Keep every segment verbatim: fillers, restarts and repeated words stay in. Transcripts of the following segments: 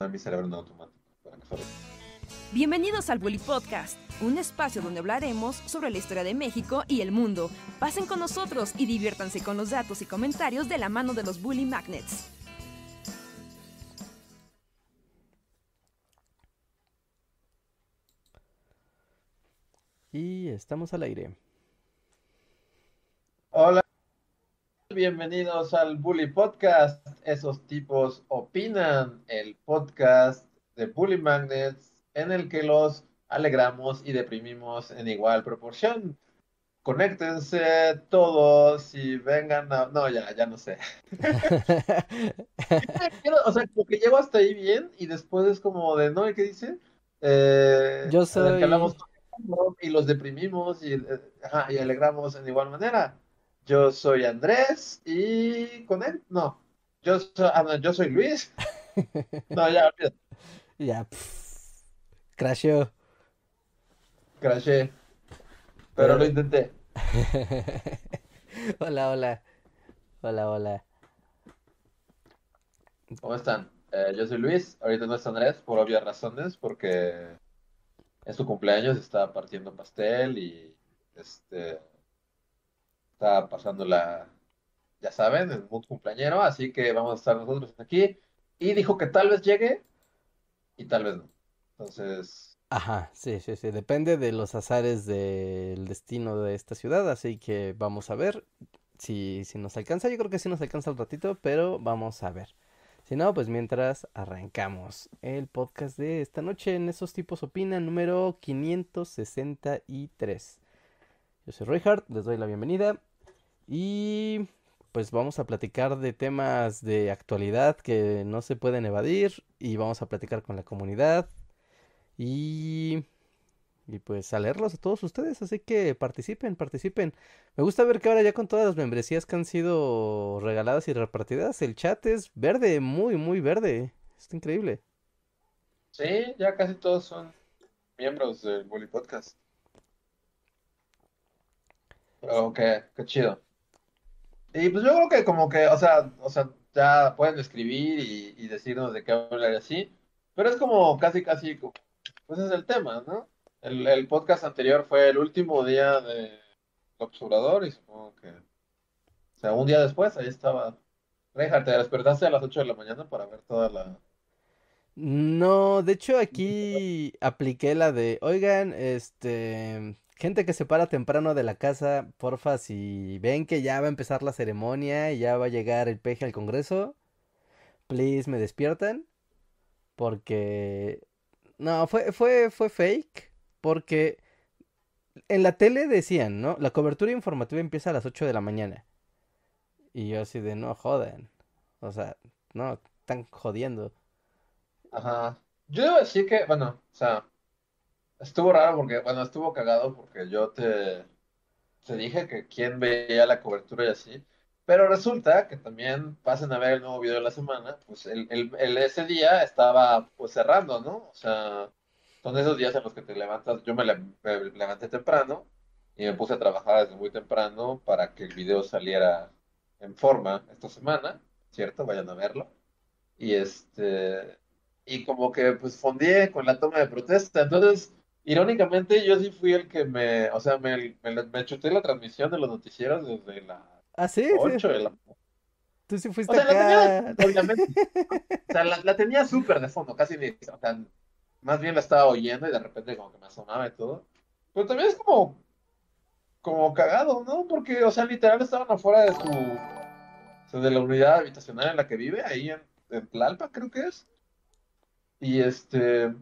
a mi cerebro en automático. Para que solo... Bienvenidos al Bully Podcast, un espacio donde hablaremos sobre la historia de México y el mundo. Pasen con nosotros y diviértanse con los datos y comentarios de la mano de los Bully Magnets. Y estamos al aire. Hola, bienvenidos al Bully Podcast. Esos tipos opinan, el podcast de Bully Magnets en el que los alegramos y deprimimos en igual proporción. Conéctense todos y vengan a... No, ya, ya no sé. O sea, como que llego hasta ahí bien y después es como de, ¿no? ¿Y qué dice? Eh, Yo en el que hablamos soy... con- y los deprimimos y, eh, ajá, y alegramos en igual manera. Yo soy Andrés y con él, no. Yo soy, ah, no, yo soy Luis. No, ya, olvídate, Ya, pff, crasheó. crashé, pero lo Pero... intenté. Hola, hola. Hola, hola. ¿Cómo están? Eh, yo soy Luis, ahorita no está Andrés por obvias razones, porque es su cumpleaños, está partiendo pastel y este está pasándola, ya saben, en mood cumpleañero, así que vamos a estar nosotros aquí. Y dijo que tal vez llegue y tal vez no. Entonces, Ajá, sí, sí, sí. Depende de los azares del destino de esta ciudad, así que vamos a ver si, si nos alcanza. Yo creo que sí nos alcanza un ratito, pero vamos a ver. Si no, pues mientras arrancamos el podcast de esta noche en Esos Tipos Opinan, número quinientos sesenta y tres. Yo soy Reinhardt, les doy la bienvenida y pues vamos a platicar de temas de actualidad que no se pueden evadir y vamos a platicar con la comunidad y, y pues a leerlos a todos ustedes, así que participen, participen. Me gusta ver que ahora ya con todas las membresías que han sido regaladas y repartidas, el chat es verde, muy, muy verde. Está increíble. sí, ya casi todos son miembros del Bully Podcast. Pero qué, qué chido. Y pues yo creo que como que, o sea, o sea, ya pueden escribir y, y decirnos de qué hablar y así, pero es como casi, casi, como, pues es el tema, ¿no? El, el podcast anterior fue el último día de Observador y supongo que, o sea, un día después, ahí estaba. Reinhardt, te despertaste a las ocho de la mañana para ver toda la... No, de hecho aquí apliqué la de, oigan, este, gente que se para temprano de la casa, porfa, si ven que ya va a empezar la ceremonia y ya va a llegar el peje al Congreso, please me despiertan, porque, no, fue, fue, fue fake, porque en la tele decían, ¿no? La cobertura informativa empieza a las ocho de la mañana, y yo así de, no jodan, o sea, no, están jodiendo. Ajá. Yo debo decir que, bueno, o sea, estuvo raro porque, bueno, estuvo cagado porque yo te, te dije que quién veía la cobertura y así, pero resulta que también pasen a ver el nuevo video de la semana, pues el, el, el- ese día estaba pues cerrando, ¿no? O sea, son esos días en los que te levantas, yo me, le- me levanté temprano y me puse a trabajar desde muy temprano para que el video saliera en forma esta semana, ¿cierto? Vayan a verlo. Y este, y como que pues fondeé con la toma de protesta. Entonces, irónicamente, yo sí fui el que me, o sea, me, me, me chuté la transmisión de los noticieros desde las Ah, sí, sí, ocho de la... tú sí O fuiste sea, la tenía de acá. fondo, obviamente. O sea, la, la tenía súper de fondo, casi ni, o sea, más bien la estaba oyendo y de repente como que me asomaba y todo. Pero también es como, como cagado, ¿no? Porque, o sea, literal estaban afuera de su, o sea, de la unidad habitacional en la que vive, ahí en, en Tlalpan, creo que es. Y este,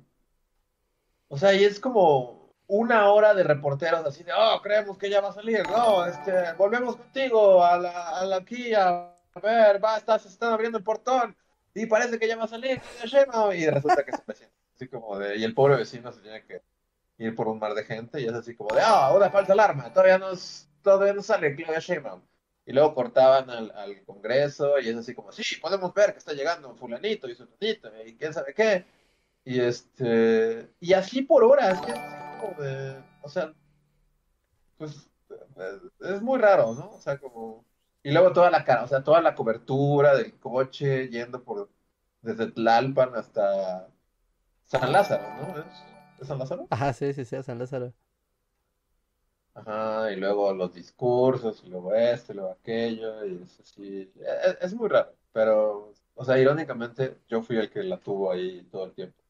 o sea, y es como una hora de reporteros así de, oh, creemos que ya va a salir, no, este, volvemos contigo a la, a la aquí a ver, va, estás, se están abriendo el portón y parece que ya va a salir Claudia Sheinbaum", y resulta que es un vecino, así como de, y el pobre vecino se tiene que ir por un mar de gente y es así como de, ah, una falsa alarma, todavía no, es- todavía no sale Claudia Sheinbaum. Y luego cortaban al, al Congreso y es así como, sí, podemos ver que está llegando fulanito y sutanito y quién sabe qué. Y este, y así por horas, que es así como de, o sea, pues eh, es muy raro, ¿no? O sea, como, y luego toda la cara, o sea, toda la cobertura del coche yendo por, desde Tlalpan hasta San Lázaro, ¿no? ¿Es, ¿es San Lázaro? Ajá, sí, sí, sí, a San Lázaro. Ajá, y luego los discursos, y luego esto, y luego aquello, y es así. Es, es muy raro, pero, o sea, irónicamente, yo fui el que la tuvo ahí todo el tiempo.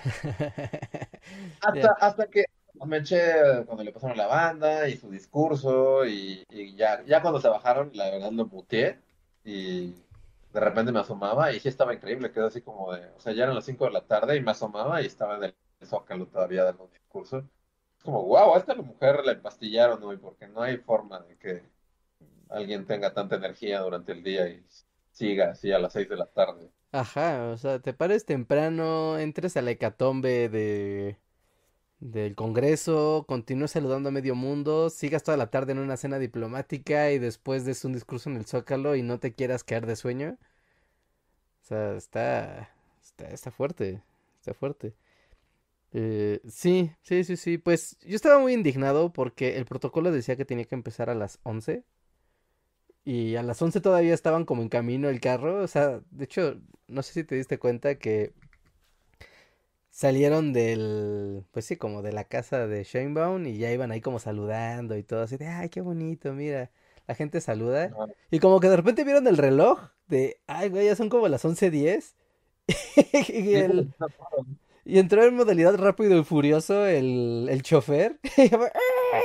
Hasta, Ya. hasta que me eché cuando le pasaron la banda y su discurso, y, y ya, ya cuando se bajaron, la verdad lo muteé, y de repente me asomaba, y sí estaba increíble, quedó así como de, o sea, ya eran las cinco de la tarde, y me asomaba, y estaba en el Zócalo todavía dando un discurso. Como, wow, a esta mujer la empastillaron hoy porque no hay forma de que alguien tenga tanta energía durante el día y siga así a las seis de la tarde. Ajá, o sea, te pares temprano, entres a la hecatombe de del Congreso, continúes saludando a medio mundo, sigas toda la tarde en una cena diplomática y después des un discurso en el Zócalo y no te quieras caer de sueño. O sea, está, está, está fuerte, está fuerte. Eh, sí, sí, sí, sí. Pues yo estaba muy indignado porque el protocolo decía que tenía que empezar a las once y a las once todavía estaban como en camino el carro. O sea, de hecho, no sé si te diste cuenta que salieron del, pues sí, como de la casa de Sheinbaum y ya iban ahí como saludando y todo así de, ay, qué bonito, mira, la gente saluda. No, Y como que de repente vieron el reloj de, ay, güey, ya son como las once diez. Y, sí, el, no puedo. y entró en modalidad rápido y furioso el, el chofer. Y fue, "Ah".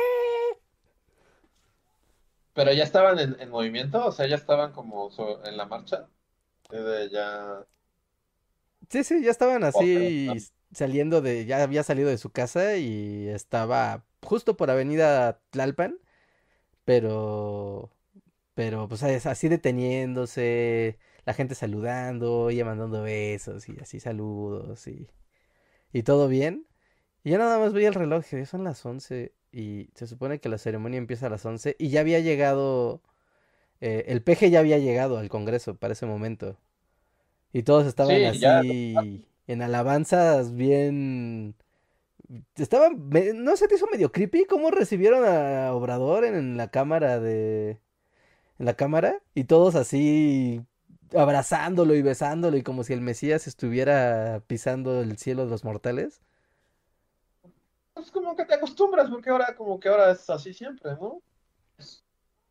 Pero ya estaban en, en movimiento, o sea, ya estaban como so- en la marcha. Eh, de ya. Sí, sí, ya estaban Ok, así saliendo de, ya había salido de su casa y estaba justo por Avenida Tlalpan, pero Pero pues es así deteniéndose, la gente saludando, ella mandando besos y así saludos y, y todo bien. Y yo nada más veía el reloj, dije, son las once y se supone que la ceremonia empieza a las once y ya había llegado, eh, el peje ya había llegado al Congreso para ese momento. Y todos estaban sí, ya. así en alabanzas bien... Estaban, me- ¿no se te hizo medio creepy cómo recibieron a Obrador en la cámara de en la cámara y todos así abrazándolo y besándolo y como si el Mesías estuviera pisando el cielo de los mortales? Pues como que te acostumbras, porque ahora como que ahora es así siempre, ¿no? Es,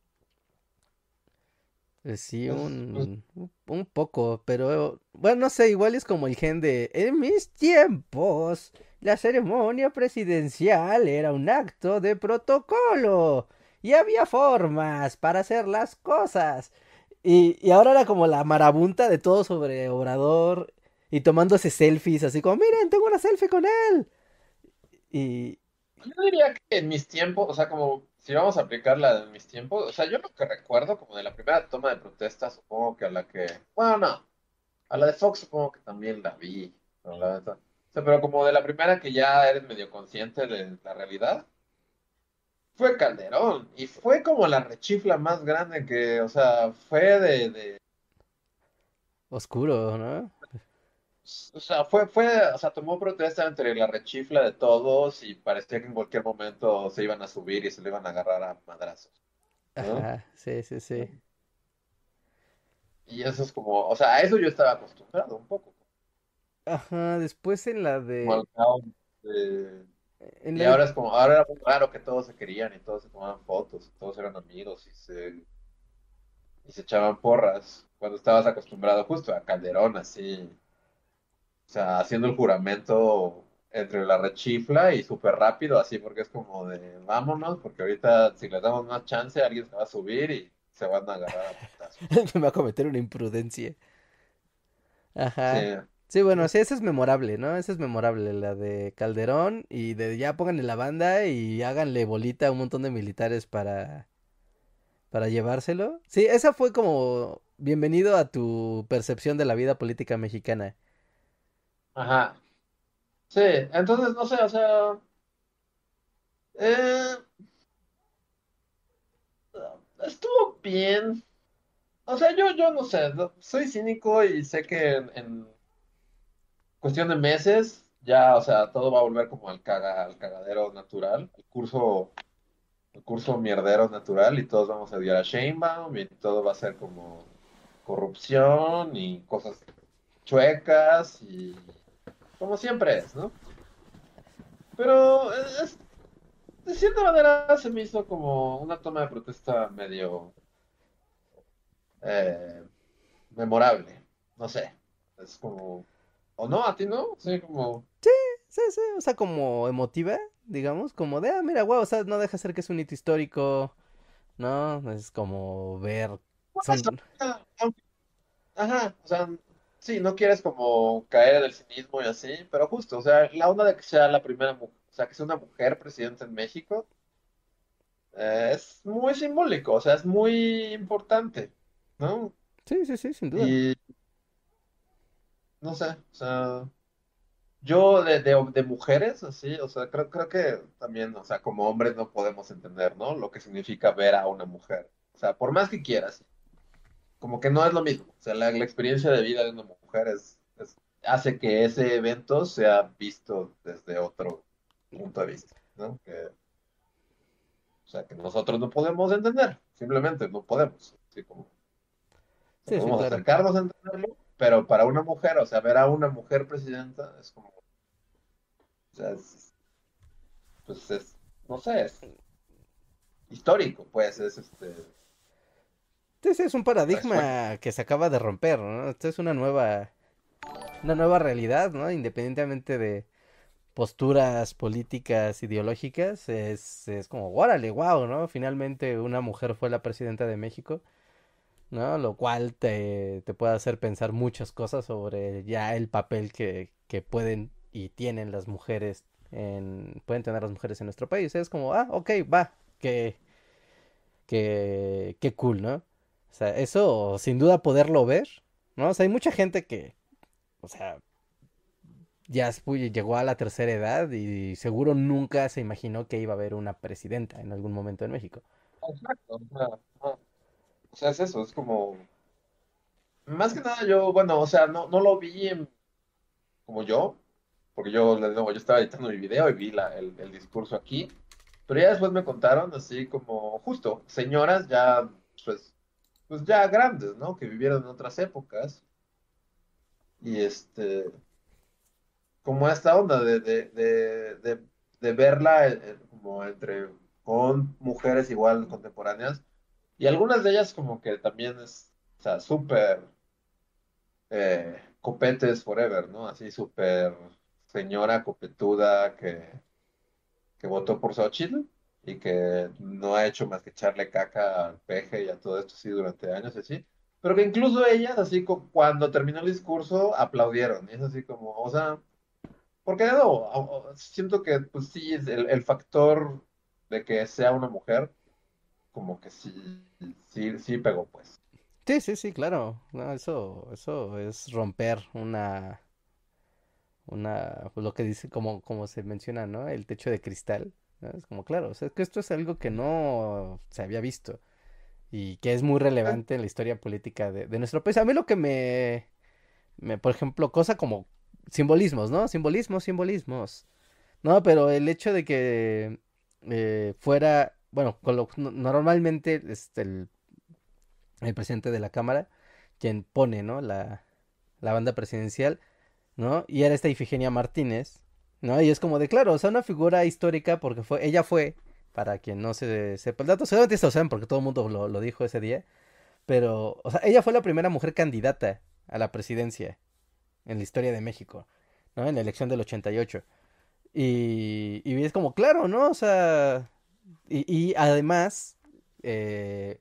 Eh, Sí, es, pues, un, un un poco, pero bueno, no sé, igual es como el gen de en mis tiempos, la ceremonia presidencial era un acto de protocolo y había formas para hacer las cosas. Y, y ahora era como la marabunta de todo sobre Obrador y tomándose selfies, así como, miren, tengo una selfie con él. Y, yo diría que en mis tiempos, o sea, como si vamos a aplicar la de mis tiempos, o sea, yo lo que recuerdo como de la primera toma de protesta, supongo que a la que, bueno, no, a la de Fox supongo que también la vi, pero la neta- o sea, pero como de la primera que ya eres medio consciente de la realidad, fue Calderón, y fue como la rechifla más grande que, o sea, fue de, de, oscuro, ¿no? o sea, fue, fue, o sea, tomó protesta entre la rechifla de todos y parecía que en cualquier momento se iban a subir y se le iban a agarrar a madrazos, ¿no? Ajá, sí, sí, sí. Y eso es como, o sea, a eso yo estaba acostumbrado un poco, Ajá, después en la como de... al caos de- En y la de... ahora es como, ahora era muy raro que todos se querían y todos se tomaban fotos y todos eran amigos y se, y se echaban porras cuando estabas acostumbrado justo a Calderón así, o sea, haciendo el juramento entre la rechifla y súper rápido así, porque es como de vámonos, porque ahorita si les damos más chance alguien se va a subir y se van a agarrar a putazos. Me va a cometer una imprudencia. Sí, Ajá. Sí, bueno, sí, esa es memorable, ¿no? Esa es memorable, la de Calderón y de ya pónganle la banda y háganle bolita a un montón de militares para, para llevárselo. Sí, esa fue como bienvenido a tu percepción de la vida política mexicana. ajá. Sí, entonces no sé, o sea, eh, estuvo bien. O sea, yo, yo no sé, no- soy cínico y sé que en, en cuestión de meses ya, o sea, todo va a volver como al caga, al cagadero natural, el curso, el curso mierdero natural y todos vamos a odiar a Sheinbaum y todo va a ser como corrupción y cosas chuecas y como siempre es, ¿no? Pero es, de cierta manera se me hizo como una toma de protesta medio eh, memorable. No sé. Es como. ¿O no? ¿A ti no? Sí, como. Sí, sí, o sea, como emotiva, digamos, como de, ah, mira, wow, o sea, no deja de ser que es un hito histórico, ¿no? Es como ver, Por eso, son, ah, aunque- Ajá, o sea, sí, no quieres como caer en el cinismo y así, pero justo, o sea, la onda de que sea la primera mujer, o sea, que sea una mujer presidenta en México, eh, es muy simbólico, o sea, es muy importante, ¿no? sí, sí, sí, sin duda. Y no sé, o sea. Yo de, de, de mujeres, así, o sea, creo, creo que también, o sea, como hombres no podemos entender, ¿no? Lo que significa ver a una mujer. O sea, por más que quieras, como que no es lo mismo. O sea, la, la experiencia de vida de una mujer es, es- hace que ese evento sea visto desde otro punto de vista, ¿no? Que, o sea, que nosotros no podemos entender, simplemente no podemos. Así como, o sea, Sí, sí, podemos claro. acercarnos a entenderlo, pero para una mujer, o sea, ver a una mujer presidenta es como, o sea, es, pues es, no sé, es histórico, pues, es este, Sí, sí, es un resuena. paradigma que se acaba de romper, ¿no? Esto es una nueva, una nueva realidad, ¿no? Independientemente de posturas políticas, ideológicas, es, es como, órale, wow, ¿no? Finalmente una mujer fue la presidenta de México, ¿no? Lo cual te, te puede hacer pensar muchas cosas sobre ya el papel que, que pueden y tienen las mujeres en, pueden tener las mujeres en nuestro país. Es como, ah, ok, va, que, que, qué cool, ¿no? O sea, eso sin duda poderlo ver, ¿no? O sea, hay mucha gente que, o sea, ya fue- llegó a la tercera edad y seguro nunca se imaginó que iba a haber una presidenta en algún momento en México. Exacto, o sea, no, o sea, es eso, es como, más que nada yo, bueno, o sea, no, no lo vi en- como yo, porque yo, les digo, yo estaba editando mi video y vi la, el, el discurso aquí, pero ya después me contaron así como, justo, señoras ya, pues, pues ya grandes, ¿no? Que vivieron en otras épocas y este, como esta onda de, de, de, de, de verla eh, eh, como entre, con mujeres igual contemporáneas. Y algunas de ellas como que también es, o sea, súper eh, copetes forever, ¿no? Así súper señora copetuda que, que votó por Xochitl y que no ha hecho más que echarle caca al peje y a todo esto así durante años y así. Pero que incluso ellas, así co- cuando terminó el discurso, aplaudieron. Y es así como, o sea, porque no, O- o- siento que pues sí, es el, el factor de que sea una mujer, como que sí, sí, sí pegó, pues. Sí, sí, sí, claro. No, eso, eso es romper una, una, pues lo que dice, como, como se menciona, ¿no? El techo de cristal, ¿no? Es como, claro, o sea, es que esto es algo que no se había visto y que es muy relevante en la historia política de, de nuestro país. A mí lo que me, me, por ejemplo, cosa como simbolismos, ¿no? Simbolismos, simbolismos. No, pero el hecho de que eh, fuera, bueno, con lo- no- normalmente este, el, el presidente de la Cámara, quien pone, ¿no? La, la banda presidencial, ¿no? Y era esta Ifigenia Martínez, ¿no? Y es como de, claro, o sea, una figura histórica porque fue, ella fue, para quien no se sepa el dato, seguramente esto lo saben porque todo el mundo lo, lo dijo ese día, pero, o sea, ella fue la primera mujer candidata a la presidencia en la historia de México, ¿no? En la elección del ochenta y ocho. Y, y es como, claro, ¿no? O sea, y, y además, eh,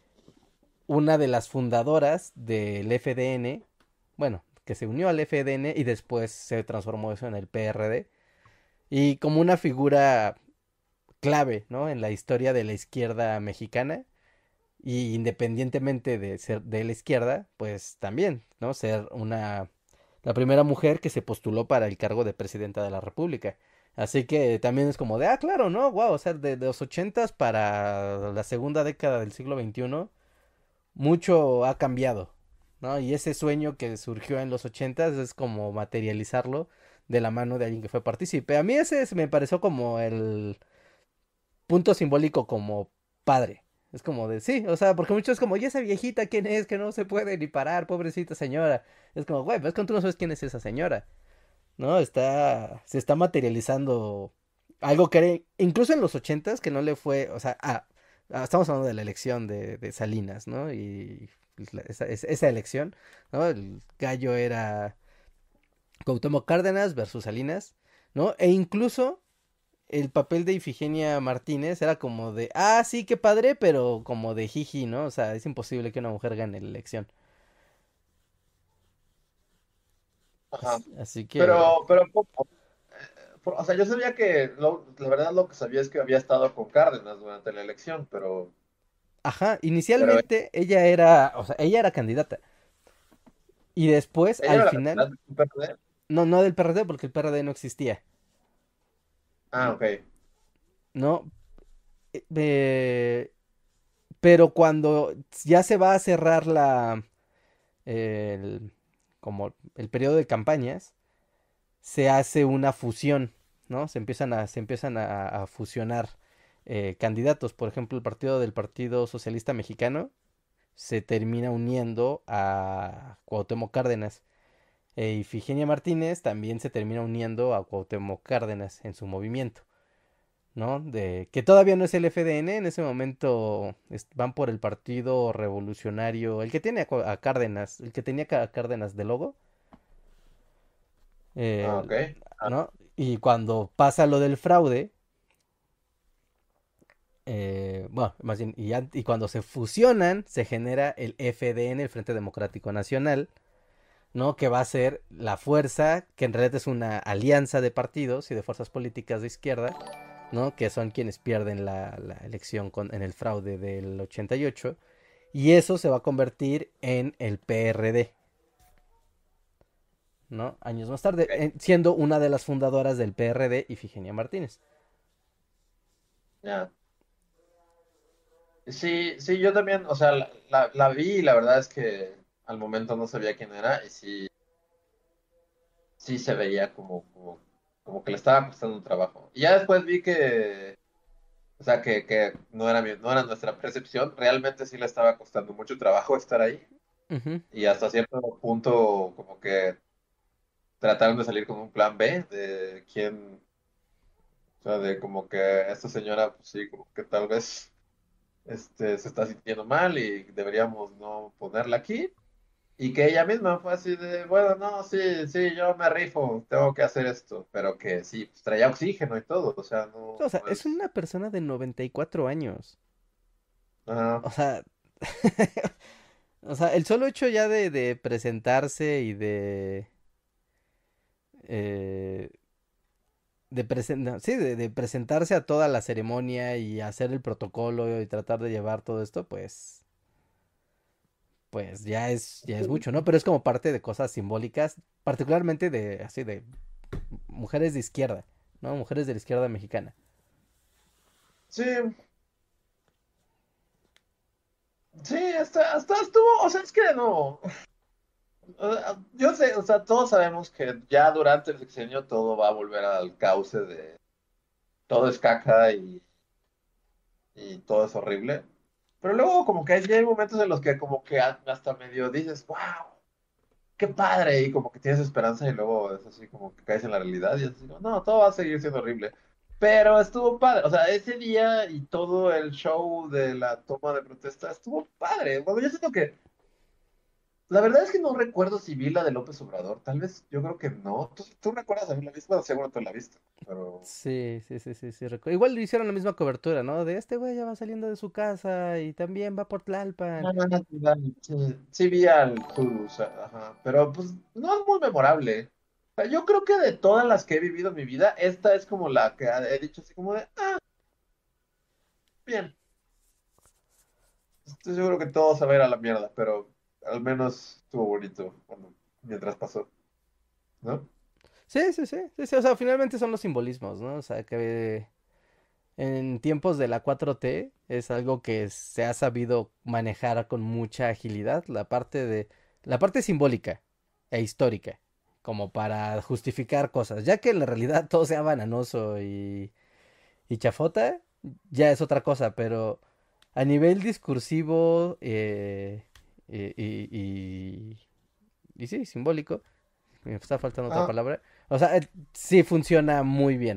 una de las fundadoras del F D N, bueno, que se unió al F D N y después se transformó eso en el P R D, y como una figura clave, ¿no? En la historia de la izquierda mexicana, y independientemente de ser de la izquierda, pues también, ¿no? Ser una, la primera mujer que se postuló para el cargo de presidenta de la República. Así que también es como de, ah, claro, ¿no? Wow, o sea, de, de los ochentas para la segunda década del siglo veintiuno mucho ha cambiado, ¿no? Y ese sueño que surgió en los ochentas es como materializarlo de la mano de alguien que fue partícipe. A mí ese es- me pareció como el punto simbólico como padre, Es como de, sí, o sea, porque muchos es como, ¿y esa viejita quién es? Que no se puede ni parar, pobrecita señora. Es como, güey, pues que tú no sabes quién es esa señora, ¿no? Está, se está materializando algo que era, incluso en los ochentas, que no le fue, o sea, ah, ah, estamos hablando de la elección de, de Salinas, ¿no? Y la- esa, esa, esa elección, ¿no? El gallo era Cuauhtémoc Cárdenas versus Salinas, ¿no? E incluso el papel de Ifigenia Martínez era como de, ah, sí, qué padre, pero como de jiji, ¿no? O sea, es imposible que una mujer gane la elección. Ajá. As- Así que, Pero, pero, ¿cómo? Por- O sea, yo sabía que, lo- la verdad lo que sabía es que había estado con Cárdenas durante la elección, pero, ajá, pero inicialmente ella era, o sea, ella era candidata. Y después, ella al era la final, candidata del P R D. no, no del P R D, porque el P R D no existía, Ah, ok. ¿no? Eh, eh, pero cuando ya se va a cerrar la, el, como el periodo de campañas, se hace una fusión, ¿no? Se empiezan a, se empiezan a, a fusionar eh, candidatos. Por ejemplo, el partido del Partido Socialista Mexicano se termina uniendo a Cuauhtémoc Cárdenas. E Ifigenia Martínez también se termina uniendo a Cuauhtémoc Cárdenas en su movimiento, ¿no? De que todavía no es el F D N, en ese momento es- van por el Partido Revolucionario, el que tiene a, Cu- a Cárdenas, el que tenía a Cárdenas de logo, Ah, eh, ok. Ah, ¿no? Y cuando pasa lo del fraude, eh, bueno, más bien, y, an- y cuando se fusionan, se genera el F D N, el Frente Democrático Nacional, ¿no? Que va a ser la fuerza, que en realidad es una alianza de partidos y de fuerzas políticas de izquierda, ¿no? Que son quienes pierden la, la elección con, en el fraude del ochenta y ocho. Y eso se va a convertir en el P R D, ¿no? Años más tarde, ok. en- siendo una de las fundadoras del P R D, Ifigenia Martínez. Ya. Sí, sí, yo también, o sea, la, la, la vi y la verdad es que al momento no sabía quién era y sí, sí se veía como, como, como que le estaba costando un trabajo. Y ya después vi que, o sea, que, que no era, mi- no era nuestra percepción, realmente sí le estaba costando mucho trabajo estar ahí Ujú. y hasta cierto punto como que trataron de salir con un plan B de quién, o sea, de como que esta señora, pues sí, como que tal vez este, se está sintiendo mal y deberíamos no ponerla aquí. Y que ella misma fue así de, bueno, no, sí, sí, yo me rifo, tengo que hacer esto, pero que sí, pues traía oxígeno y todo, o sea, no, O sea, no es es... una persona de noventa y cuatro años. Ajá. O sea, o sea, el solo hecho ya de, de presentarse y de... eh, de, presen- no, sí, de, de presentarse a toda la ceremonia y hacer el protocolo y tratar de llevar todo esto, pues, pues ya es, ya es mucho, ¿no? Pero es como parte de cosas simbólicas, particularmente de, así, de mujeres de izquierda, ¿no? Mujeres de la izquierda mexicana. Sí, sí, hasta, hasta estuvo, o sea, es que no, o sea, yo sé, o sea, todos sabemos que ya durante el sexenio todo va a volver al cauce de todo es caca y, y todo es horrible, pero luego como que hay, hay momentos en los que como que hasta medio dices, wow, qué padre, y como que tienes esperanza y luego es así como que caes en la realidad y es así, como, no, todo va a seguir siendo horrible. Pero estuvo padre, o sea, ese día y todo el show de la toma de protesta estuvo padre. Bueno, yo siento que, la verdad es que no recuerdo si vi la de López Obrador, tal vez, yo creo que no. ¿Tú, tú recuerdas haberla visto? Bueno, seguro tú la viste, pero... Sí, sí, sí, sí, sí, recu- igual le hicieron la misma cobertura, ¿no? De este güey ya va saliendo de su casa y también va por Tlalpan. No, no, no, sí, sí, sí vi al Zulu, o sea, ajá, pero pues no es muy memorable. O sea, yo creo que de todas las que he vivido en mi vida, esta es como la que he dicho así como de, ah, bien, estoy seguro que todo se va a ir a la mierda, pero al menos estuvo bonito cuando, mientras pasó, ¿no? Sí, sí, sí, sí, sí, o sea, finalmente son los simbolismos, ¿no? O sea, que en tiempos de la cuatro T es algo que se ha sabido manejar con mucha agilidad, la parte de la parte simbólica e histórica, como para justificar cosas, ya que en la realidad todo sea bananoso y, y chafota, ya es otra cosa, pero a nivel discursivo eh, y, y, y, y sí, simbólico, me está faltando otra Ah, palabra. O sea, eh, sí funciona muy bien.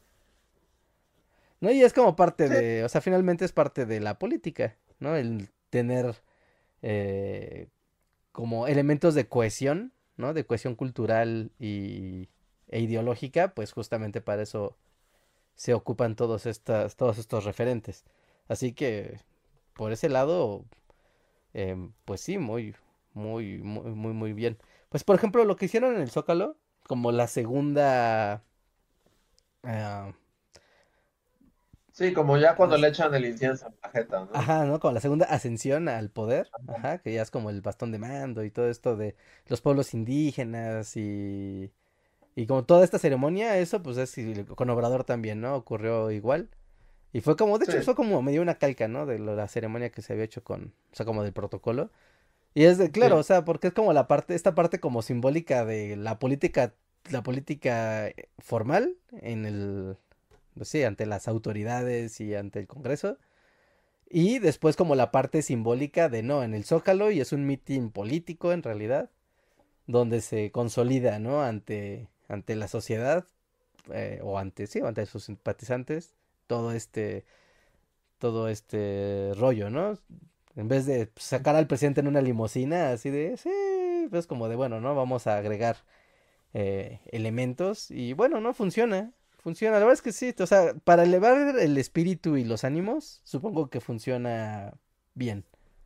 ¿No? Y es como parte sí, de, o sea, finalmente es parte de la política, ¿no? El tener eh, como elementos de cohesión, ¿no? De cohesión cultural y, e ideológica, pues justamente para eso se ocupan todos estas, todos estos referentes. Así que, por ese lado, em, pues sí, muy, muy, muy, muy, muy bien. Pues por ejemplo, lo que hicieron en el Zócalo, como la segunda, ah, sí, como ya cuando las- le echan el incienso en la jeta, ¿no? ajá, ¿no? Como la segunda ascensión al poder, ajá, que ya es como el bastón de mando y todo esto de los pueblos indígenas y, y como toda esta ceremonia, eso pues es y con Obrador también, ¿no? Ocurrió igual. Y fue como, de Sí, hecho, fue como medio una calca, ¿no? De lo- la ceremonia que se había hecho con, o sea, como del protocolo. Y es de, claro, o sí, sea, porque es como la parte, esta parte como simbólica de la política, la política eh, formal en el, pues sí, ante las autoridades y ante el Congreso. Y después como la parte simbólica de, no, en el Zócalo y es un mitin político en realidad, donde se consolida, ¿no? Ante, ante la sociedad eh, o ante, sí, o ante sus simpatizantes, todo este todo este rollo, ¿no? En vez de sacar al presidente en una limusina, así de, sí, pues como de, bueno, ¿no? Vamos a agregar eh, elementos y bueno, ¿no? Funciona, funciona. La verdad es que sí, o sea, para elevar el espíritu y los ánimos, supongo que funciona bien.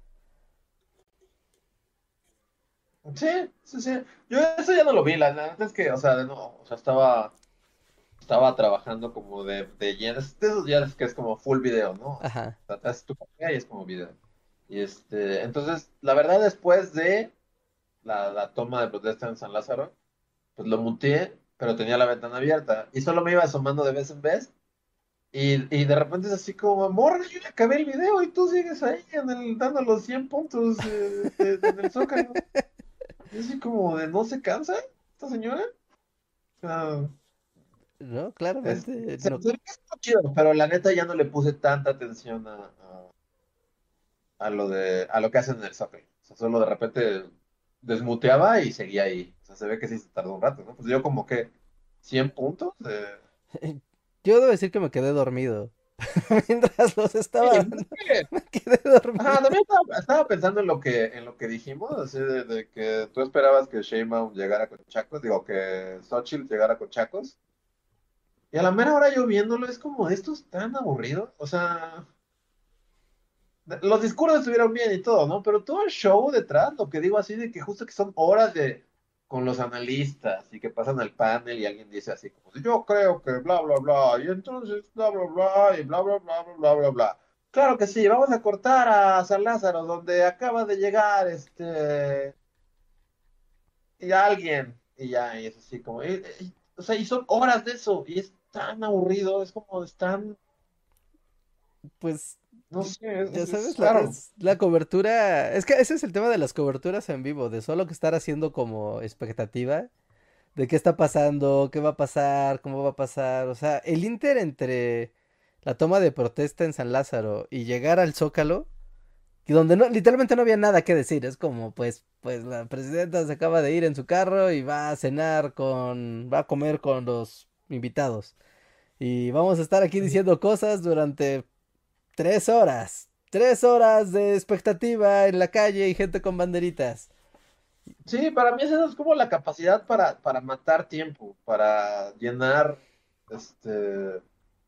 sí, sí, sí. Yo eso ya no lo vi, la neta es que, o sea, no, o sea, estaba, estaba trabajando como de, de llenos, de esos días que es como full video, ¿no? O Ajá. sea, te haces tu café y es como video. Y este, entonces, la verdad, después de la, la toma de protesta en San Lázaro, pues lo muteé, pero tenía la ventana abierta y solo me iba asomando de vez en vez. Y, y de repente es así como, morra, yo ya acabé el video y tú sigues ahí en el, dando los cien puntos eh, de- de- del Zócalo. Y así como de, ¿no se cansa esta señora? O sea, ¿No? es- Claramente, se, no. se ve que está chido, pero la neta ya no le puse tanta atención a, a, a lo de, a lo que hacen en el Zócalo. O sea, solo de repente desmuteaba y seguía ahí. O sea, se ve que sí se tardó un rato, ¿no? Pues yo como que cien puntos. eh, Yo debo decir que me quedé dormido. Mientras los Sí, estaba pues es dando, que me quedé dormido. ajá, también estaba, estaba pensando en lo que, en lo que dijimos, así de, de que tú esperabas que Sheinbaum llegara con Chacos, digo, que Xochitl llegara con Chacos, y a la mera hora yo viéndolo es como, esto es tan aburrido, o sea, de- los discursos estuvieron bien y todo, ¿no? Pero todo el show detrás, lo que digo así de que justo que son horas de, con los analistas y que pasan al panel y alguien dice así como, yo creo que bla, bla, bla, y entonces bla, bla, bla, y bla, bla, bla, bla, bla, bla, bla. Claro que sí, vamos a cortar a San Lázaro, donde acaba de llegar este, y alguien, y ya, y es así como, y- y- o sea, y son horas de eso, y es tan aburrido, es como, es tan, Pues, no sé, ya es, es sabes, la, raro. es la cobertura. Es que ese es el tema de las coberturas en vivo, de solo que estar haciendo como expectativa de qué está pasando, qué va a pasar, cómo va a pasar. O sea, el inter entre la toma de protesta en San Lázaro y llegar al Zócalo, y donde no, literalmente no había nada que decir. Es como, pues, pues la presidenta se acaba de ir en su carro y va a cenar con, va a comer con los invitados. Y vamos a estar aquí diciendo cosas durante Tres horas. Tres horas de expectativa en la calle y gente con banderitas. Sí, para mí esa es como la capacidad para, para matar tiempo, para llenar, este,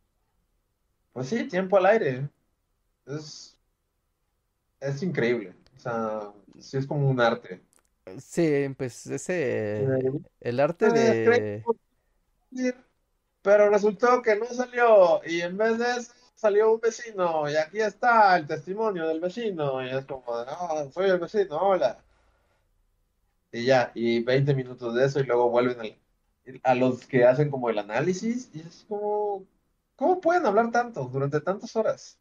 pues sí, tiempo al aire. Es, es increíble. O sea, sí es como un arte. Sí, pues ese... Eh, El arte eh, creí de... ir, pero resultó que no salió y en vez de eso salió un vecino y aquí está el testimonio del vecino y es como, de, no, soy el vecino, hola. Y ya, y veinte minutos de eso y luego vuelven al- a los que hacen como el análisis y es como, ¿cómo pueden hablar tanto durante tantas horas?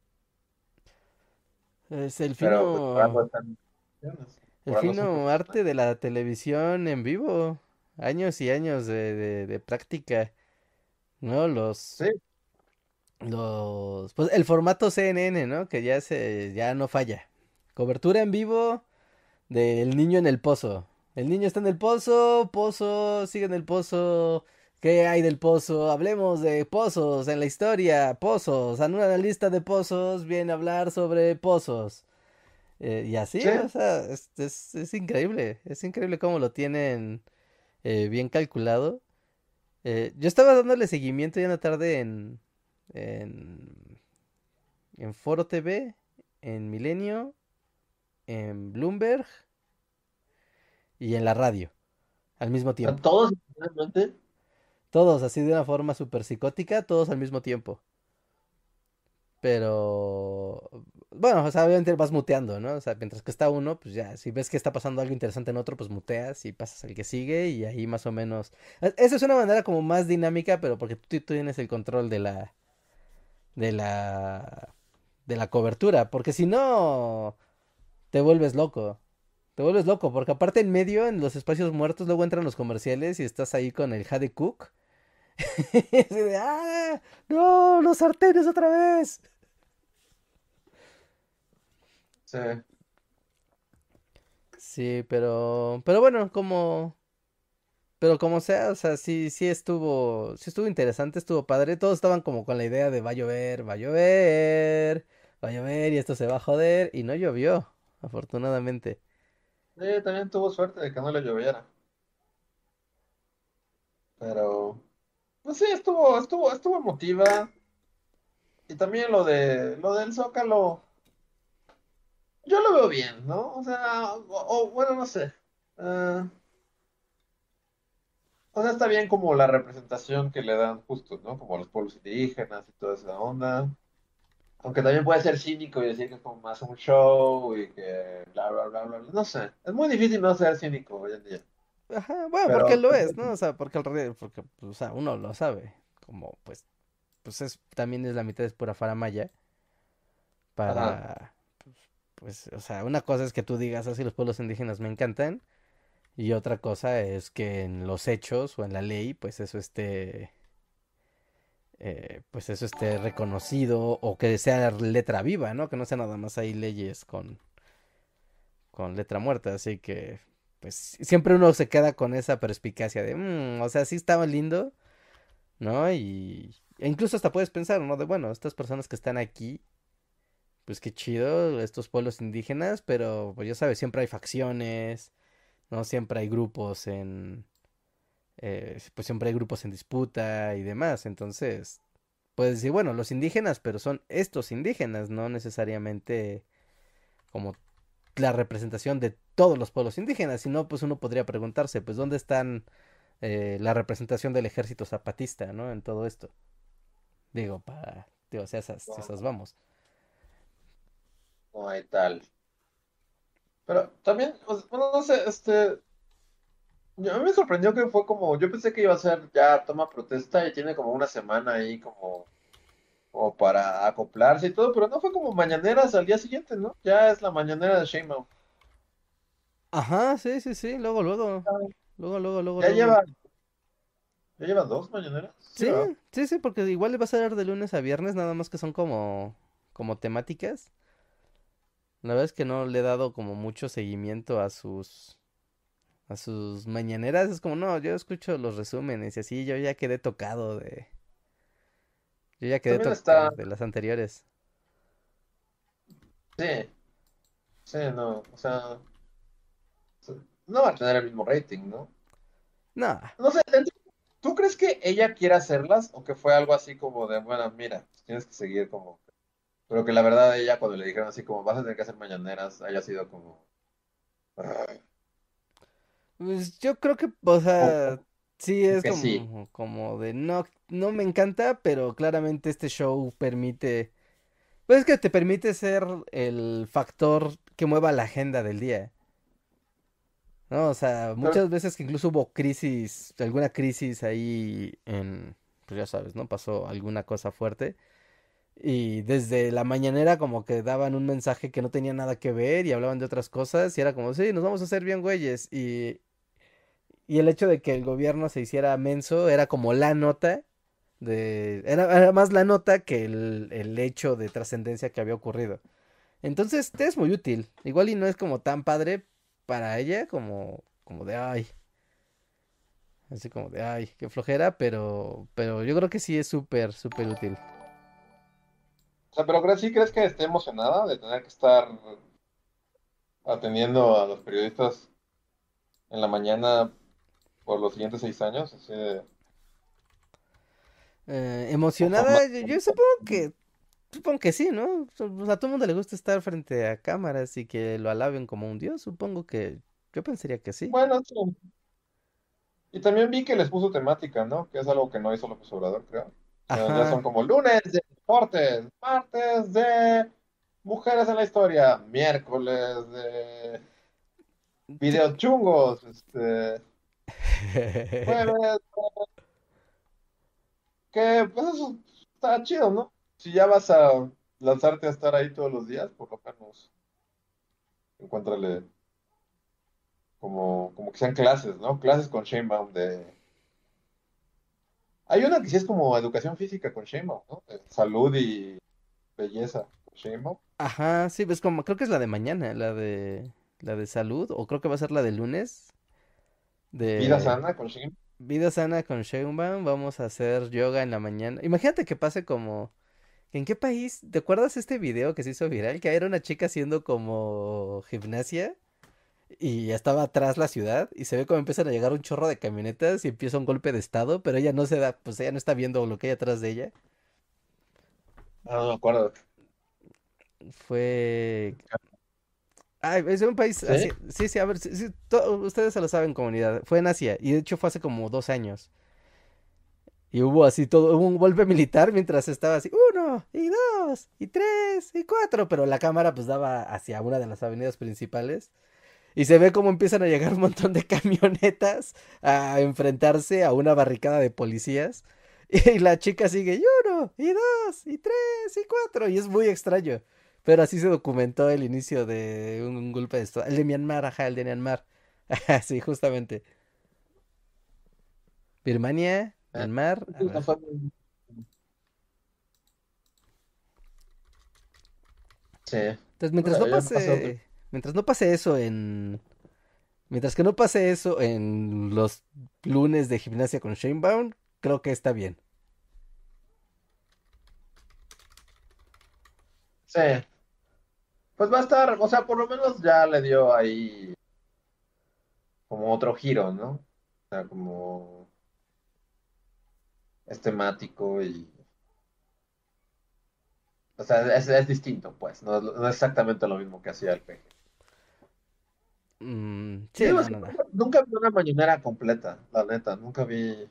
Es el Pero pues por algo fino... están, El por algo son fino arte profesionales. de la televisión en vivo. Años y años de, de, de práctica. ¿No? Los... Sí, los, pues el formato C N N, ¿no? Que ya se, ya no falla. Cobertura en vivo del niño en el pozo. El niño está en el pozo, pozo, sigue en el pozo. ¿Qué hay del pozo? Hablemos de pozos en la historia, pozos. En una lista de pozos viene a hablar sobre pozos. Eh, y así, Sí, o sea, es, es, es increíble. Es increíble cómo lo tienen eh, bien calculado. Eh, yo estaba dándole seguimiento ya en la tarde en, en, en Foro T V, en Milenio, en Bloomberg y en la radio al mismo a tiempo. todos, realmente. Todos así de una forma súper psicótica, todos al mismo tiempo. Pero, bueno, o sea, obviamente vas muteando, ¿no? O sea, mientras que está uno, pues ya, si ves que está pasando algo interesante en otro, pues muteas y pasas al que sigue y ahí más o menos... e- Esa es una manera como más dinámica, pero porque tú, tú tienes el control de la, de la, de la cobertura, porque si no, te vuelves loco. Te vuelves loco, porque aparte en medio, en los espacios muertos, luego entran los comerciales y estás ahí con el Jade Cook. Así de, ¡ah! ¡No! ¡Los sartenes otra vez! Sí. Sí, pero, pero bueno, como, pero como sea, o sea, sí, sí estuvo, sí estuvo interesante, estuvo padre. Todos estaban como con la idea de va a llover, va a llover, va a llover y esto se va a joder y no llovió, afortunadamente. Sí, también tuvo suerte de que no le lloviera. Pero, pues sí, estuvo, estuvo, estuvo emotiva. Y también lo de, lo del Zócalo, yo lo veo bien, ¿no? O sea, o, o, bueno, no sé. Ah, o sea, está bien como la representación que le dan justo, ¿no? Como los pueblos indígenas y toda esa onda. Aunque también puede ser cínico y decir que es como más un show y que bla, bla, bla, bla, bla. No sé. Es muy difícil no ser cínico hoy en día. Ajá, bueno, porque Pero, lo es, ¿no? O sea, porque al revés, porque, pues, o sea, uno lo sabe, como, pues, pues es, también es la mitad es pura faramaya ajá. para, pues, o sea, una cosa es que tú digas así los pueblos indígenas me encantan. Y otra cosa es que en los hechos o en la ley, pues eso esté, eh, pues eso esté reconocido o que sea letra viva, ¿no? Que no sea nada más ahí leyes con, con letra muerta. Así que, pues siempre uno se queda con esa perspicacia de, "Mm, o sea, sí estaba lindo, ¿no? Y e incluso hasta puedes pensar, ¿no? De, bueno, estas personas que están aquí, pues qué chido, estos pueblos indígenas, pero pues ya sabes, siempre hay facciones, ¿no? Siempre hay grupos en eh, pues siempre hay grupos en disputa y demás. Entonces, puedes decir, bueno, los indígenas, pero son estos indígenas, no necesariamente como la representación de todos los pueblos indígenas, sino pues uno podría preguntarse, pues, ¿dónde están eh, la representación del ejército zapatista, ¿no? En todo esto. Digo, para, digo, si esas, si No, esas vamos. no hay tal. Pero también, o sea, bueno, no sé, este, yo- a mí me sorprendió que fue como, yo pensé que iba a ser ya toma protesta y tiene como una semana ahí como, como para acoplarse y todo, pero no fue como mañaneras al día siguiente, ¿no? Ya es la mañanera de Sheinbaum. Ajá, sí, sí, sí, luego, luego, Ah, luego, luego, luego, Ya luego. lleva, ya lleva dos mañaneras, sí, Sí, ¿verdad? sí, sí, porque igual le va a ser de lunes a viernes, nada más que son como, como temáticas. La verdad es que no le he dado como mucho seguimiento a sus a sus mañaneras. Es como, no, yo escucho los resúmenes y así, yo ya quedé tocado de yo ya quedé También está, tocado de las anteriores. sí, sí, no, o sea, no va a tener el mismo rating, ¿no? No, No sé, ¿tú crees que ella quiera hacerlas o que fue algo así como de, bueno, mira, pues tienes que seguir como, pero que la verdad ella cuando le dijeron así como vas a tener que hacer mañaneras, haya sido como, "Ah", pues yo creo que, o o, sea, sí o es que sí. como como de no no me encanta, pero claramente este show permite, pues es que te permite ser el factor que mueva la agenda del día. ¿No? O sea, Pero muchas veces que incluso hubo crisis, alguna crisis ahí en, pues ya sabes, ¿no? Pasó alguna cosa fuerte. Y desde la mañanera como que daban un mensaje que no tenía nada que ver y hablaban de otras cosas y era como, sí, nos vamos a hacer bien güeyes. Y, y el hecho de que el gobierno se hiciera menso era como la nota, De, era, era más la nota que el, el hecho de trascendencia que había ocurrido. Entonces, te es muy útil. Igual y no es como tan padre para ella como, como de ay. Así como de ay, qué flojera, pero, pero yo creo que sí es súper, súper útil. O sea, pero ¿crees, sí crees que esté emocionada de tener que estar atendiendo a los periodistas en la mañana por los siguientes seis años? Así de, Eh, o forma- emocionada, yo, yo supongo que, supongo que sí, ¿no? So- O sea, a todo el mundo le gusta estar frente a cámaras y que lo alaben como un dios. Supongo que, yo pensaría que sí. Bueno, sí. Y también vi que les puso temática, ¿no? Que es algo que no hizo López Obrador, creo. O sea, ya son Ajá. como lunes de deportes, martes de mujeres en la historia, miércoles de Sí. videos chungos, este, jueves, que pues eso está chido, ¿no? Si ya vas a lanzarte a estar ahí todos los días, por lo menos encuéntrale como, como que sean clases, ¿no? Clases con Sheinbaum de... Hay una que sí es como educación física con Sheinbaum, ¿no? De salud y belleza con Sheinbaum. Ajá, sí, pues como, creo que es la de mañana, la de, la de salud, o creo que va a ser la de lunes, Vida de sana con Sheinbaum. vida sana con Sheinbaum, vamos a hacer yoga en la mañana. Imagínate que pase como, ¿en qué país? ¿Te acuerdas este video que se hizo viral? Que era una chica haciendo como gimnasia y estaba atrás la ciudad y se ve como empiezan a llegar un chorro de camionetas y empieza un golpe de estado, pero ella no se da, pues ella no está viendo lo que hay atrás de ella. Ah, no me acuerdo. Fue Ay, es un país ¿Sí? así. Sí, sí, a ver, sí, sí, to- ustedes se lo saben, comunidad. Fue en Asia y de hecho fue hace como dos años. Y hubo así todo, hubo un golpe militar mientras estaba así, uno, y dos, y tres, y cuatro. Pero la cámara pues daba hacia una de las avenidas principales. Y se ve cómo empiezan a llegar un montón de camionetas a enfrentarse a una barricada de policías. Y la chica sigue, y uno, y dos, y tres, y cuatro. Y es muy extraño. Pero así se documentó el inicio de un, un golpe de estado. El de Myanmar, ajá, el de Myanmar. Ajá, sí, justamente. Birmania, Ah, Myanmar, a no ver. fue muy- Sí. Entonces, No mientras no sé, ya pasó otro. pase, mientras no pase eso en, mientras que no pase eso en los lunes de gimnasia con Shanebound, creo que está bien. Sí. Pues va a estar, o sea, por lo menos ya le dio ahí como otro giro, ¿no? O sea, como es temático y, o sea, es, es distinto, pues, no, es no es exactamente lo mismo que hacía el peje. Mm, Y sí, digo, no, es que no, no. nunca, nunca vi una mañanera completa, la neta, nunca vi.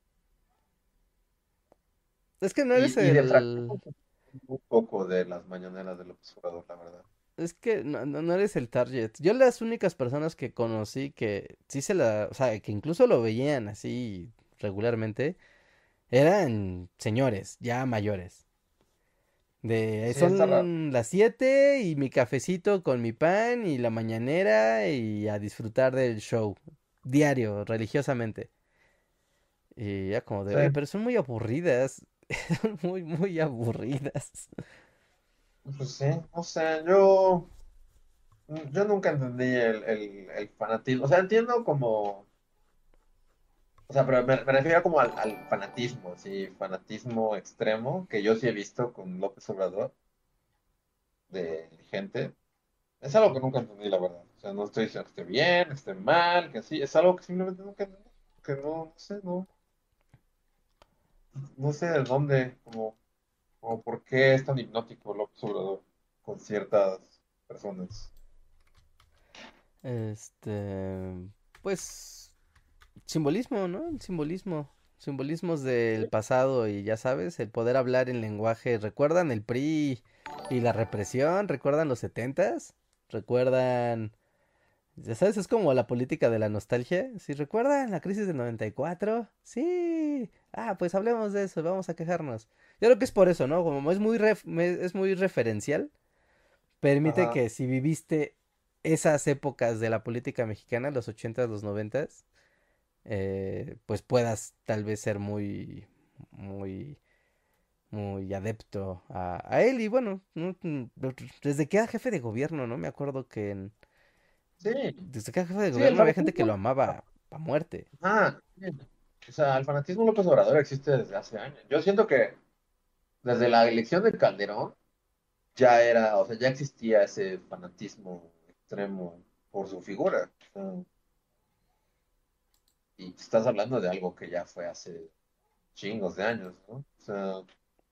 Es que no eres Y, y de el... fragmentos un poco de las mañaneras de López Obrador, la verdad. Es que no, no, no eres el target. Yo las únicas personas que conocí que sí se la... O sea, que incluso lo veían así regularmente, eran señores, ya mayores. De Sí, está raro. son las siete y mi cafecito con mi pan y la mañanera y a disfrutar del show. Diario, religiosamente. Y ya como de, Sí. oye, pero son muy aburridas. Son muy, muy aburridas. Pues sí, no sé, yo, yo nunca entendí el, el, el fanatismo. O sea, entiendo como, o sea, pero me, me refiero como al, al fanatismo, sí, fanatismo extremo, que yo sí he visto con López Obrador, de gente. Es algo que nunca entendí, la verdad. O sea, no estoy diciendo que esté bien, que esté mal, que sí, es algo que simplemente nunca entendí. Que no, no sé, no, no sé de dónde, como, como por qué es tan hipnótico López Obrador con ciertas personas. Este, pues simbolismo, ¿no? El simbolismo. Simbolismos del pasado y ya sabes, el poder hablar en lenguaje. ¿Recuerdan el P R I y la represión? ¿Recuerdan los setentas? ¿Recuerdan? Ya sabes, es como la política de la nostalgia. ¿Sí recuerdan la crisis del noventa y cuatro? Sí. Ah, pues hablemos de eso, vamos a quejarnos. Yo creo que es por eso, ¿no? Como es muy ref- me- es muy referencial, permite Ajá. que si viviste esas épocas de la política mexicana, los ochentas, los noventas, eh, pues puedas tal vez ser muy, muy, muy adepto a, a él. Y bueno, ¿no? Desde que era jefe de gobierno, ¿no? Me acuerdo que en- Sí, desde que era jefe de sí, el gobierno había gente que lo fanatismo. amaba a muerte. Ah, bien. O sea, el fanatismo López Obrador existe desde hace años. Yo siento que desde la elección de Calderón ya era, o sea, ya existía ese fanatismo extremo por su figura. O sea, y estás hablando de algo que ya fue hace chingos de años, ¿no? O sea,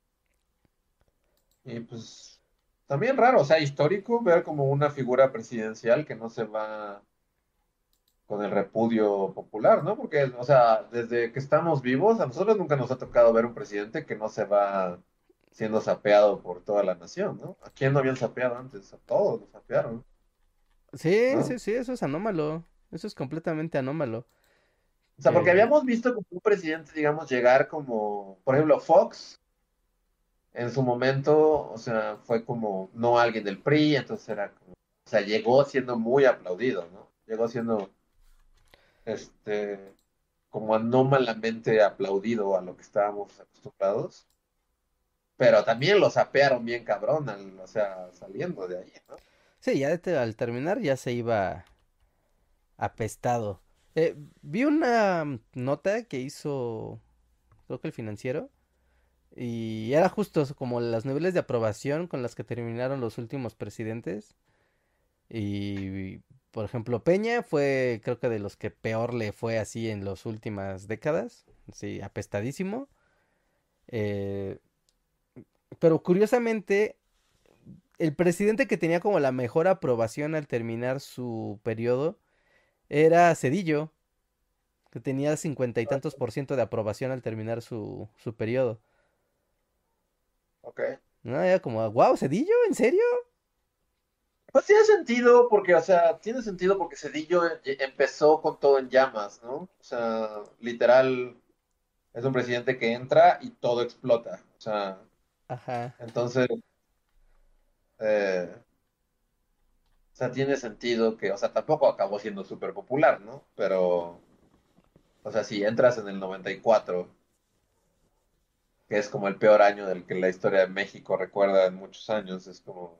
y pues también raro, o sea, histórico ver como una figura presidencial que no se va con el repudio popular, ¿no? Porque, o sea, desde que estamos vivos, a nosotros nunca nos ha tocado ver un presidente que no se va siendo sapeado por toda la nación, ¿no? ¿A quién no habían sapeado antes? A todos los sapearon, Sí, ¿no? sí, sí, eso es anómalo. Eso es completamente anómalo. O sea, porque Que, habíamos visto como un presidente, digamos, llegar como, por ejemplo, Fox, en su momento, o sea, fue como no alguien del P R I, entonces era como, o sea, llegó siendo muy aplaudido, ¿no? Llegó siendo, este, como anómalamente aplaudido a lo que estábamos acostumbrados, pero también lo sapearon bien cabrón, al- o sea, saliendo de ahí, ¿no? sí, ya de- al terminar ya se iba apestado. Eh, vi una mm, nota que hizo, creo que el Financiero, y era justo como los niveles de aprobación con las que terminaron los últimos presidentes. Y, por ejemplo, Peña fue, creo que de los que peor le fue así en las últimas décadas, sí, apestadísimo. Eh, pero curiosamente, el presidente que tenía como la mejor aprobación al terminar su periodo era Cedillo, que tenía cincuenta y tantos por ciento de aprobación al terminar su, su periodo. Ok. No, era como, wow, ¿Cedillo? ¿En serio? Pues tiene sentido porque, o sea, tiene sentido porque Cedillo eh, empezó con todo en llamas, ¿no? O sea, literal, es un presidente que entra y todo explota. O sea, Ajá. entonces, eh, o sea, tiene sentido que, o sea, tampoco acabó siendo súper popular, ¿no? Pero, o sea, si entras en el noventa y cuatro, que es como el peor año del que la historia de México recuerda en muchos años, es como,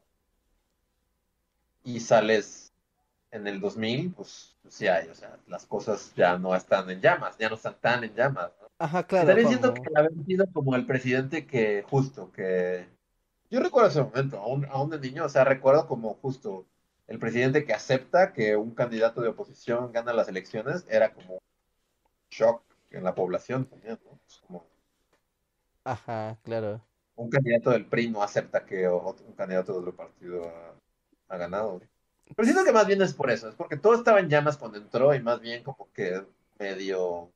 y sales en el dos mil, pues sí hay, o sea, las cosas ya no están en llamas, ya no están tan en llamas, ¿no? Ajá, Y claro, también siento que como... haber sido como el presidente que, justo, que yo recuerdo ese momento, aún, aún de niño, o sea, recuerdo como justo el presidente que acepta que un candidato de oposición gana las elecciones, era como un shock en la población también, ¿no? Es como Ajá, claro. un candidato del P R I no acepta que otro- un candidato de otro partido ha, ha ganado. Pero siento que más bien es por eso, es porque todo estaba en llamas cuando entró y más bien como que medio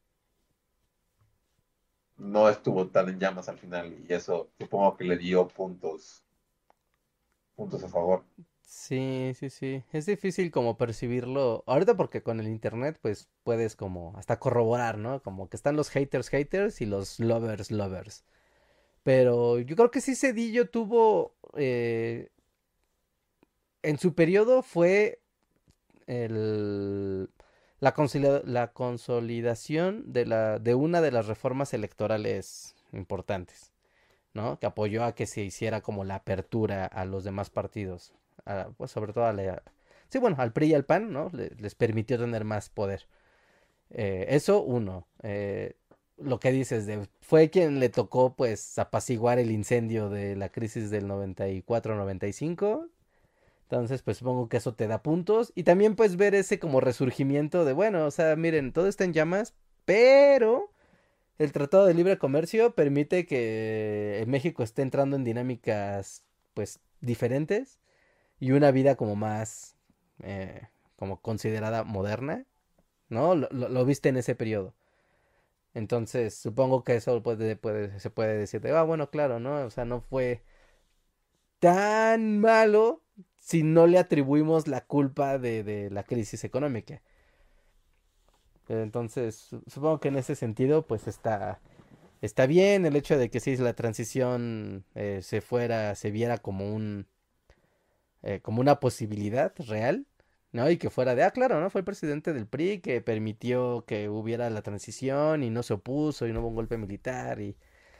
no estuvo tan en llamas al final y eso supongo que le dio puntos, puntos a favor. Sí, sí, sí. Es difícil como percibirlo. Ahorita porque con el internet pues puedes como hasta corroborar, ¿no? Como que están los haters haters y los lovers lovers. Pero yo creo que sí Cedillo tuvo... eh, en su periodo fue el... La, consolida- la consolidación de, la, de una de las reformas electorales importantes, ¿no? Que apoyó a que se hiciera como la apertura a los demás partidos, a- pues sobre todo a la, sí, bueno, al P R I y al P A N, ¿no? Le- les permitió tener más poder. Eh, eso, uno. Eh, lo que dices, de, fue quien le tocó, pues, apaciguar el incendio de la crisis del noventa y cuatro noventa y cinco. Entonces, pues supongo que eso te da puntos. Y también, pues, ver ese como resurgimiento de, bueno, o sea, miren, todo está en llamas, pero el Tratado de Libre Comercio permite que México esté entrando en dinámicas, pues, diferentes y una vida como más, eh, como considerada moderna, ¿no? Lo, lo- lo viste en ese periodo. Entonces, supongo que eso puede, puede, se puede decir de, ah, bueno, claro, ¿no? O sea, no fue tan malo si no le atribuimos la culpa de, de la crisis económica. Entonces, su- supongo que en ese sentido, pues está, está bien el hecho de que si la transición eh, se fuera, se viera como un, eh, como una posibilidad real, ¿no? Y que fuera de, ah, claro, ¿no? Fue el presidente del P R I que permitió que hubiera la transición y no se opuso y no hubo un golpe militar y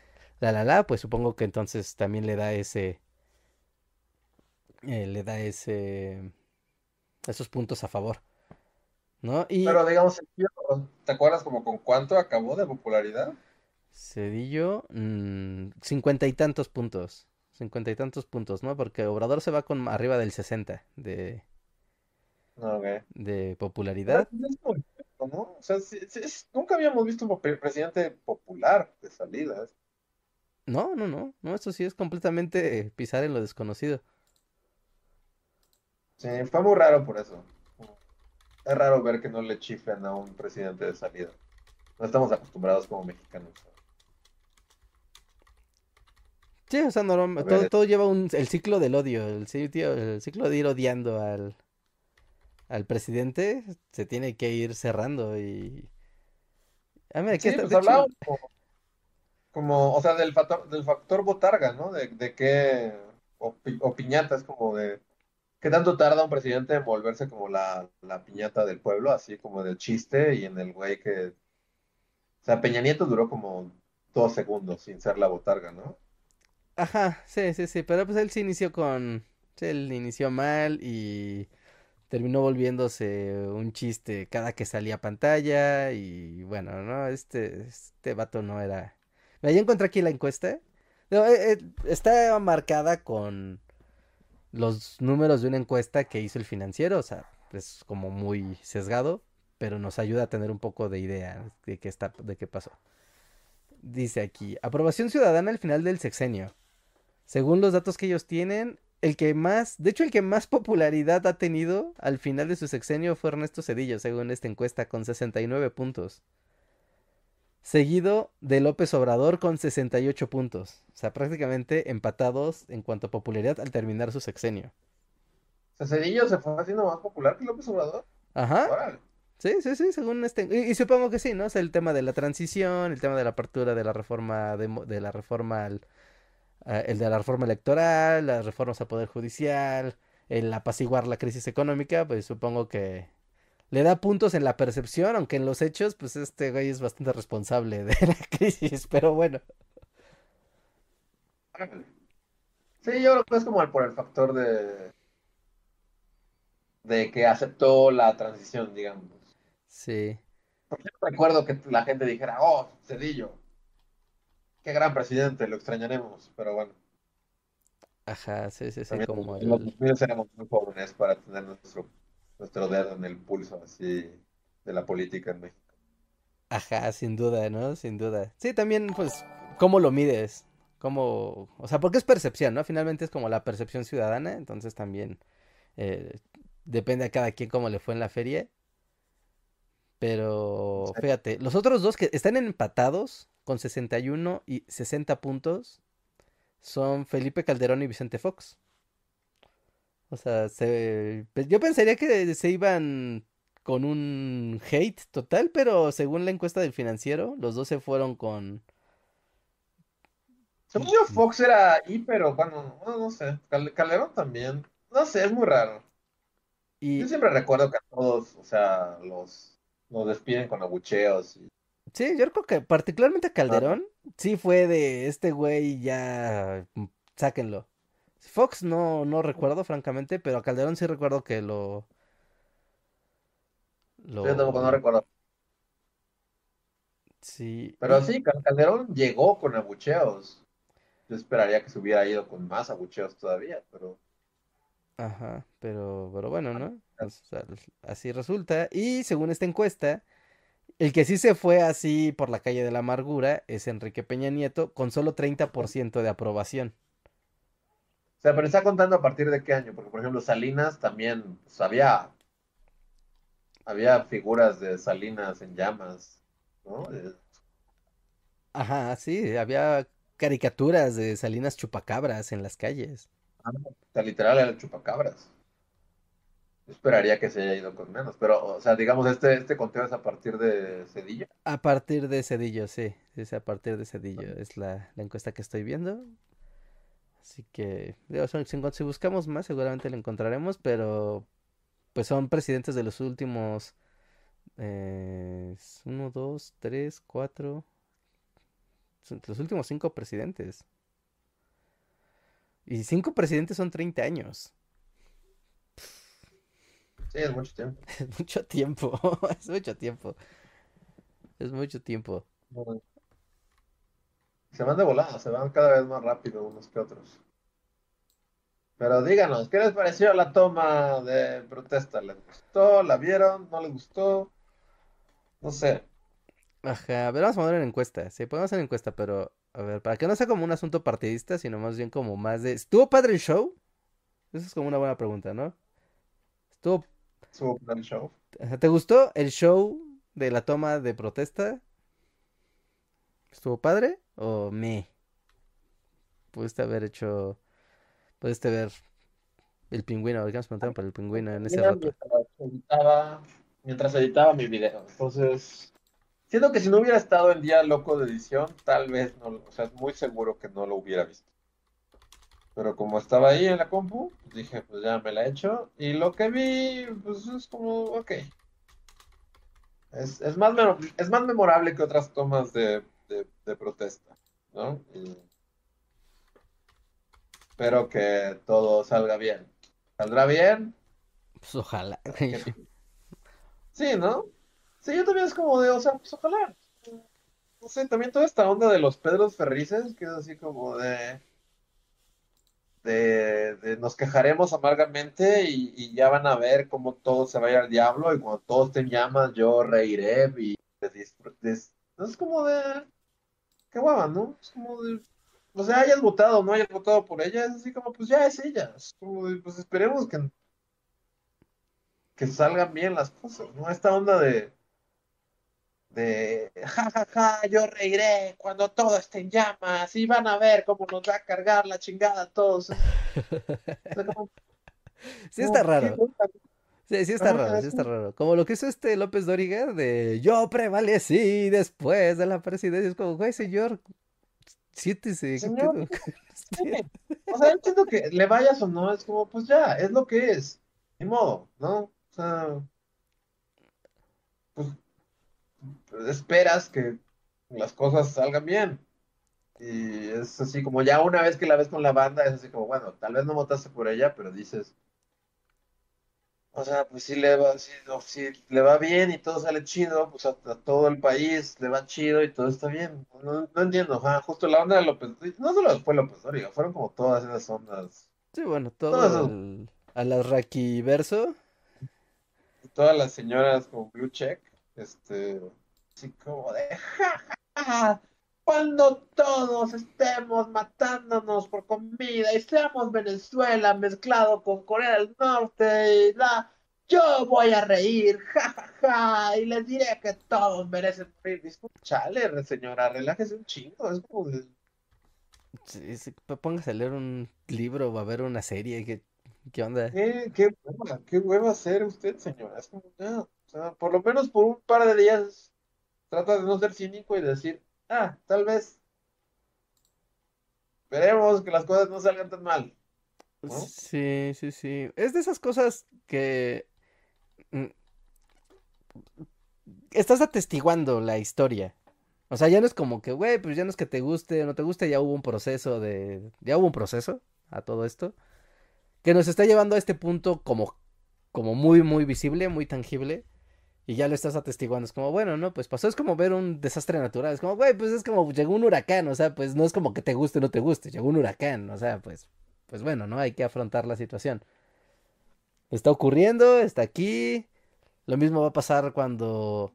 la la la, pues supongo que entonces también le da ese, eh, le da ese, esos puntos a favor, ¿no? Y Pero digamos, Cedillo, ¿te acuerdas como con cuánto acabó de popularidad? Cedillo, mm, cincuenta y tantos puntos, cincuenta y tantos puntos, ¿no? Porque Obrador se va con arriba del sesenta de, No, ok. de Pero popularidad. pues, es muy cierto, ¿no? O sea, sí- sí es- nunca habíamos visto un pre- presidente popular de salidas. No, no, no, no, esto sí es completamente pisar en lo desconocido. Sí, fue muy raro por eso. Es raro ver que no le chiflen a un presidente de salida. No estamos acostumbrados como mexicanos Sí, o sea, a normal- todo, ver. todo lleva un, el ciclo del odio, el sitio, el ciclo de ir odiando al, al presidente, se tiene que ir cerrando y... Ah, mira, aquí Sí, está, pues de hecho, hablábamos como, como, o sea, del factor, del factor botarga, ¿no? De, de qué, o, pi- o piñata, es como de, ¿qué tanto tarda un presidente en volverse como la, la piñata del pueblo, así como del chiste y en el güey que, o sea, Peña Nieto duró como dos segundos sin ser la botarga, ¿no? ajá, sí, sí, sí, pero pues él se inició con, sí, él inició mal y terminó volviéndose un chiste cada que salía a pantalla y bueno, no, este, este vato no era... Mira, ya encontré aquí la encuesta. No, eh, eh, está marcada con los números de una encuesta que hizo el Financiero, o sea, es como muy sesgado, pero nos ayuda a tener un poco de idea de qué está, de qué pasó. Dice aquí, aprobación ciudadana al final del sexenio. Según los datos que ellos tienen, el que más, de hecho el que más popularidad ha tenido al final de su sexenio fue Ernesto Zedillo, según esta encuesta, con sesenta y nueve puntos. Seguido de López Obrador con sesenta y ocho puntos. O sea, prácticamente empatados en cuanto a popularidad al terminar su sexenio. O sea, Cedillo se fue haciendo más popular que López Obrador. Ajá. Órale. Sí, sí, sí, según este. Y, y supongo que sí, ¿no? O sea, el tema de la transición, el tema de la apertura de la reforma, de, de la reforma al, a- el de la reforma electoral, las reformas al Poder Judicial, el apaciguar la crisis económica, pues supongo que le da puntos en la percepción, aunque en los hechos, pues este güey es bastante responsable de la crisis, pero bueno. Órale. Sí, yo creo que es como el- por el factor de, de que aceptó la transición, digamos. Sí, Porque yo recuerdo que la gente dijera, oh, Cedillo, qué gran presidente, lo extrañaremos. Pero bueno, ajá, sí, sí, sí, también como en los el... dos mil éramos muy jóvenes para tener nuestro, nuestro dedo en el pulso así de la política en México. Ajá, sin duda, ¿no? Sin duda. Sí, también, pues, ¿cómo lo mides? ¿Cómo...? O sea, porque es percepción, ¿no? Finalmente es como la percepción ciudadana, entonces también eh, depende a cada quien cómo le fue en la feria. Pero fíjate, los otros dos que están empatados con sesenta y uno y sesenta puntos son Felipe Calderón y Vicente Fox. O sea, se... pues, yo pensaría que se iban con un hate total, pero según la encuesta del Financiero, los dos se fueron con... Según yo, Fox era ahí, pero bueno, no, no sé. Cal- Calderón también. No sé, es muy raro. Yo Y siempre recuerdo que a todos, o sea, los, los despiden con abucheos. Y, sí, yo creo que particularmente a ah, Calderón, sí fue de este güey ya... mm, sáquenlo. Fox no, no recuerdo, francamente, pero a Calderón sí recuerdo que lo... yo tampoco Lo, no lo... recuerdo. Sí, Pero y... sí, Cal- Calderón llegó con abucheos. Yo esperaría que se hubiera ido con más abucheos todavía, pero Ajá, pero, pero bueno, bueno, ¿no? O sea, así resulta. Y según esta encuesta, el que sí se fue así por la calle de la amargura es Enrique Peña Nieto con solo treinta por ciento de aprobación. o sea, pero está contando a partir de qué año, porque por ejemplo Salinas también, pues, había, había figuras de Salinas en llamas, ¿no? Eh, Ajá, sí, había caricaturas de Salinas Chupacabras en las calles. ah, o sea, literal era el chupacabras. Yo esperaría que se haya ido con menos, pero, o sea, digamos, este, este conteo es a partir de Cedillo. A partir de Cedillo, sí, sí, sí, a partir de Cedillo es la, la encuesta que estoy viendo. Así que, digo, son- si, si buscamos más, seguramente lo encontraremos, pero pues son presidentes de los últimos eh, uno, dos, tres, cuatro. Los últimos cinco presidentes. Y cinco presidentes son treinta años. Sí, es mucho tiempo. Es mucho tiempo. Es mucho tiempo. Es mucho tiempo. Bueno, se van de volada, se van cada vez más rápido unos que otros. Pero díganos, ¿qué les pareció la toma de protesta? ¿Les gustó? ¿La vieron? ¿No les gustó? No sé. Ajá, a ver, vamos a poner una encuesta. Sí, podemos hacer una encuesta, pero a ver, para que no sea como un asunto partidista, sino más bien como más de... ¿Estuvo padre el show? Eso es como una buena pregunta, ¿no? ¿Estuvo... Subo con el show. Ajá, ¿te gustó el show de la toma de protesta? ¿Estuvo padre? ¿O me? Pudiste haber hecho... Pudiste ver el pingüino, porque nos preguntaron por el pingüino en ese Mira, rato. mientras editaba, mientras editaba mi video. Entonces, siento que si no hubiera estado el día loco de edición, tal vez no, o sea, es muy seguro que no lo hubiera visto. Pero como estaba ahí en la compu, pues dije, pues ya me la he hecho. Y lo que vi, pues es como, ok. Es, es más, memo- es más memorable que otras tomas de, de, de protesta, ¿no? Y espero que todo salga bien. ¿Saldrá bien? Pues ojalá, ¿Qué güey. pi- Sí, ¿no? Sí, yo también es como de, o sea, pues ojalá. No sé, también toda esta onda de los Pedros Ferrices, que es así como de, de, de nos quejaremos amargamente y, y ya van a ver cómo todo se vaya al diablo y cuando todo esté en llamas yo reiré y de disfr- des- no es como de, qué guava, ¿no? Es como de, o sea, hayas votado, no hayas votado por ella, es así como, pues ya es ella, es como de, pues esperemos que, que salgan bien las cosas, ¿no? Esta onda de de ja, ja, ja, yo reiré cuando todo esté en llamas y van a ver cómo nos va a cargar la chingada a todos. O sea, como, Sí está como, qué raro. onda. Sí, sí está Ajá, raro, sí es está como, raro. Como lo que hizo este López Dóriga de yo prevalecí después de la presidencia. Es como, güey, señor, siéntese, ¿qué señor, pedo ¿qué con sí. usted? O sea, entiendo que le vayas o no, es como, pues ya, es lo que es, ni modo, ¿no? O sea, pues esperas que las cosas salgan bien. Y es así como ya una vez que la ves con la banda, es así como, bueno, tal vez no votaste por ella, pero dices, o sea, pues si le va, si, no, si le va bien y todo sale chido, pues a, a todo el país le va chido y todo está bien. No, no entiendo, ajá, justo la onda de López, no solo fue López Dóriga, fueron como todas esas ondas, Sí, bueno, todas todo esas, el... A la Raquiverso. todas las señoras con blue check, este, así como de, ja, ja, ja, cuando todos estemos matándonos por comida y seamos Venezuela mezclado con Corea del Norte y la, yo voy a reír, ja, ja, ja, y les diré que todos merecen morir. Dice, chale, re- señora, relájese un chingo, es como de, Sí, sí, p- póngase a leer un libro o a ver una serie. ¿Qué, qué onda? ¿qué, qué hueva, qué hueva hacer usted, señora? Es como, ya, o sea, por lo menos por un par de días trata de no ser cínico y decir, ah, tal vez veremos que las cosas no salgan tan mal, ¿no? Sí, sí, sí. Es de esas cosas que mm, estás atestiguando la historia. O sea, ya no es como que, güey, pues ya no es que te guste o no te guste, ya hubo un proceso de... Ya hubo un proceso a todo esto. Que nos está llevando a este punto como, como muy, muy visible, muy tangible. Y ya lo estás atestiguando. Es como, bueno, no, pues pasó. Es como ver un desastre natural. Es como, güey, pues es como llegó un huracán. O sea, pues no es como que te guste o no te guste. Llegó un huracán. O sea, pues, pues bueno, ¿no? Hay que afrontar la situación. Está ocurriendo, está aquí. Lo mismo va a pasar cuando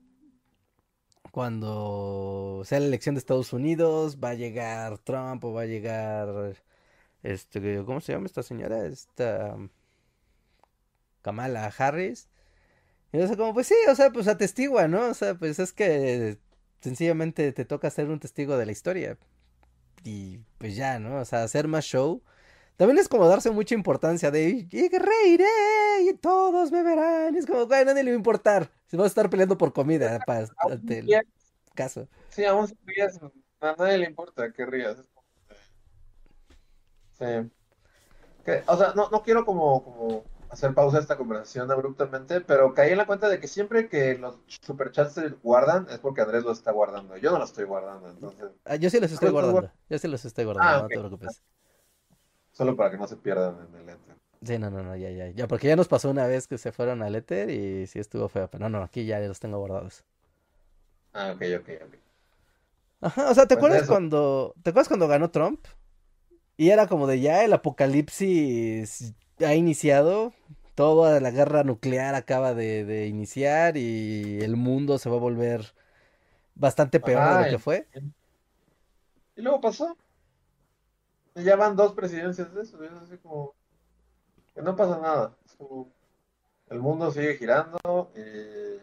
cuando sea la elección de Estados Unidos, va a llegar Trump o va a llegar, este, ¿cómo se llama esta señora? Esta Kamala Harris. Y yo sé como, pues sí, o sea, pues atestigua, ¿no? O sea, pues es que sencillamente te toca ser un testigo de la historia. Y pues ya, ¿no? O sea, hacer más show. También es como darse mucha importancia de, y reiré, y todos me verán. Y es como, güey, a nadie le va a importar. Se va a estar peleando por comida para ante el caso. Sí, aún si rías, a nadie le importa que rías. Es como, sí. Que, o sea, no, no quiero como, como, hacer pausa a esta conversación abruptamente, pero caí en la cuenta de que siempre que los superchats se guardan es porque Andrés los está guardando. Yo no los estoy guardando, entonces. Ah, yo sí los ¿Tú estoy los estás guardando. guardando? Yo sí los estoy guardando, Ah, no ok. te preocupes. Solo para que no se pierdan en el enter. Sí, no, no, no, ya, ya. Ya, porque ya nos pasó una vez que se fueron al éter y sí estuvo feo. Pero no, no, aquí ya los tengo guardados. Ah, ok, ok, ok. Ajá, o sea, ¿te Pues acuerdas eso. cuando, ¿te acuerdas cuando ganó Trump? Y era como de ya el apocalipsis ha iniciado, toda la guerra nuclear acaba de, de iniciar y el mundo se va a volver bastante peor de lo Ajá. que Y, fue. y luego pasó. Y ya van dos presidencias de eso. Y es así como que no pasa nada. Es como, el mundo sigue girando. Y...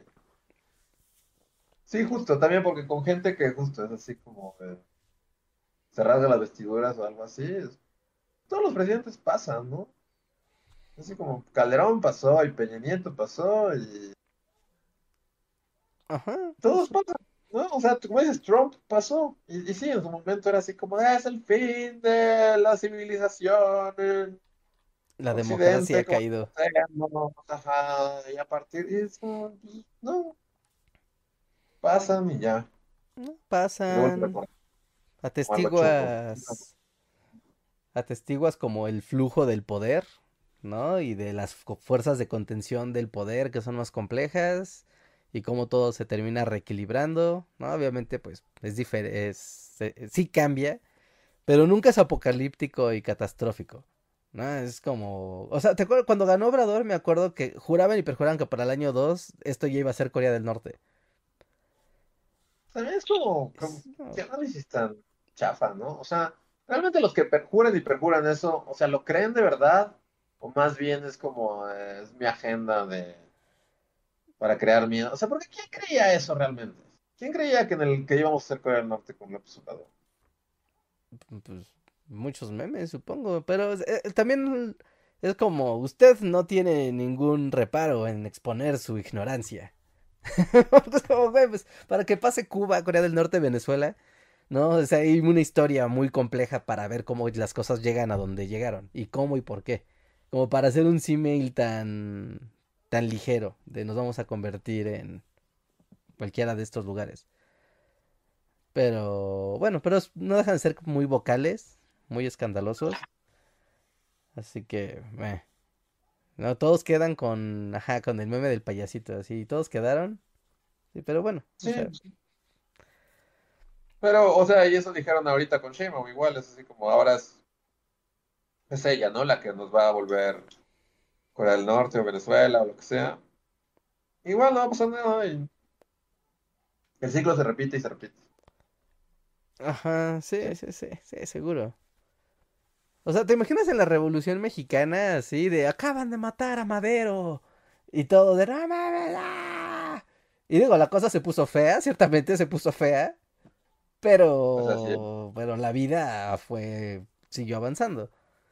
Sí, justo. También porque con gente que justo es así como eh, se rasga las vestiduras o algo así. es- Todos los presidentes pasan, ¿no? Así como Calderón pasó y Peña Nieto pasó y Ajá, todos eso. pasan, ¿no? O sea, como dices, Trump pasó. Y, y sí, en su momento era así como, "Ah, es el fin de la civilización en La democracia ha Occidente, como caído. conocemos, ajá, y a partir de eso, pues, no, pasan y ya. ¿No? Y luego lo Pasan, recordamos como algo chongo. atestiguas, atestiguas como el flujo del poder, ¿no? Y de las fu- fuerzas de contención del poder que son más complejas y cómo todo se termina reequilibrando, ¿no? Obviamente, pues es diferente, es, se- sí cambia, pero nunca es apocalíptico y catastrófico, ¿no? Es como, o sea, ¿te acuerdas? Cuando ganó Obrador, me acuerdo que juraban y perjuraban que para el año dos esto ya iba a ser Corea del Norte. También es como, como, Es- no, qué análisis tan chafa, ¿no? O sea, realmente los que perjuran y perjuran eso, o sea, ¿lo creen de verdad? O más bien es como, eh, es mi agenda de, para crear miedo. O sea, ¿porque quién creía eso realmente? ¿Quién creía que en el que íbamos a ser Corea del Norte con López Obrador? pues muchos memes, supongo, pero eh, eh, también es como, usted no tiene ningún reparo en exponer su ignorancia. Es como, güey, pues, para que pase Cuba, Corea del Norte, Venezuela, ¿no? O sea, hay una historia muy compleja para ver cómo las cosas llegan a donde llegaron y cómo y por qué. Como para hacer un símil tan, tan ligero de nos vamos a convertir en cualquiera de estos lugares. Pero bueno, pero es- no dejan de ser muy vocales, muy escandalosos. Así que, meh. No, todos quedan con, ajá, con el meme del payasito, así, todos quedaron. Sí, pero bueno, o Sí, sea, sí. Pero, o sea, y eso dijeron ahorita con Sheinbaum, igual, es así como ahora es, es ella, ¿no? La que nos va a volver Corea del Norte o Venezuela o lo que sea. Igual no va a pasar nada y el ciclo se repite y se repite. ajá, Sí. sí, sí, sí, sí, seguro. O sea, ¿te imaginas en la Revolución Mexicana así de acaban de matar a Madero y todo de no mames, ah"? Y digo, la cosa se puso fea, ciertamente se puso fea, Pues así es. pero pero la vida fue siguió avanzando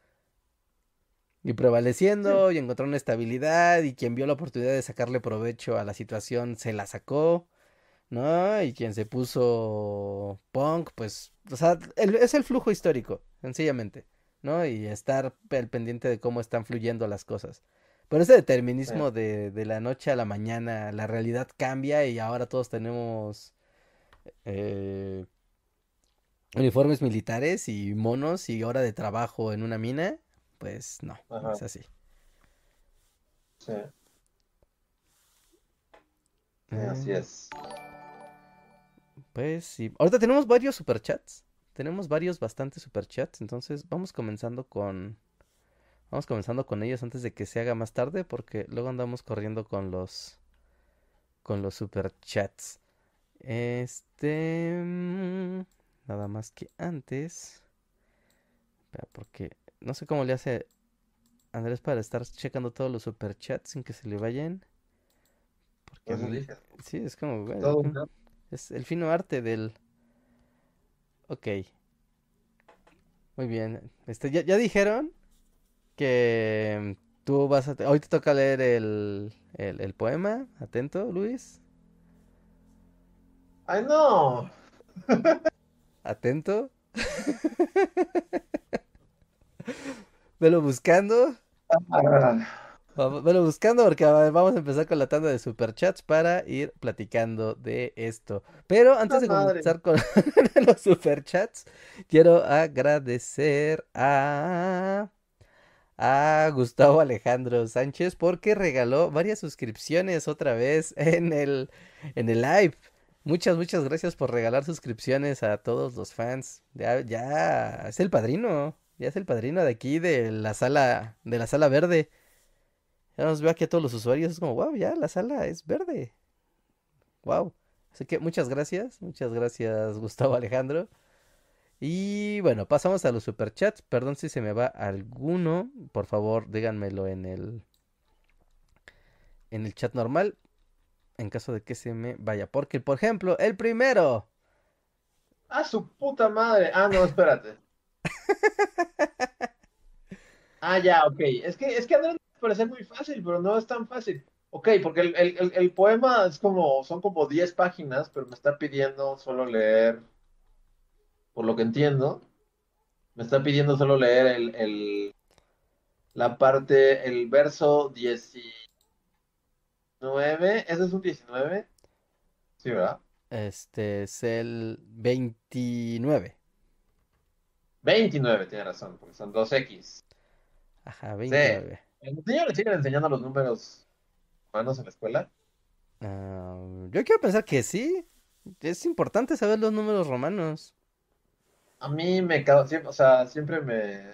y Sí, prevaleciendo y encontró una estabilidad y quien vio la oportunidad de sacarle provecho a la situación se la sacó, ¿no? Y quien se puso punk, pues, o sea, el- es el flujo histórico, sencillamente, ¿no? Y estar al pendiente de cómo están fluyendo las cosas. Pero ese sí, determinismo de, de la noche a la mañana, la realidad cambia y ahora todos tenemos eh, uniformes militares y monos y hora de trabajo en una mina, pues no, no ajá, es así. sí, sí, así Eh, es. pues sí. Ahorita tenemos varios superchats. Tenemos varios bastantes superchats. Entonces vamos comenzando con. Vamos comenzando con ellos antes de que se haga más tarde. Porque luego andamos corriendo con los. Con los superchats. Este. mm, Nada más que antes. Espera, porque no sé cómo le hace Andrés para estar checando todos los superchats sin que se le vayan. Porque Por a eso mí. dije, Sí, es como, güey, todo un gato. es el fino arte del. Ok, muy bien. Este, ya, ya dijeron que tú vas a... Hoy te toca leer el, el, el poema. Atento, Luis. ¡Ay, no! Atento. Velo buscando. Ah, Bueno, buscando porque a ver, vamos a empezar con la tanda de superchats para ir platicando de esto. Pero antes ¡La de madre! comenzar con los superchats, quiero agradecer a, a Gustavo Alejandro Sánchez porque regaló varias suscripciones otra vez en el, en el live. Muchas, muchas gracias por regalar suscripciones a todos los fans. Ya, ya es el padrino, ya es el padrino de aquí de la sala, de la sala verde. Ya nos veo aquí a todos los usuarios, es como, wow, ya la sala es verde. Wow. Así que muchas gracias, muchas gracias Gustavo Alejandro. Y bueno, pasamos a los superchats. Perdón si se me va alguno. Por favor, díganmelo en el en el chat normal. En caso de que se me vaya. Porque, por ejemplo, el primero. ¡Ah, su puta madre! Ah, no, espérate. Ah, ya, ok. Es que, es que Andrés me parece muy fácil, pero no es tan fácil. Ok, porque el, el, el, el poema es como, son como diez páginas, pero me está pidiendo solo leer, por lo que entiendo, me está pidiendo solo leer el, el, la parte, el verso diecinueve. ¿Ese es un diecinueve? Sí, ¿verdad? Este es el veintinueve. Veintinueve, tiene razón, porque son dos equis. Ajá, Sí. veintinueve. ¿En los niños le siguen enseñando los números humanos en la escuela? Ah, yo quiero pensar que sí. Es importante saber los números romanos. A mí me causa, siempre, o sea, siempre me,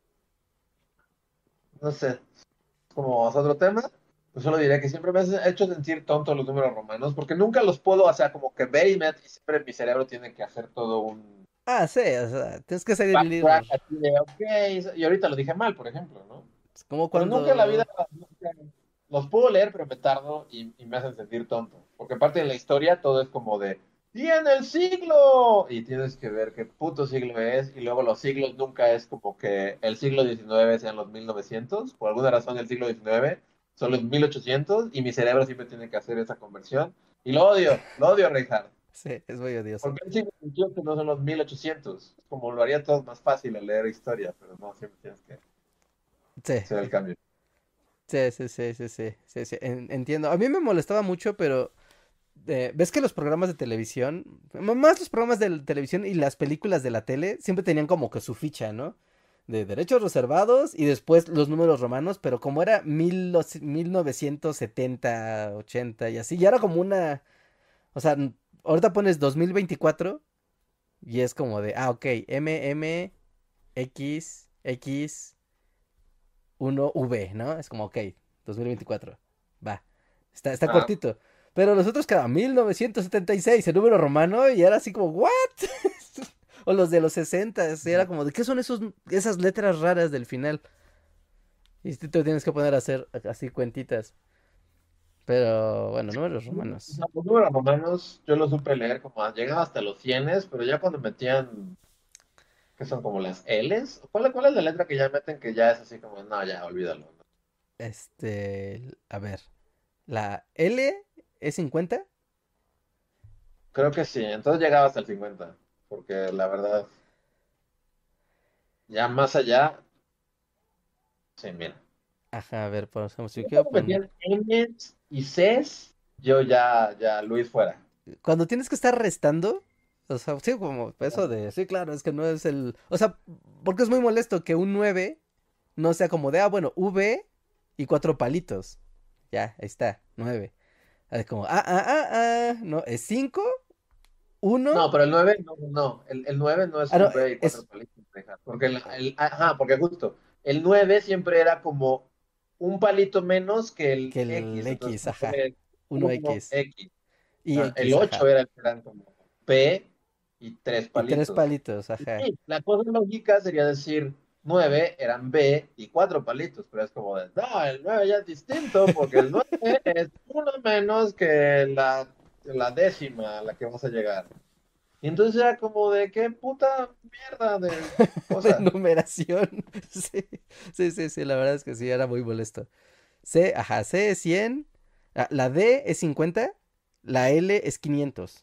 no sé, como es otro tema, pues solo diré que siempre me ha hecho sentir tonto los números romanos, porque nunca los puedo, o sea, como que ver y, me, y siempre mi cerebro tiene que hacer todo un Ah, sí, o sea, tienes que seguir. backtrack así de, ok, y ahorita lo dije mal, por ejemplo, ¿no? Es como Pero nunca en la vida cuando. nunca- los puedo leer, pero me tardo y, y me hacen sentir tonto, porque aparte de la historia todo es como de, y en el siglo, y tienes que ver qué puto siglo es, y luego los siglos nunca es como que el siglo diecinueve sean los mil novecientos, por alguna razón el siglo diecinueve son los mil ochocientos, y mi cerebro siempre tiene que hacer esa conversión, y lo odio, lo odio, Reinhardt, Sí, es muy odioso. porque el siglo veintiocho no son los mil ochocientos, como lo haría todo más fácil al leer historia, pero no, siempre tienes que Sí, hacer el cambio. sí, sí, sí, sí, sí, sí, sí, en- entiendo. A mí me molestaba mucho, pero eh, ves que los programas de televisión, m- más los programas de la televisión y las películas de la tele, siempre tenían como que su ficha, ¿no? De derechos reservados y después los números romanos, pero como era mil, los- mil novecientos setenta, ochenta y así, ya era como una, o sea, n- ahorita pones dos mil veinticuatro y es como de, ah, ok, M M X X uno V, ¿no? Es como, ok, dos mil veinticuatro. Va. Está, está Ah, cortito. Pero los otros cada mil novecientos setenta y seis, el número romano, y era así como, ¿what? O los de los sesenta, y era como, ¿de qué son esos, esas letras raras del final? Y tú te tienes que poner a hacer así cuentitas. Pero bueno, números o romanos. sea, los números romanos yo los supe leer como llegaba hasta los cienes, pero ya cuando metían, que son como las L's, ¿cuál, cuál es la letra que ya meten que ya es así como, no, ya, olvídalo, ¿no? Este, a ver, la L es cincuenta. Creo que sí, entonces llegaba hasta el cincuenta, porque la verdad, ya más allá, sí, mira. Ajá, a ver, por ejemplo, si Ya quiero cuando poner. metían M's y C's, yo ya, ya, Luis fuera. Cuando tienes que estar restando, o sea, sí, como eso de, sí, claro, es que no es el, o sea, porque es muy molesto que un nueve no sea como de, ah, bueno, V y cuatro palitos. Ya, ahí está, nueve. Es como, ah, ah, ah, ah, no, es cinco, uno, No, pero el nueve no, no, el, el nueve no es ah, no, un B y cuatro es, palitos, deja, porque el, el- ajá, porque justo, el nueve siempre era como un palito menos que el que el X, entonces X, tú ajá, pones uno uno x x. y Ah, el X, ocho ajá, era el que eran como P y tres y tres palitos. palitos, Y ajá. sí, la cosa lógica sería decir nueve eran B y cuatro palitos, pero es como de, no, el nueve ya es distinto, porque el nueve es uno menos que la, la décima a la que vas a llegar. Y entonces era como de qué puta mierda de De cosa. numeración, sí, sí, sí, sí, la verdad es que sí, era muy molesto. C, ajá, C es cien, ah, la D es cincuenta, la L es quinientos.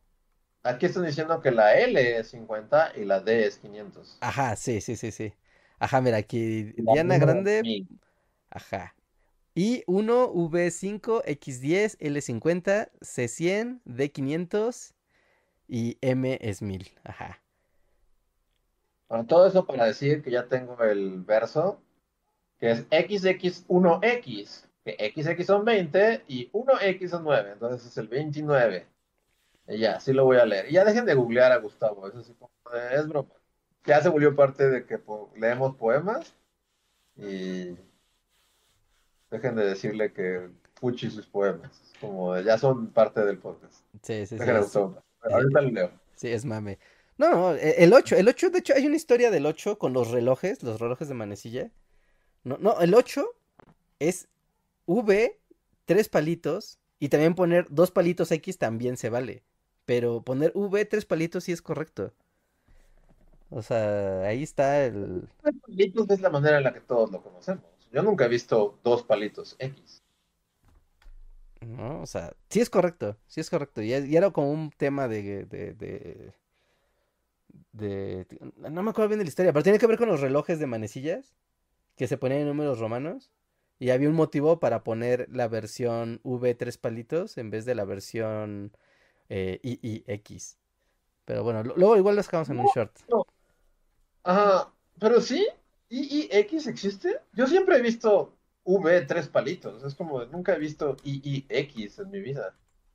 Aquí están diciendo que la L es cincuenta y la D es quinientos. Ajá, sí, sí, sí, sí. Ajá, mira, aquí La Diana número Grande, mil. ajá. I uno, V cinco, X diez, L cincuenta, C cien, D quinientos y M es mil. Ajá. Bueno, todo eso para decir que ya tengo el verso, que es equis equis uno equis, que equis equis son veinte y uno equis son nueve, entonces es el veintinueve. Y ya, sí lo voy a leer. Y ya dejen de googlear a Gustavo, eso sí como de- es broma. Ya se volvió parte de que po- leemos poemas y dejen de decirle que fuchi sus poemas. Como de- ya son parte del podcast. Sí, sí, sí, Dejen a es, Gustavo. eh, Ahorita lo leo. sí, es mame. No, no, e- el ocho, el ocho, de hecho, hay una historia del ocho con los relojes, los relojes de manecilla. No, no, el ocho es V, tres palitos, y también poner dos palitos X también se vale. Pero poner V, tres palitos sí es correcto. O sea, ahí está el... Tres palitos es la manera en la que todos lo conocemos. Yo nunca he visto dos palitos X. ¿no? O sea, sí es correcto, sí es correcto. Y, y era como un tema de, de, de, de- No me acuerdo bien de la historia, pero tiene que ver con los relojes de manecillas que se ponían en números romanos. Y había un motivo para poner la versión V tres palitos en vez de la versión eh, I I X. Pero bueno, lo- luego igual lo sacamos en un No, short. no. Ajá, pero sí, I I X existe. Yo siempre he visto V tres palitos. Es como, nunca he visto I I X en mi vida.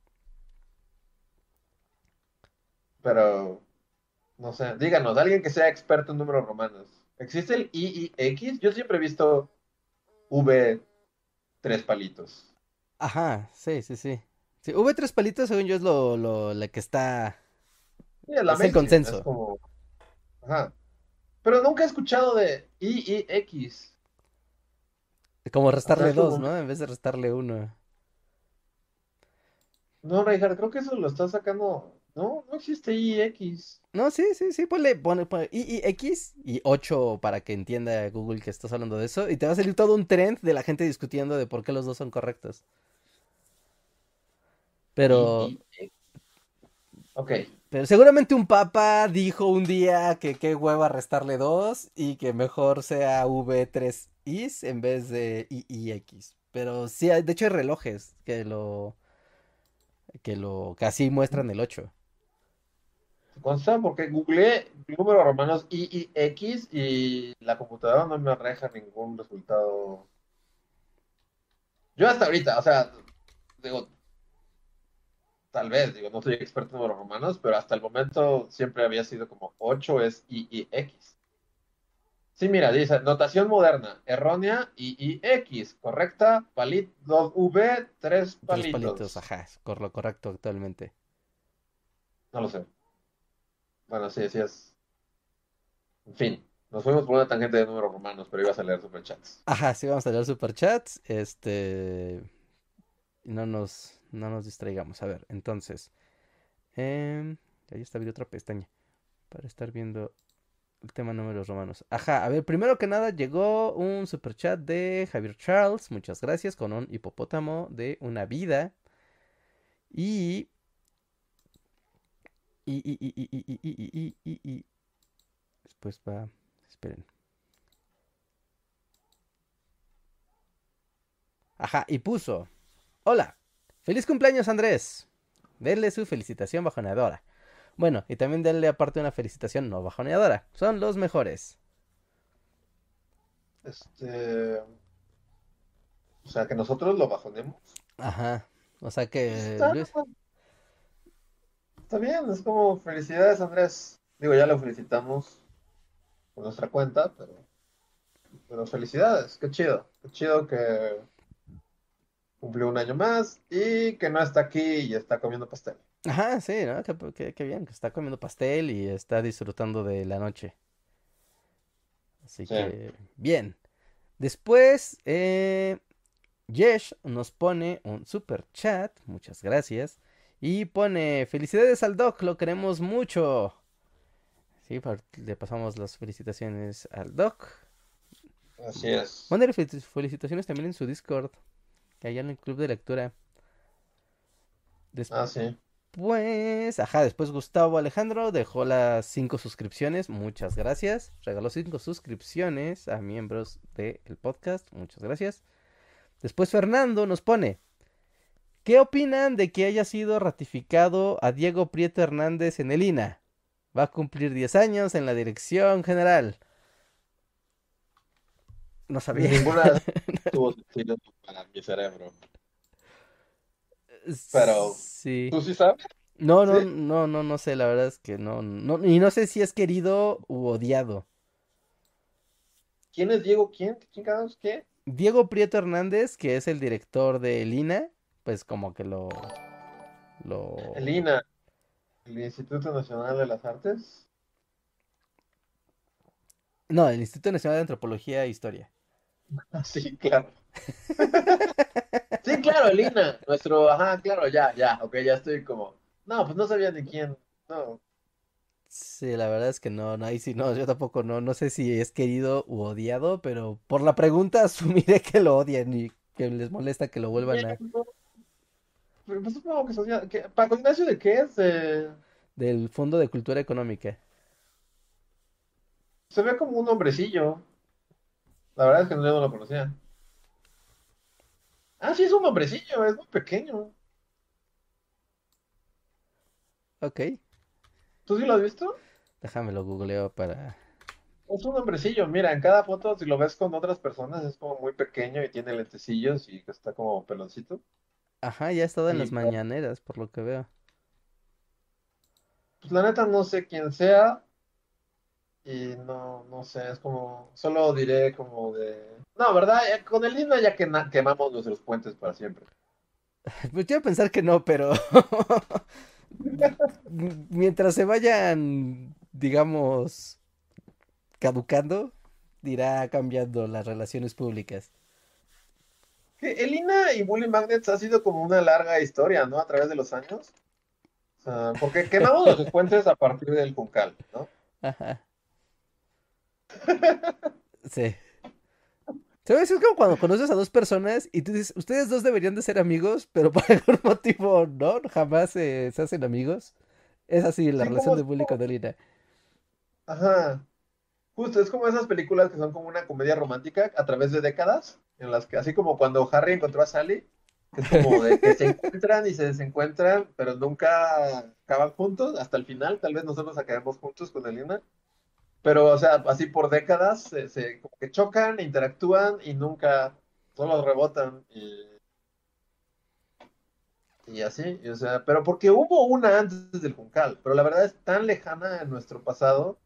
Pero, no sé, díganos, alguien que sea experto en números romanos. ¿Existe el I I X? Yo siempre he visto V tres palitos. Ajá, sí, sí, sí. Sí, V tres palitos, según yo, es lo, lo, la que está. Sí, es la Es el mainstream, es consenso. como, ajá. Pero nunca he escuchado de I I X. Como O sea, restarle es dos, como, ¿no? En vez de restarle uno. no, Reinhardt, creo que eso lo está sacando. No, no existe I I X. No, sí, sí, sí, ponle, pone, pone I I X y ocho para que entienda Google que estás hablando de eso. Y te va a salir todo un trend de la gente discutiendo de por qué los dos son correctos. Pero, I I X. Ok. pero seguramente un papa dijo un día que qué hueva restarle dos y que mejor sea V tres Is en vez de I I X. Pero sí, hay- de hecho hay relojes que lo, que lo, que así muestran el ocho. Consta porque googleé números romanos I I X y la computadora no me arroja ningún resultado. Yo hasta ahorita, o sea, digo, tal vez, digo, no soy experto en números romanos, pero hasta el momento siempre había sido como ocho es I I X. Sí, mira, dice, notación moderna, errónea, I I X, correcta, palit, dos V, tres Tres palitos, palitos. ajá, es cor- lo correcto actualmente. No lo sé. Bueno, sí, sí es. En fin, nos fuimos por una tangente de números romanos, pero ibas a leer superchats. Ajá, sí, vamos a leer superchats. Este. Y no nos, no nos distraigamos. A ver, entonces. em, ahí está abrir otra pestaña. Para estar viendo el tema números romanos. Ajá, a ver, primero que nada llegó un superchat de Javier Charles. Muchas gracias. Con un hipopótamo de una vida. Y. Y, y, y, y, y, y, y, y, y, y- Después va. Esperen. Ajá, y puso. Hola. Feliz cumpleaños, Andrés. Denle su felicitación bajoneadora. Bueno, y también denle aparte una felicitación no bajoneadora. Son los mejores. Este, o sea, que nosotros lo bajonemos. Ajá. O sea Pues que está, Luis. está bien, es como felicidades, Andrés. Digo, ya lo felicitamos por nuestra cuenta, pero, pero felicidades, qué chido. Qué chido que cumplió un año más y que no está aquí y está comiendo pastel. Ajá, sí, ¿no? Qué, qué- qué bien, que está comiendo pastel y está disfrutando de la noche. Así Sí. que, bien. Después, eh, Yesh nos pone un super chat. Muchas gracias. Y pone, felicidades al Doc, lo queremos mucho. Sí, par- le pasamos las felicitaciones al Doc. Así es. Mándale fel- felicitaciones también en su Discord, que allá en el club de lectura. Des- Ah, sí. después, ajá, después Gustavo Alejandro dejó las cinco suscripciones, muchas gracias. Regaló cinco suscripciones a miembros del podcast, muchas gracias. Después Fernando nos pone, ¿qué opinan de que haya sido ratificado a Diego Prieto Hernández en el I N A? Va a cumplir diez años en la dirección general. No sabía. Ninguna de esas tuvo sentido para mi cerebro. Pero, Sí. ¿tú sí sabes? No, no, ¿Sí? no, no, no sé, la verdad es que no, no, y no sé si es querido u odiado. ¿Quién es Diego? ¿Quién? ¿Quién carajo? ¿Qué? Diego Prieto Hernández, que es el director del I N A, pues como que lo, El lo, I N A, el Instituto Nacional de las Artes. no, el Instituto Nacional de Antropología e Historia. Ah, sí, claro. Sí, claro, el I N A. Nuestro, ajá, claro, ya, ya, ok, ya estoy como. No, pues no sabía ni quién. No. Sí, la verdad es que no, no, ahí sí, no, yo tampoco no, no sé si es querido u odiado, pero por la pregunta asumiré que lo odian y que les molesta que lo vuelvan Bien, a, no, pero pues supongo que socia- que- ¿Paco Ignacio de qué es? Eh, del Fondo de Cultura Económica. se ve como un hombrecillo. La verdad es que no, yo no lo conocía. Ah, sí, es un hombrecillo, es muy pequeño. Ok, ¿Tú sí lo has visto? déjame lo googleo para... Es un hombrecillo, mira, en cada foto, si lo ves con otras personas, es como muy pequeño y tiene lentecillos y que está como peloncito. Ajá, ya ha estado en Y las pues, mañaneras, por lo que veo. pues, la neta no sé quién sea y no, no sé, es como, solo diré como de... No, ¿verdad? Eh, Con el I N A ya que na- quemamos nuestros puentes para siempre. Pues quiero pensar que no, pero m- mientras se vayan, digamos, caducando, irá cambiando las relaciones públicas. Que el I N A y Bully Magnets ha sido como una larga historia, ¿no? A través de los años. O sea, porque quemamos nuestros puentes a partir del Juncal, ¿no? Ajá, sí. ¿Sabes? Es como cuando conoces a dos personas y tú dices, ustedes dos deberían de ser amigos, pero por algún motivo no, jamás eh, se hacen amigos. Es así la Sí, relación como... de Bully con Delina. Ajá. Justo, es como esas películas que son como una comedia romántica a través de décadas, en las que, así como cuando Harry encontró a Sally, que es como de que se encuentran y se desencuentran, pero nunca acaban juntos, hasta el final, tal vez nosotros acabemos juntos con Elena, pero, o sea, así por décadas, se, se- como que chocan, interactúan y nunca, solo rebotan y, y así, y, o sea, pero porque hubo una antes del Juncal, pero la verdad es tan lejana en nuestro pasado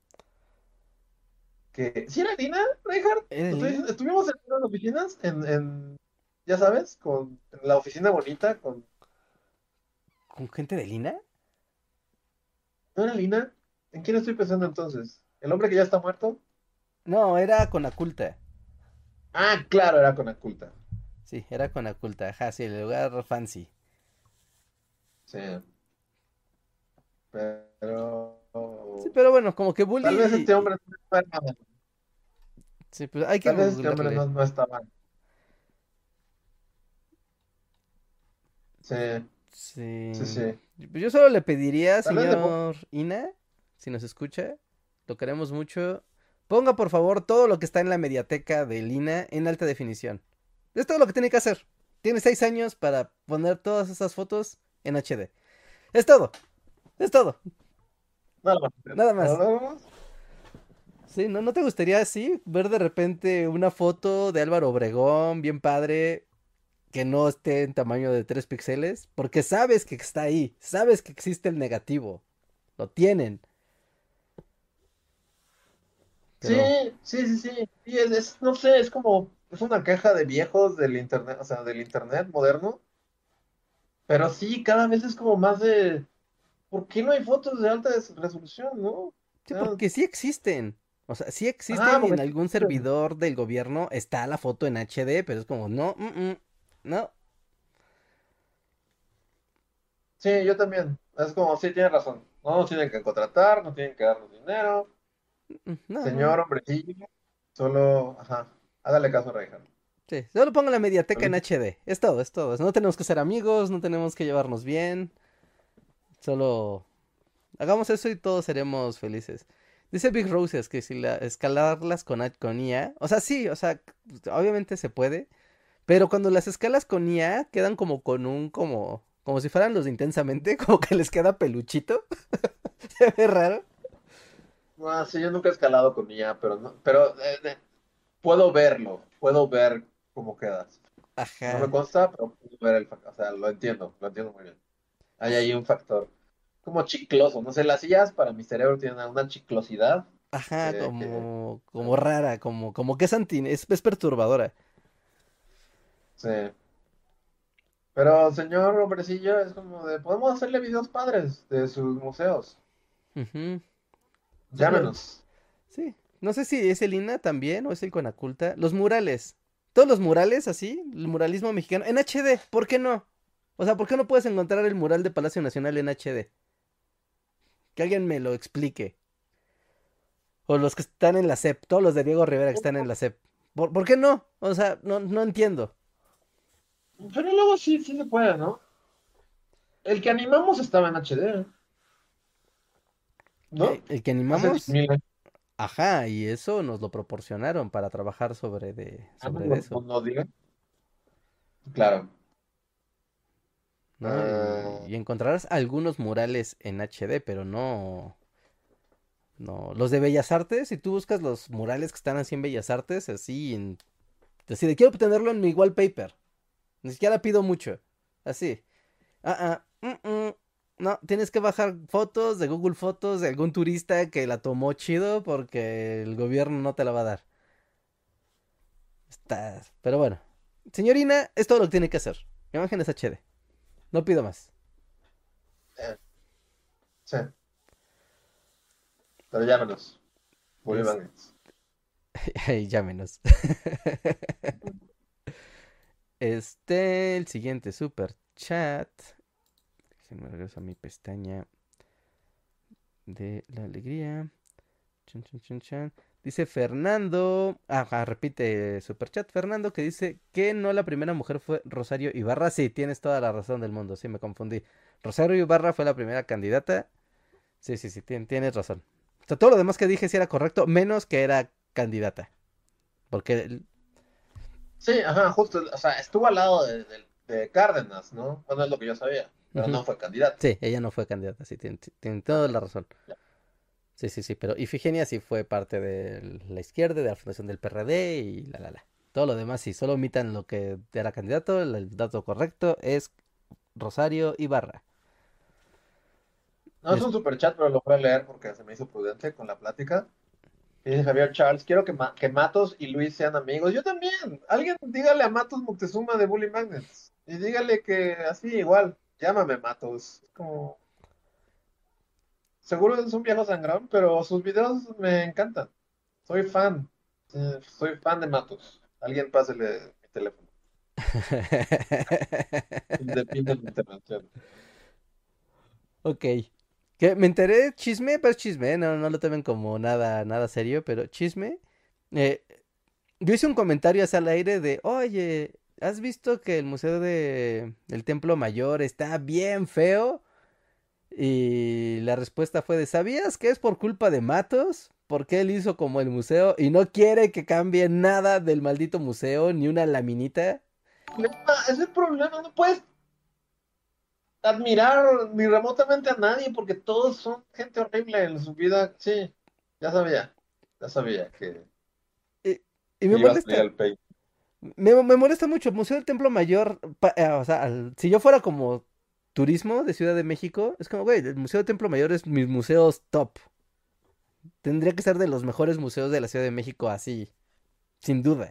que ¿sí era Lina, Reinhardt? ¿Era Te estoy Delina? diciendo, estuvimos en unas oficinas, en, en, ya sabes, con en la oficina bonita, con... ¿Con gente de Lina? ¿No era Lina? ¿En quién estoy pensando entonces? ¿El hombre que ya está muerto? No, era con Aculta. Ah, claro, era con Aculta. Sí, era con Aculta. Ajá, sí, el lugar fancy. Sí, pero... Sí, pero bueno, como que Tal vez este Bully... hombre no era- Sí, pues hay que Tal vez este hombre googlearle. no, no estaba. Sí, sí, Sí. sí. Pues yo solo le pediría, Tal vez de... po- señor Ina, si nos escucha, lo queremos mucho. Ponga por favor todo lo que está en la mediateca de Lina en alta definición. Es todo lo que tiene que hacer. Tiene seis años para poner todas esas fotos en H D. Es todo, es todo, Nada más. nada más. Nada más. Sí, ¿no, no te gustaría así ver de repente una foto de Álvaro Obregón, bien padre, que no esté en tamaño de tres píxeles? Porque sabes que está ahí, sabes que existe el negativo, lo tienen, Sí, pero sí, sí, sí. Sí, es, es- no sé, es como, es una caja de viejos del internet, o sea, del internet moderno. Pero sí, cada vez es como más de, ¿por qué no hay fotos de alta des- resolución, no? O sí, sea, porque sí existen. O sea, sí ah, existen y porque en sí algún existen. servidor del gobierno está la foto en H D, pero es como, no, mm, mm, no, Sí, yo también. Es como, sí, tiene razón. No nos tienen que contratar, no tienen que darnos dinero. mm, no, no, Señor hombrecillo, solo, ajá, hágale caso a Reinhardt. sí, solo pongo la mediateca en Solito. H D, es todo, es todo. No tenemos que ser amigos, no tenemos que llevarnos bien, Solo hagamos eso y todos seremos felices. Dice Big Roses que si la, escalarlas con, a- con I A, o sea, sí, o sea, obviamente se puede, pero cuando las escalas con I A quedan como con un, como, como si fueran los de Intensamente, como que les queda peluchito, se ve raro. Ah, sí, yo nunca he escalado con I A, pero no, pero eh, eh, puedo verlo, puedo ver cómo quedas. No me Ajá, consta, pero puedo ver el factor, o sea, lo entiendo, lo entiendo muy bien. Hay ahí un factor como chicloso, no sé, las sillas para mi cerebro tienen una chiclosidad ajá, que, que como, como rara, como, como que es anti, es, es perturbadora. sí. Pero señor hombrecillo, es como de, podemos hacerle videos padres de sus museos. Ujú. Solo, Llámenos. sí, no sé si es el I N A también o es el Conaculta. Los murales. Todos los murales así, el muralismo mexicano. En H D, ¿por qué no? O sea, ¿por qué no puedes encontrar el mural de Palacio Nacional en H D? Que alguien me lo explique. O los que están en la S E P, todos los de Diego Rivera que están en la S E P. ¿Por, por qué no? O sea, no, no entiendo. Pero luego sí, sí se puede, ¿no? El que animamos estaba en H D, Eh, ¿no? el que Hace diez animamos, mil años. ajá, y eso nos lo proporcionaron para trabajar sobre de, Ah, no, sobre de no, no eso, no diga. Claro. ¿no? Y, Ah, y encontrarás algunos murales en H D, pero no. No, los de Bellas Artes, si tú buscas los murales que están así en Bellas Artes, así, en, así de quiero tenerlo en mi wallpaper. Ni siquiera pido mucho. Así. Ah, ah, mm, mm. No, tienes que bajar fotos de Google Fotos de algún turista que la tomó chido porque el gobierno no te la va a dar. Estás. Pero bueno. Señorina, es todo lo que tiene que hacer. Imágenes H D. No pido más. eh, sí, pero llámenos. Bully Es... Magnets. Llámenos. Este, el siguiente super chat. Déjenme regreso a mi pestaña de la alegría. Chan, chan, chan, chan. Dice Fernando. Ajá, repite Superchat. Fernando que dice que no la primera mujer fue Rosario Ibarra. Sí, tienes toda la razón del mundo. Sí, me confundí. Rosario Ibarra fue la primera candidata. Sí, sí, sí, tien- tienes razón. O sea, todo lo demás que dije sí era correcto, menos que era candidata. Porque, Sí, ajá, justo, o sea, estuvo al lado de, de- de Cárdenas, ¿no? Bueno, es lo que yo sabía, pero ujú, no fue candidato. sí, ella no fue candidata. Sí, tiene, tiene toda Ajá, la razón. ya. Sí, sí, sí, pero Ifigenia sí fue parte de la izquierda, de la fundación del P R D y la, la, la. Todo lo demás, sí, solo omitan lo que era candidato, el, el dato correcto es Rosario Ibarra. No es Es- un super chat, pero lo voy a leer porque se me hizo prudente con la plática. Y dice Javier Charles, quiero que, Ma- que Matos y Luis sean amigos. Yo también. Alguien dígale a Matos Moctezuma de Bully Magnets. Y dígale que así, igual, llámame Matos. Como, seguro es un viejo sangrón, pero sus videos me encantan. Soy fan. Eh, soy fan de Matos. Alguien pásele mi teléfono. Depende de la intervención. ok. Que me enteré, chisme, pues chisme, ¿eh? no, no lo tomen como nada, nada serio, pero chisme. Eh, yo hice un comentario hacia el aire de, oye, ¿has visto que el Museo de, del Templo Mayor está bien feo? Y la respuesta fue de, ¿sabías que es por culpa de Matos? Porque él hizo como el museo y no quiere que cambie nada del maldito museo, ni una laminita. Problema, ese es el problema. No puedes admirar ni remotamente a nadie porque todos son gente horrible en su vida. Sí, ya sabía. Ya sabía que, Y, y me que iba a salir molesta, el pay. me, me molesta mucho. Museo del Templo Mayor, pa- eh, o sea, al- si yo fuera como turismo de Ciudad de México, es como, güey, el Museo del Templo Mayor es mis museos top. Tendría que ser de los mejores museos de la Ciudad de México, así, sin duda.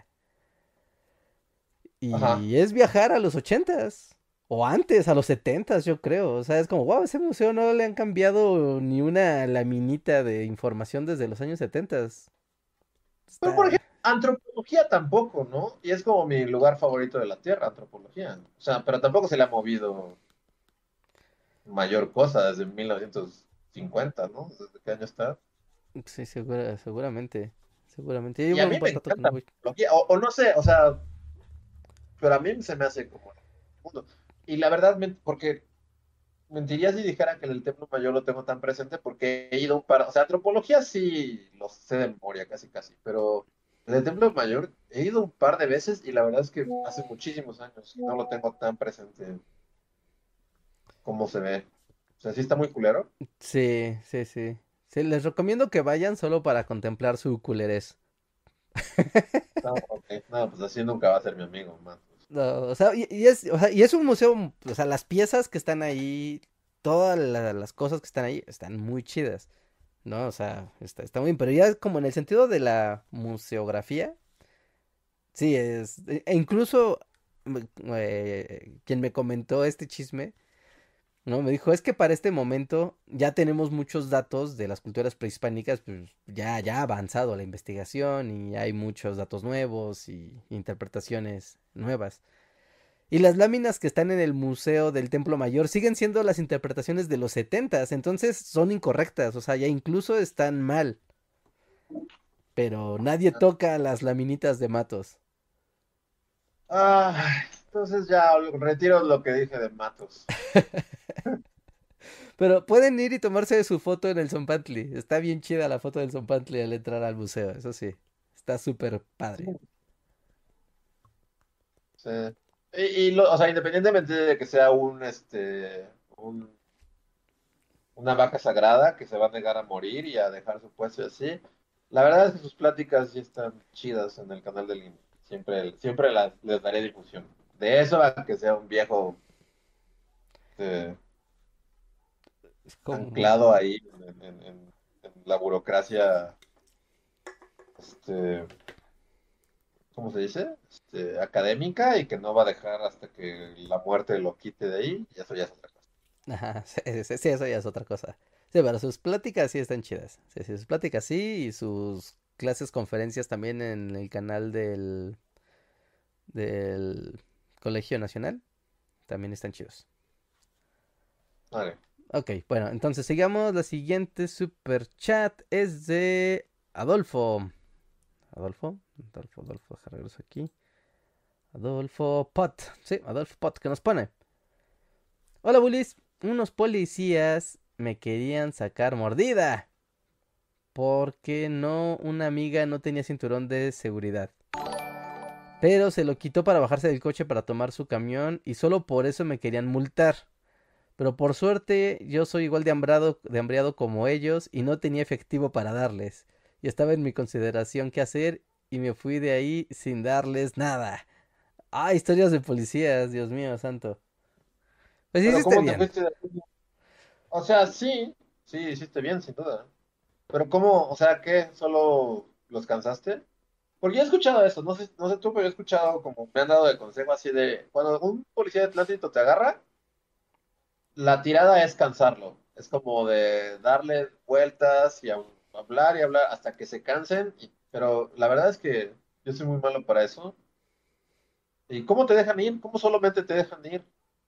Ajá. Y es viajar a los ochentas. O antes, a los setentas, yo creo. O sea, es como, wow, ese museo no le han cambiado ni una laminita de información desde los años setentas. Pero por ejemplo, Está. antropología tampoco, ¿no? Y es como mi lugar favorito de la Tierra, antropología. O sea, pero tampoco se le ha movido mayor cosa desde mil novecientos cincuenta, ¿no? ¿Desde qué año está? Sí, segura- seguramente. Seguramente. Ya Y a llevo un mí me buen rato que no encanta voy. antropología, o, o no sé, o sea, pero a mí se me hace como el mundo. Y la verdad, me- porque mentiría si dijera que el Templo Mayor lo tengo tan presente porque he ido un par, o sea, antropología sí lo sé de memoria casi casi, pero el del Templo Mayor he ido un par de veces y la verdad es que hace muchísimos años que no lo tengo tan presente como se ve. O sea, sí está muy culero. Sí, sí, sí. Sí, les recomiendo que vayan solo para contemplar su culerez. No, ok. No, pues así nunca va a ser mi amigo, man. No, o sea, y, y es, o sea, y es un museo, o sea, las piezas que están ahí, todas la- las cosas que están ahí, están muy chidas, ¿no? O sea, está, está muy bien, pero ya como en el sentido de la museografía, sí, es, e e incluso me- eh, quien me comentó este chisme, ¿no? Me dijo, es que para este momento ya tenemos muchos datos de las culturas prehispánicas, pues ya, ya ha avanzado la investigación y hay muchos datos nuevos y interpretaciones nuevas. Y las láminas que están en el Museo del Templo Mayor siguen siendo las interpretaciones de los setentas, entonces son incorrectas, o sea, ya incluso están mal, pero nadie toca las laminitas de Matos. Ah, entonces ya retiro lo que dije de Matos. Pero pueden ir y tomarse su foto en el Zompantli. Está bien chida la foto del Zompantli al entrar al museo, eso sí. Está súper padre. Sí. Y, y lo- o sea, independientemente de que sea un, este, un- una vaca sagrada que se va a negar a morir y a dejar su puesto y así, la verdad es que sus pláticas sí están chidas en el canal del Link. Siempre, siempre las, les daré difusión. De eso a que sea un viejo eh, Es como... anclado ahí en, en- en- en la burocracia, este, ¿cómo se dice? Este, académica y que no va a dejar hasta que la muerte lo quite de ahí, y eso ya es otra cosa. Ajá, sí, sí, sí, eso ya es otra cosa. Sí, pero sus pláticas sí están chidas. Sí, sí, sus pláticas sí y sus clases, conferencias también en el canal del, del Colegio Nacional también están chidos. Vale. Ok, bueno, entonces sigamos. La siguiente super chat es de Adolfo. Adolfo, Adolfo, Adolfo, deja regreso aquí. Adolfo Pot, sí, Adolfo Pot, que nos pone. Hola, Bulis. Unos policías me querían sacar mordida porque no, una amiga no tenía cinturón de seguridad. Pero se lo quitó para bajarse del coche para tomar su camión y solo por eso me querían multar. Pero por suerte yo soy igual de hambrado, de hambriado como ellos y no tenía efectivo para darles. Y estaba en mi consideración qué hacer y me fui de ahí sin darles nada. Ah, historias de policías, Dios mío, santo. Pues sí Pero hiciste ¿cómo te bien. fuiste de ahí? O sea, sí, sí, hiciste bien, sin duda. Pero ¿cómo? O sea, ¿qué? ¿Solo los cansaste? Porque yo he escuchado eso, no sé, no sé tú, pero yo he escuchado como me han dado de consejo así de, cuando un policía de tránsito te agarra, la tirada es cansarlo. Es como de darle vueltas y a- hablar y hablar hasta que se cansen. y- pero la verdad es que yo soy muy malo para eso. ¿Y cómo te dejan ir? ¿Cómo solamente te dejan ir?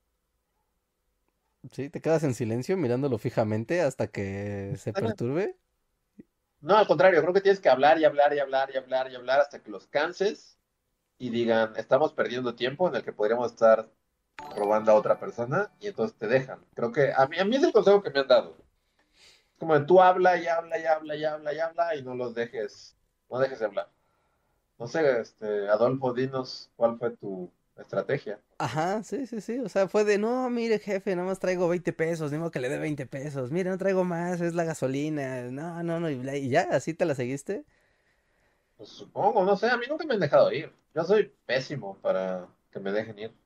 Sí, te quedas en silencio mirándolo fijamente hasta que se perturbe. No, al contrario, creo que tienes que hablar y hablar y hablar y hablar y hablar hasta que los canses y digan, estamos perdiendo tiempo en el que podríamos estar robando a otra persona y entonces te dejan. Creo que a mí, a mí es el consejo que me han dado. Como de tú habla y habla y habla y habla y habla y no los dejes, no dejes de hablar. No sé, este, Adolfo, dinos cuál fue tu estrategia. Ajá, sí, sí, sí. O sea, fue de, no, mire, jefe, nada más traigo veinte pesos, ni modo que le dé veinte pesos. Mire, no traigo más, es la gasolina. No, no, no. Y bla- y ya, así te la seguiste. Pues supongo, no sé, a mí nunca me han dejado ir. Yo soy pésimo para que me dejen ir.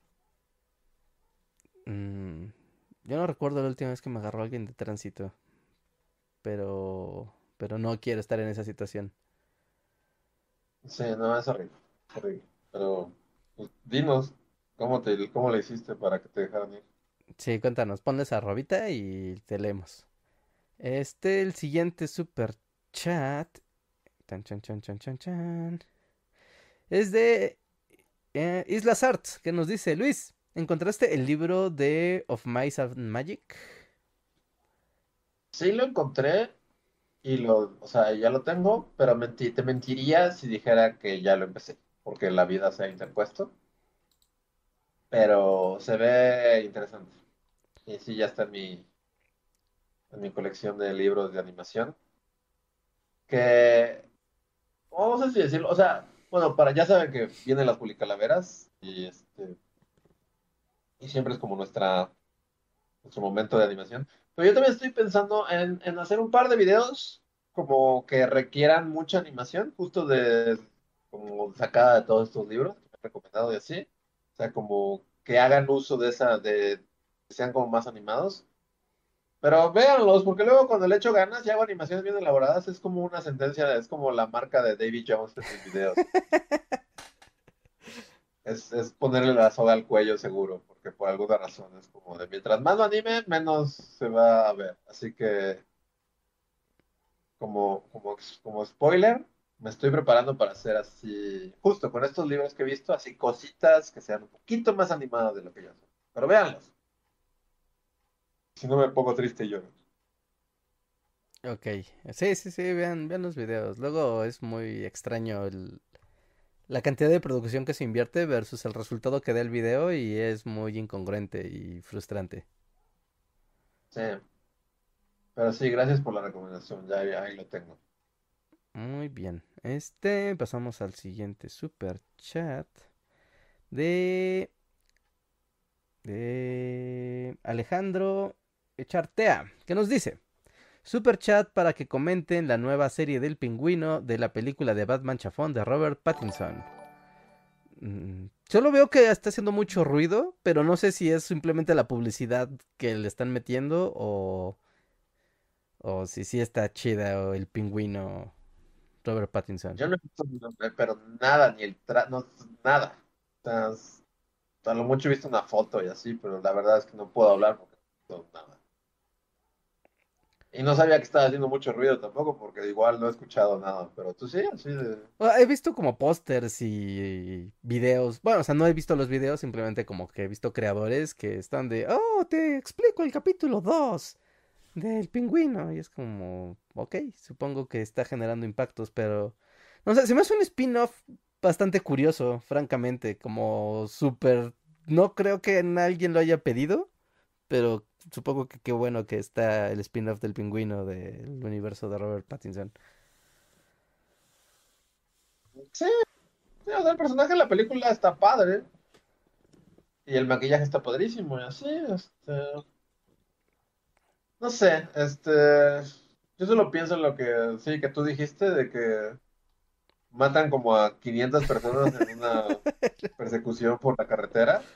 Mm, yo no recuerdo la última vez que me agarró alguien de tránsito, pero, pero no quiero estar en esa situación. Sí, no, es horrible, es horrible. Pero pues, dinos cómo te, cómo le hiciste para que te dejaran ir. Sí, cuéntanos, ponle esa robita y te leemos. Este, el siguiente super chat. Chan, chan, chan, chan, chan, chan. Es de eh, Islas Arts, que nos dice, Luis, ¿encontraste el libro de Of Mice and Magic? Sí lo encontré y lo, o sea, ya lo tengo, pero menti- te mentiría si dijera que ya lo empecé, porque la vida se ha interpuesto, pero se ve interesante. Y sí, ya está en mi, en mi colección de libros de animación. Que, oh, no sé si decirlo, o sea, bueno, para, ya saben que vienen las Pulicalaveras y este, y siempre es como nuestra, nuestro momento de animación. Pero yo también estoy pensando en, en hacer un par de videos como que requieran mucha animación, justo de como sacada de todos estos libros que me han recomendado y así. O sea, como que hagan uso de esa, de que sean como más animados. Pero véanlos, porque luego cuando le echo ganas y hago animaciones bien elaboradas, es como una sentencia, es como la marca de Davy Jones en mis videos. Es, es ponerle la soga al cuello seguro, porque por alguna razón es como de mientras más lo anime, menos se va a ver. Así que, como, como, como spoiler, me estoy preparando para hacer así, justo con estos libros que he visto, así cositas que sean un poquito más animadas de lo que ya son. Pero véanlos, si no me pongo triste y lloro. Ok, sí, sí, sí, vean, vean los videos. Luego es muy extraño el, la cantidad de producción que se invierte versus el resultado que da el video y es muy incongruente y frustrante. Sí, pero sí, gracias por la recomendación, ya, ya ahí lo tengo. Muy bien. Este, pasamos al siguiente super chat de de Alejandro Echartea, que nos dice: Super chat para que comenten la nueva serie del pingüino de la película de Batman chafón de Robert Pattinson. Mm, Solo veo que está haciendo mucho ruido, pero no sé si es simplemente la publicidad que le están metiendo o, o si sí está chida o el pingüino Robert Pattinson. Yo no he visto, eh, pero nada, ni el tra no, nada. O sea, es- a lo mucho he visto una foto y así, pero la verdad es que no puedo hablar porque no he visto nada. Y no sabía que estaba haciendo mucho ruido tampoco, porque igual no he escuchado nada, pero tú sí, así de... Ah, he visto como pósters y videos. Bueno, o sea, no he visto los videos, simplemente como que he visto creadores que están de, oh, te explico el capítulo dos del pingüino. Y es como, ok, supongo que está generando impactos, pero... No sé, se me hace un spin-off bastante curioso, francamente, como súper... No creo que alguien lo haya pedido, pero supongo que qué bueno que está el spin-off del pingüino del universo de Robert Pattinson. Sí, sí, o sea, el personaje en la película está padre, y el maquillaje está padrísimo, y así, este... No sé, este... Yo solo pienso en lo que, sí, que tú dijiste, de que matan como a quinientas personas en una persecución por la carretera,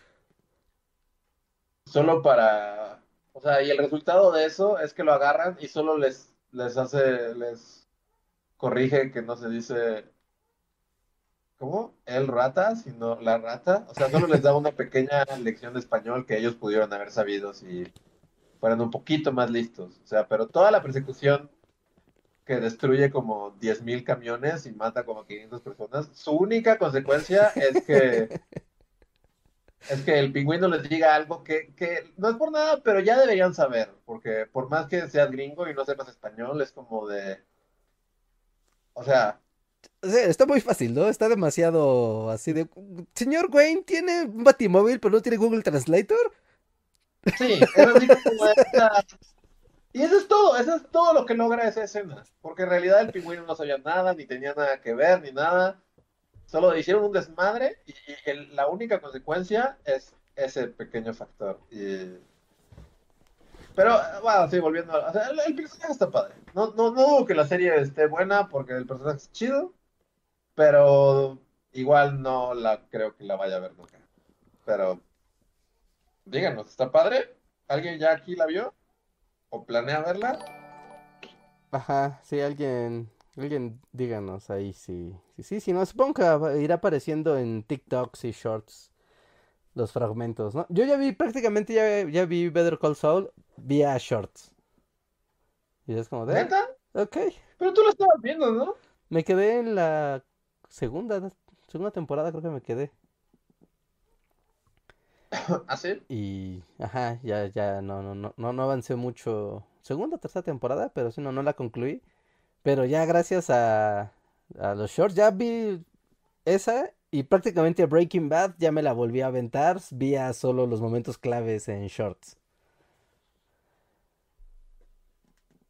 solo para, o sea, y el resultado de eso es que lo agarran y solo les, les hace, les corrige que no se dice, ¿cómo? El rata, sino la rata. O sea, solo les da una pequeña lección de español que ellos pudieron haber sabido si fueran un poquito más listos. O sea, pero toda la persecución que destruye como diez mil camiones y mata como quinientas personas, su única consecuencia es que es que el pingüino les diga algo que, que no es por nada, pero ya deberían saber, porque por más que seas gringo y no sepas español, es como de, o sea, Sí, está muy fácil, ¿no? Está demasiado así de... Señor Wayne tiene un batimóvil, pero no tiene Google Translator. sí, es así como de, o sea, y eso es todo, eso es todo lo que logra esa escena, porque en realidad el pingüino no sabía nada, ni tenía nada que ver, ni nada, solo hicieron un desmadre y, y el- la única consecuencia es ese pequeño factor. Y pero, bueno, sí, volviendo a... O sea, el, el personaje está padre. No, no, no digo que la serie esté buena porque el personaje es chido, pero igual no la creo que la vaya a ver nunca. Pero, díganos, ¿está padre? ¿Alguien ya aquí la vio? ¿O planea verla? Ajá, sí, alguien, alguien díganos ahí si, sí, sí, sí, no, supongo que va- irá apareciendo en TikToks y Shorts los fragmentos, ¿no? Yo ya vi, prácticamente ya, ya vi Better Call Saul vía Shorts. Y es como de, ah, ¿Neta? ok, Pero tú la estabas viendo, ¿no? me quedé en la segunda, segunda temporada creo que me quedé. ¿Así? Y, ajá, ya, ya, no, no, no, no, no avancé mucho. Segunda o tercera temporada, pero sí, no, no la concluí. Pero ya gracias a, a los shorts, ya vi esa y prácticamente Breaking Bad ya me la volví a aventar vía solo los momentos claves en shorts.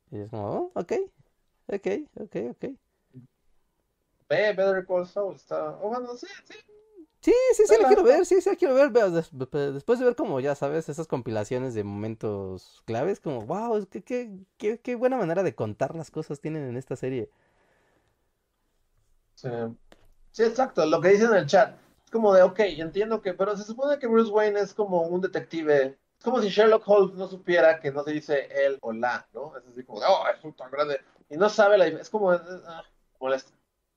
Y es como, oh, ok, ok, ok, ok. Ve, Better Call Saul, está... Oh, bueno, sí, sí, Sí, sí, sí, la vela. quiero ver, sí, sí, la quiero ver. Veo des- pe- Después de ver como, ya sabes, esas compilaciones de momentos claves, como, wow, qué, qué, qué, qué buena manera de contar las cosas tienen en esta serie. Sí. Sí, exacto, lo que dice en el chat. Es como de, ok, entiendo que, pero se supone que Bruce Wayne es como un detective. Es como si Sherlock Holmes no supiera que no se dice él o la, ¿no? Es así como, de, oh, es un tan grande. Y no sabe la diferencia. Es como, eh, ah, molesta.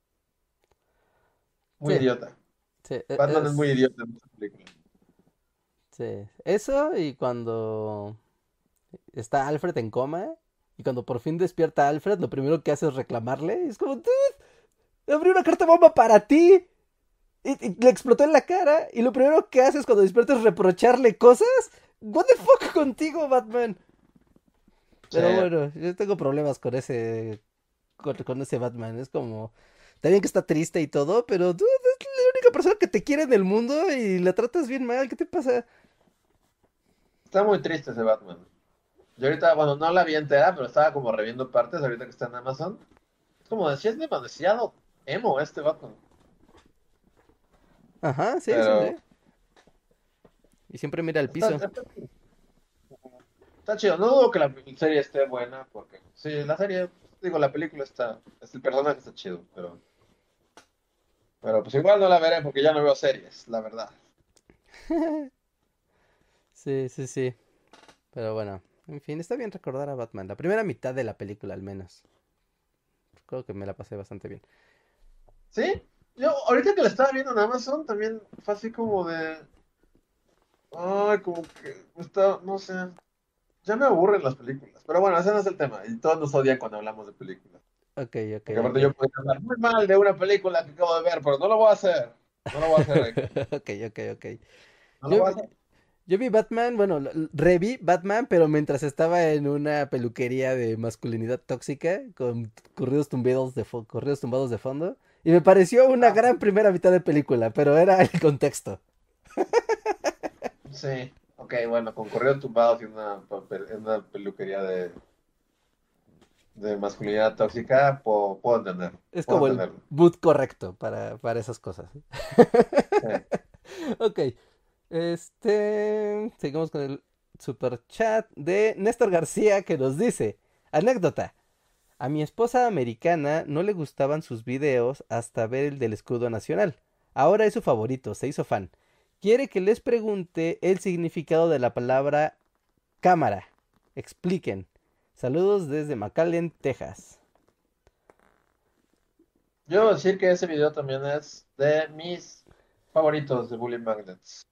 Muy Sí, idiota. sí, e- Batman es muy es, idiota en esta película. sí. Eso y cuando está Alfred en coma y cuando por fin despierta Alfred, lo primero que hace es reclamarle. Y es como, dude, abrí una carta bomba para ti. Y, y le explotó en la cara. Y lo primero que haces cuando despiertas es reprocharle cosas. What the fuck contigo, Batman. Sí. Pero bueno, yo tengo problemas con ese, con, con ese Batman. Es como, está bien que está triste y todo, pero tú es la única persona que te quiere en el mundo y la tratas bien mal. ¿Qué te pasa? Está muy triste ese Batman. Yo ahorita, bueno, no la vi entera, pero estaba como reviendo partes ahorita que está en Amazon. Es como decía, es demasiado emo este Batman. Ajá, sí, sí, Pero sí. Y siempre mira al está, piso. está, está chido. No dudo que la serie esté buena, porque sí, la serie, digo, la película está, es el personaje está chido, pero, pero pues igual no la veré porque ya no veo series, la verdad. Sí, sí, sí. Pero bueno, en fin, está bien recordar a Batman. La primera mitad de la película, al menos. Creo que me la pasé bastante bien. Sí, yo ahorita que la estaba viendo en Amazon también fue así como de, ay, como que está, no sé, ya me aburren las películas. Pero bueno, ese no es el tema y todos nos odian cuando hablamos de películas. Ok, ok, Porque aparte yo ok. puedo hablar muy mal de una película que acabo de ver, pero no lo voy a hacer. No lo voy a hacer, Héctor. Ok, ok, ok. No lo Yo, voy a vi- hacer. yo vi Batman, bueno, lo- lo- reví Batman, pero mientras estaba en una peluquería de masculinidad tóxica, con corridos tumbados de, fo- corridos tumbados de fondo, y me pareció una Ah, gran primera mitad de película, pero era el contexto. sí, ok, bueno, con corridos tumbados y una, papel- en una peluquería de, de masculinidad tóxica, puedo, puedo entender, Es puedo como el entenderlo. boot correcto para, para esas cosas. Sí. Ok, este, seguimos con el super chat de Néstor García que nos dice, anécdota. A mi esposa americana no le gustaban sus videos hasta ver el del escudo nacional. Ahora es su favorito, se hizo fan. Quiere que les pregunte el significado de la palabra cámara. Expliquen. Saludos desde McAllen, Texas. Yo debo decir que ese video también es de mis favoritos de Bully Magnets.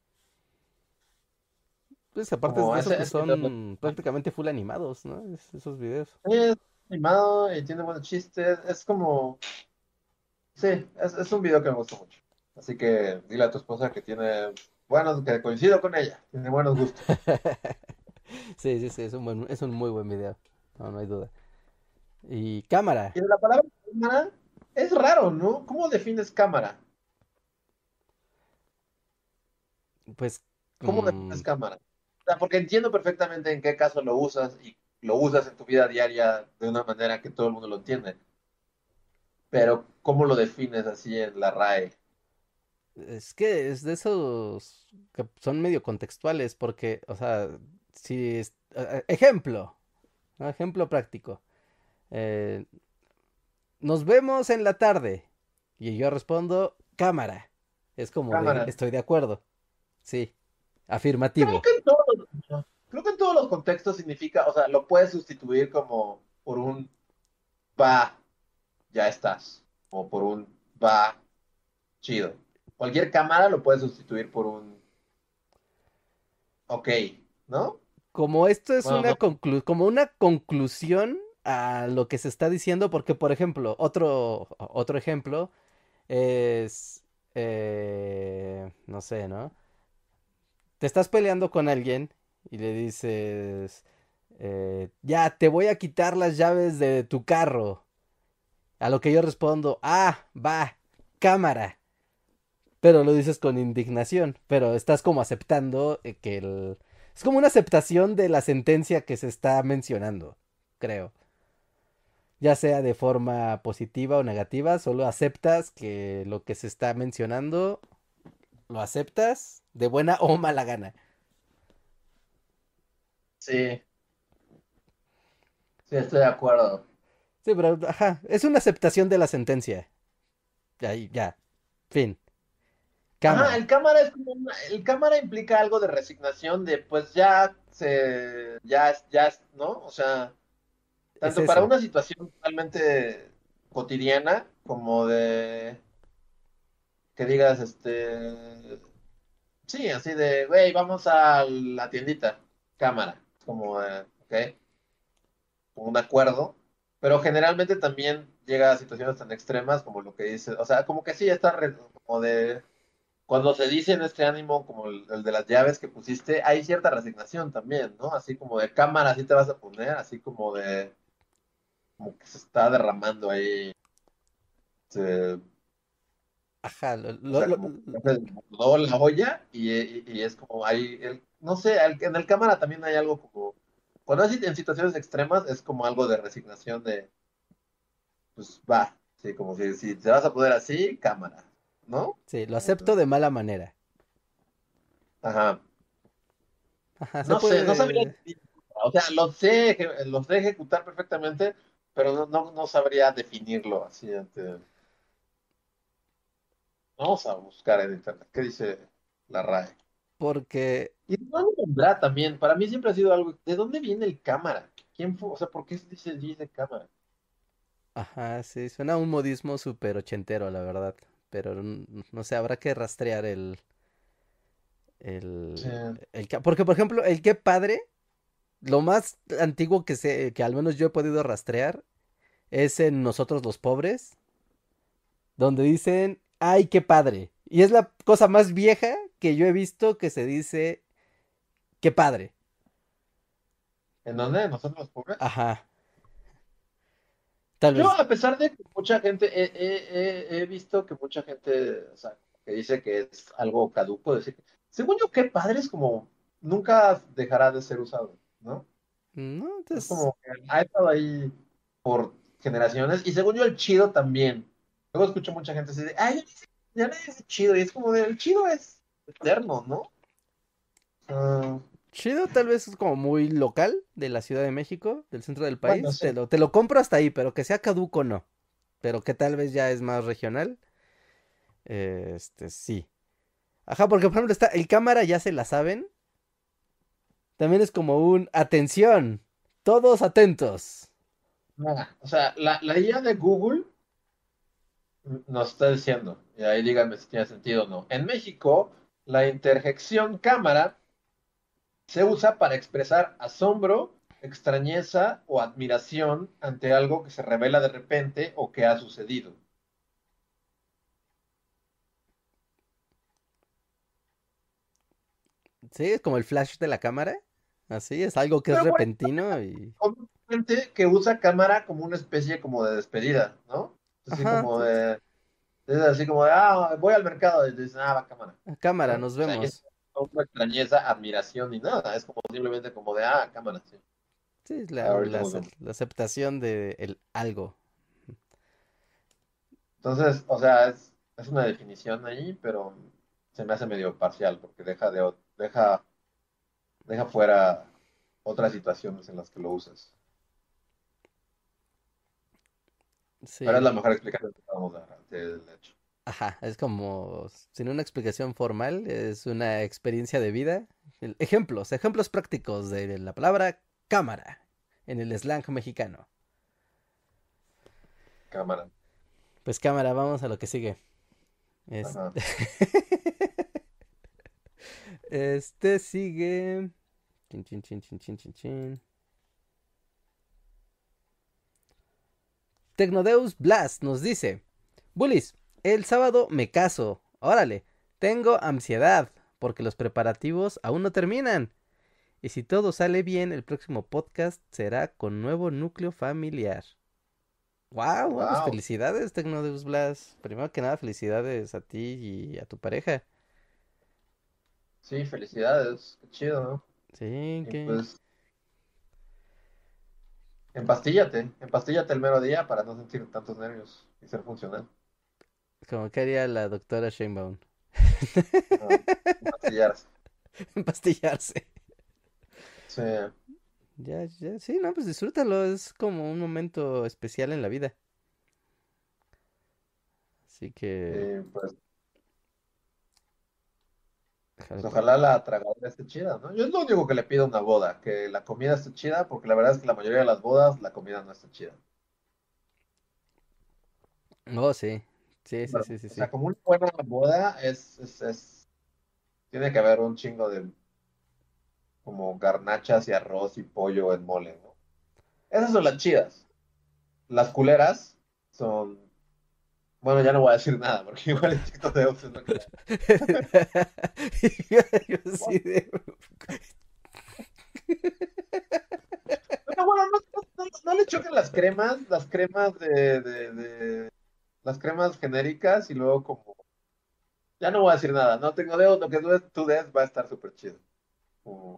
Pues aparte Como de esos ese, que ese video son prácticamente full animados, ¿no? Es- esos videos. es animado y tiene buenos chistes, es como, sí, es, es un video que me gusta mucho. Así que dile a tu esposa que tiene buenos, que coincido con ella, tiene buenos gustos. Sí, sí, sí, es un buen- es un muy buen video. No, no hay duda. Y cámara. Y de la palabra cámara, es raro, ¿no? ¿Cómo defines cámara? Pues ¿Cómo mm, defines cámara? O sea, porque entiendo perfectamente en qué caso lo usas y lo usas en tu vida diaria de una manera que todo el mundo lo entiende. Pero ¿cómo lo defines así en la R A E? es que es de esos que son medio contextuales porque, o sea, si es- eh, eh, ejemplo, ¿no? Ejemplo práctico. eh, Nos vemos en la tarde. Y yo respondo, cámara. Es como de, Cámara. estoy de acuerdo. Sí, Creo afirmativo. que en todos los, creo que en todos los contextos significa, o sea, lo puedes sustituir como por un va, ya estás. O por un va, chido. Cualquier cámara lo puedes sustituir por un ok, ¿no? Como esto es Bueno, una no. conclu- como una conclusión a lo que se está diciendo, porque por ejemplo, otro, otro ejemplo es, eh, no sé, ¿no? Te estás peleando con alguien y le dices, eh, ya, te voy a quitar las llaves de tu carro. A lo que yo respondo, ah, va, cámara. Pero lo dices con indignación, pero estás como aceptando eh, que el... Es como una aceptación de la sentencia que se está mencionando, creo. ya sea de forma positiva o negativa, solo aceptas que lo que se está mencionando, lo aceptas de buena o mala gana. Sí, sí, estoy de acuerdo. Sí, pero, ajá, es una aceptación de la sentencia. Ya, ya, fin. Ajá, Cámara. el cámara es como una- el cámara implica algo de resignación de pues ya se, ya es, ya es, ¿no? O sea, Es tanto para eso. una situación totalmente cotidiana como de que digas, este, sí, así de, güey, vamos a la tiendita, cámara, como, eh, ok, como un acuerdo, pero generalmente también llega a situaciones tan extremas como lo que dice, o sea, como que sí, está re- como de, cuando se dice en este ánimo, como el, el de las llaves que pusiste, hay cierta resignación también, ¿no? Así como de cámara, así te vas a poner, así como de, como que se está derramando ahí, se- Ajá, lo, o lo- sea, lo- como que se desbordó la olla y, y- y es como hay, el, no sé, el- en el cámara también hay algo como, cuando es en situaciones extremas, es como algo de resignación de, pues va, sí, como si, si te vas a poner así, cámara, ¿no? sí, lo Como acepto que- de mala manera. Ajá. Ajá, se No sé, no sabría, puede. definir, o sea, lo sé, eje- lo sé ejecutar perfectamente, pero no, no, no sabría definirlo así ante... Vamos a buscar en internet, ¿qué dice la RAE? Porque, Y de dónde vendrá también, para mí siempre ha sido algo, ¿de dónde viene el cámara? ¿Quién fue? O sea, ¿por qué se dice dice cámara? ajá, sí, suena a un modismo súper ochentero, la verdad. Pero n- no sé, habrá que rastrear el, Sí. el, el ca- porque, por ejemplo, el qué padre, lo más antiguo que sé, que al menos yo he podido rastrear, es en Nosotros los Pobres, donde dicen, ay, qué padre. Y es la cosa más vieja que yo he visto que se dice, qué padre. ¿En dónde? ¿Nosotros los pobres? Ajá, tal Yo, vez, a pesar de que mucha gente, he, he- he- he visto que mucha gente, o sea, que dice que es algo caduco, decir, que- según yo, qué padre es como, nunca dejará de ser usado, ¿no? ¿no? Es Entonces, como que ha estado ahí por generaciones, y según yo, el chido también. Luego escucho mucha gente decir, ay, ya, dice- ya le dice chido, y es como de, el chido es eterno, ¿no? Ah, chido tal vez es como muy local de la Ciudad de México, del centro del bueno, país. sí. Te lo, te lo compro hasta ahí, pero que sea caduco no. Pero que tal vez ya es más regional. eh, Este, sí. Ajá, porque por ejemplo está el cámara, ya se la saben. También es como un atención. Todos atentos. Nada. O sea, la, la I A de Google nos está diciendo, y ahí díganme si tiene sentido o no. En México, la interjección cámara se usa para expresar asombro, extrañeza o admiración ante algo que se revela de repente o que ha sucedido. Sí, es como el flash de la cámara. Así, es algo que es Pero por ahí, repentino y... con gente que usa cámara como una especie como de despedida, ¿no? Así Ajá, como t- t- de, es así como de, ah, voy al mercado y dicen, ah, va cámara, cámara, ¿no? nos O sea, y es vemos. una extrañeza, admiración ni nada, es como simplemente como de, ah, cámara, sí. Sí, es la, Ahorita la nos ace- vemos. la aceptación de el algo. Entonces, o sea, es, es una definición ahí, pero se me hace medio parcial porque deja de, o- deja, deja fuera otras situaciones en las que lo usas. Pero es Sí, la mejor explicación que podemos dar del hecho. ajá, es como, sin una explicación formal, es una experiencia de vida. El- Ejemplos, ejemplos prácticos de la palabra cámara en el slang mexicano. Cámara. Pues cámara, vamos a lo que sigue. Es- Ajá. Este sigue. Chin, chin, chin, chin, chin, chin, chin. Tecnodeus Blast nos dice: Bullies, el sábado me caso. Órale, tengo ansiedad porque los preparativos aún no terminan. Y si todo sale bien, el próximo podcast será con nuevo núcleo familiar. Wow, wow, pues Wow. felicidades, Tecnodeus Blast. Primero que nada, felicidades a ti y a tu pareja. Sí, felicidades. Qué chido, ¿no? Sí, Y que. pues, Empastíllate, empastíllate el mero día para no sentir tantos nervios y ser funcional. Como que haría la doctora Sheinbaum. Ajá, empastillarse. Empastillarse. Sí, Ya, ya, sí, no, pues disfrútalo, es como un momento especial en la vida. Así que, y pues, déjale pues por ojalá aquí. la tragadera esté chida, ¿no? Yo es lo único que le pido a una boda, que la comida esté chida, porque la verdad es que la mayoría de las bodas la comida no está chida. Oh, sí, sí, sí, Pero, sí, sí, o sí. sea, como una buena boda es, es, es- tiene que haber un chingo de como garnachas y arroz y pollo en mole, ¿no? Esas son las chidas. Las culeras son, bueno, ya no voy a decir nada, porque igual el TikTok de Ops es lo que la- Yo sí de... No, bueno, no, no, no- no le choquen las cremas, las cremas de, de, de- las cremas genéricas y luego como, ya no voy a decir nada, no tengo dedos, lo que tú des, tú des va a estar súper chido. Como-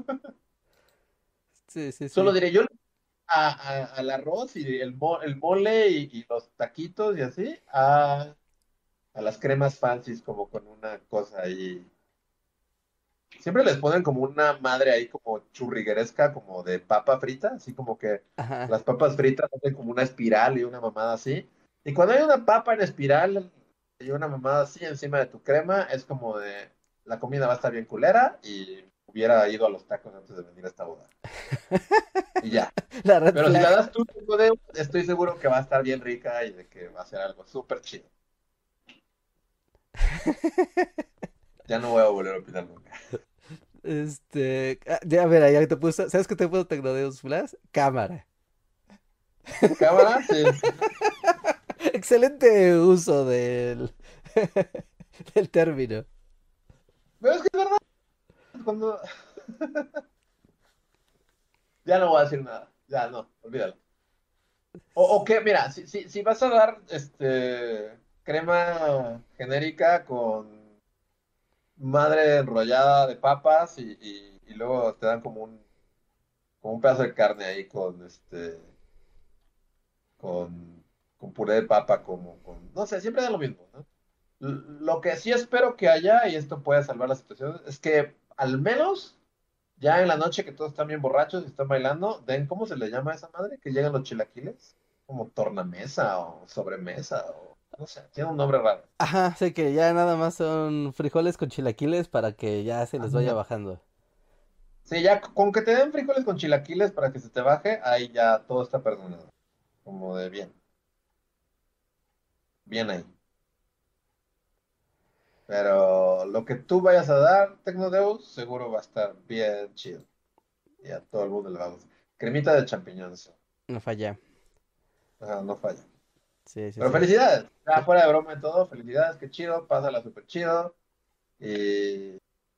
Sí, sí, solo sí. diré yo a- a- al arroz y el, mo- el mole y, y los taquitos y así, a, a las cremas fancies como con una cosa ahí. Siempre les ponen como una madre ahí como churrigueresca, como de papa frita, así como que Ajá. las papas fritas hacen como una espiral y una mamada así. Y cuando hay una papa en espiral y una mamada así encima de tu crema, es como de la comida va a estar bien culera y hubiera ido a los tacos antes de venir a esta boda. Y ya. La red Pero si la flag. das tú, Nicodemo, estoy seguro que va a estar bien rica y de que va a ser algo súper chido. Ya no voy a volver a opinar nunca. Este, ah, ya, mira, ya te puso, ¿sabes qué te puso Tecnodeus Flash? Cámara. Cámara, sí. Excelente uso del, del término. Pero es que es verdad, cuando... Ya no voy a decir nada. Ya no, olvídalo. O, o qué, mira, si, si, si vas a dar este crema genérica con madre enrollada de papas y, y, y luego te dan como un, como un pedazo de carne ahí con este con, con puré de papa, como con, no sé, siempre da lo mismo, ¿no? L- Lo que sí espero que haya, y esto puede salvar la situación, es que al menos ya en la noche que todos están bien borrachos y están bailando, den, ¿cómo se le llama a esa madre? Que llegan los chilaquiles, como tornamesa o sobremesa o no sé, tiene un nombre raro. Ajá, sé que ya nada más son frijoles con chilaquiles para que ya se les vaya Ajá. bajando. Sí, ya c- con que te den frijoles con chilaquiles para que se te baje, ahí ya todo está perdonado. Como de bien, bien ahí. Pero lo que tú vayas a dar, Tecnodeus, seguro va a estar bien chido. Y a todo el mundo le va a gustar. Cremita de champiñones. No falla. Ajá, no falla. Sí, sí, Pero sí. felicidades. Ya Sí. fuera de broma y todo, felicidades, qué chido, pásala súper chido. Y,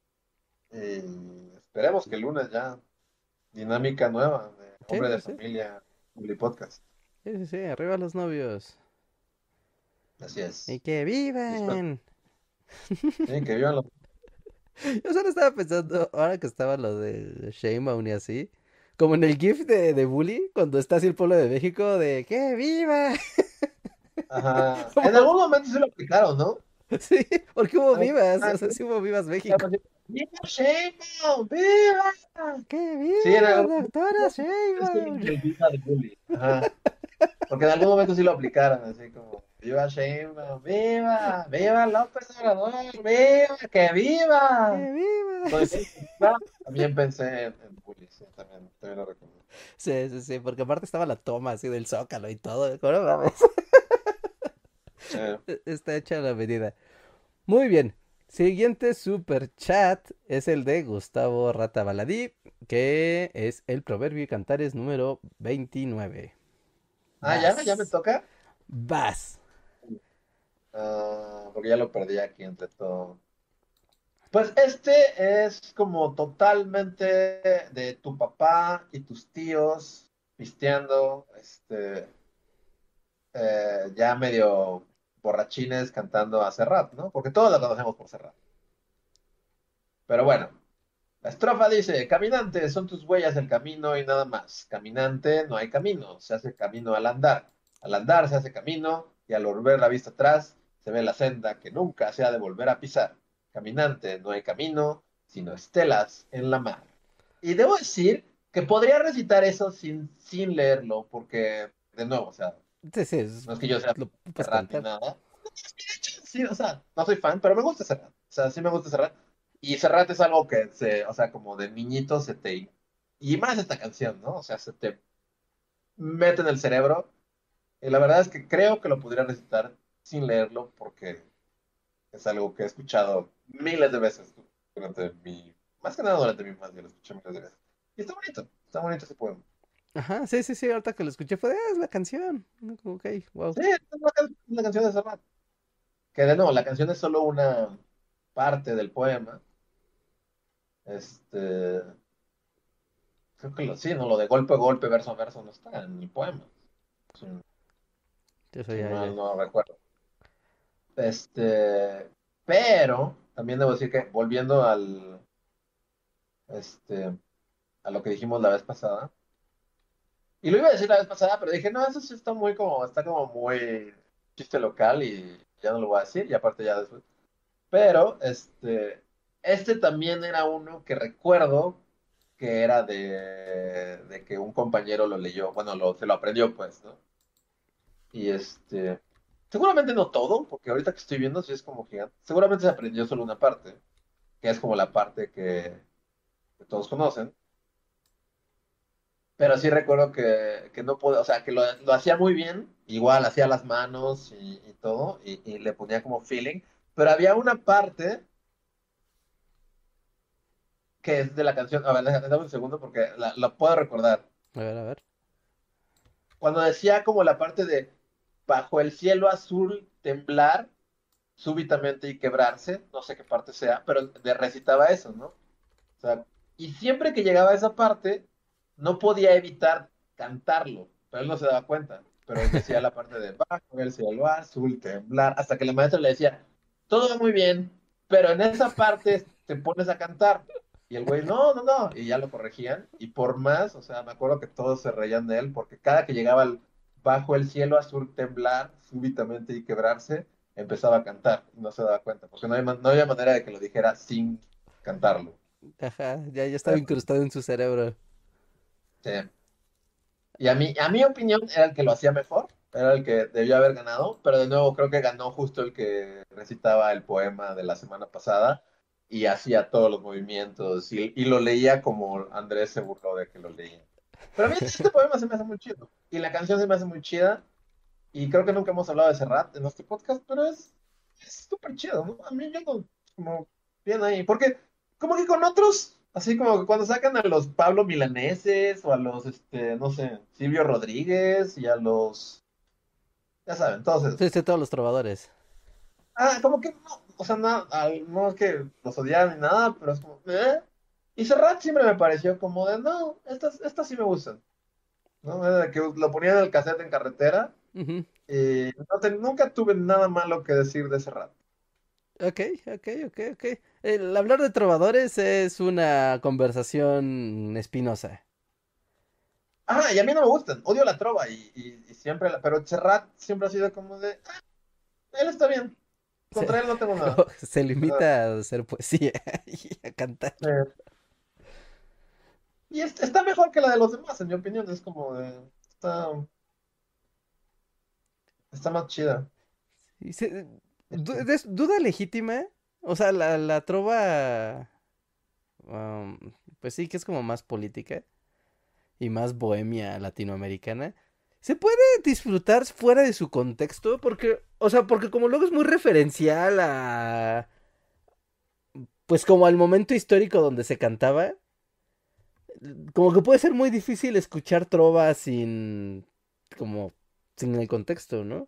y esperemos que el lunes ya, dinámica nueva de Sí, Hombre de sí, sí. Familia, Publi Podcast. Sí, sí, sí. Arriba los novios. Así Y es. que Y espero, vivan. sí, que vivan los... Yo solo estaba pensando, ahora que estaba lo de Sheinbaum y así, como en el GIF de, de Bully, cuando está así el pueblo de México, de ¡que viva! Ajá. En Como- algún momento se lo aplicaron, ¿no? sí, porque hubo Ah, vivas, ah, o sea, sí hubo vivas México. sí. ¡Viva Sheinbaum! ¡Viva! ¡Que Sí, en viva, algún doctora momento es que Sheinbaum! el Viva de Bully. Ajá. Porque en algún momento sí lo aplicaron, así como, viva Sheinbaum, viva, viva López Obrador, viva, que viva. ¡Que viva! Cuando dijeron que viva, también pensé en, en Bully, sí, también, también lo recuerdo. Sí, sí, sí, porque aparte estaba la toma así del Zócalo y todo, ¿cómo no mames? Sí. Está hecha la medida. Muy bien. Siguiente super chat es el de Gustavo Rata Baladí, que es el Proverbio y Cantares número veintinueve. Ah, ya, ya me Vas. toca. Vas. Ah, porque ya lo perdí aquí entre todo. Pues este es como totalmente de tu papá y tus tíos pisteando, este, eh, ya medio borrachines cantando a Serrat, ¿no? Porque todos la conocemos por Serrat. Pero bueno, La estrofa dice, caminante, son tus huellas el camino y nada más. Caminante, no hay camino, se hace camino al andar. Al andar se hace camino y al volver la vista atrás se ve la senda que nunca se ha de volver a pisar. Caminante, no hay camino, sino estelas en la mar. Y debo decir que podría recitar eso sin, sin leerlo, porque, de nuevo, o sea, Sí, sí, es- no es que yo sea lo puedes Serrat ni cantar. nada. Sí, o sea, no soy fan, pero me gusta Serrat. O sea, sí me gusta Serrat. Y Serrat es algo que se, o sea, como de niñito se te... Y más esta canción, ¿no? O sea, se te mete en el cerebro. Y la verdad es que creo que lo podría recitar sin leerlo porque es algo que he escuchado miles de veces durante mi... Más que nada durante mi infancia, lo escuché miles de veces. Y está bonito, está bonito ese poema. Ajá, sí, sí, sí, ahorita que lo escuché fue, ah, es la canción. ¿No? Como, ok, wow. Sí, es una, can- una canción de Serrat. Que de nuevo, la canción es solo una parte del poema. Este, creo que lo, sí, no, lo de golpe a golpe, verso a verso, no está en el poema. Si, Eso si ya, mal ya. no recuerdo. Este, pero también debo decir que volviendo al, este, a lo que dijimos la vez pasada, y lo iba a decir la vez pasada, pero dije, no, eso sí está muy como, está como muy chiste local y ya no lo voy a decir, y aparte ya después. Pero, este, este también era uno que recuerdo que era de, de que un compañero lo leyó, bueno, lo, se lo aprendió, pues, ¿no? Y este, seguramente no todo, porque ahorita que estoy viendo, sí es como gigante. Seguramente se aprendió solo una parte, que es como la parte que, que todos conocen. Pero sí recuerdo que, que no podía, o sea, que lo, lo hacía muy bien, igual hacía las manos y, y todo, y, y le ponía como feeling. Pero había una parte que es de la canción, a ver, déjame déjame un segundo porque la, la puedo recordar. A ver, a ver. Cuando decía como la parte de bajo el cielo azul temblar súbitamente y quebrarse, no sé qué parte sea, pero de- recitaba eso, ¿no? O sea, y siempre que llegaba a esa parte, no podía evitar cantarlo, pero él no se daba cuenta. Pero él decía la parte de bajo el cielo azul temblar, hasta que la maestra le decía, todo va muy bien, pero en esa parte te pones a cantar. Y el güey, no, no, no, y ya lo corregían. Y por más, o sea, me acuerdo que todos se reían de él, porque cada que llegaba al bajo el cielo azul temblar súbitamente y quebrarse, empezaba a cantar y no se daba cuenta, porque no había, man- no había manera de que lo dijera sin cantarlo. Ajá, ya, ya estaba incrustado en su cerebro. Sí. Y a mí, a mi opinión, era el que lo hacía mejor, era el que debió haber ganado, pero de nuevo creo que ganó justo el que recitaba el poema de la semana pasada y hacía todos los movimientos y, y lo leía como Andrés se burló de que lo leía. Pero a mí este poema se me hace muy chido y la canción se me hace muy chida y creo que nunca hemos hablado de Serrat en este podcast, pero es es súper chido, ¿no? A mí yo no, como bien ahí, porque como que con otros, así como que cuando sacan a los Pablo Milaneses o a los, este, no sé, Silvio Rodríguez y a los, ya saben, todos Sí, esos. sí, todos los trovadores. Ah, como que no, o sea, no, al- no es que los odiaran ni nada, pero es como, ¿eh? Y Serrat siempre me pareció como de, no, estas, estas sí me gustan, ¿no? De que lo ponían en el cassette en carretera Ujú. y no te- nunca tuve nada malo que decir de Serrat. Ok, ok, ok, ok. El hablar de trovadores es una conversación espinosa. Ah, y a mí no me gustan, odio la trova y, y- y siempre, la- pero Serrat siempre ha sido como de, ah, él está bien, Se, contra él no tengo nada. se ¿Verdad? limita a hacer poesía y a cantar. Eh, y es- está mejor que la de los demás, en mi opinión, es como de, está, está más chida. Y se- du- es duda legítima. O sea, la, la trova, am, pues sí, que es como más política y más bohemia latinoamericana. Se puede disfrutar fuera de su contexto porque, o sea, porque como luego es muy referencial a, pues como al momento histórico donde se cantaba, como que puede ser muy difícil escuchar trova sin, como, sin el contexto, ¿no?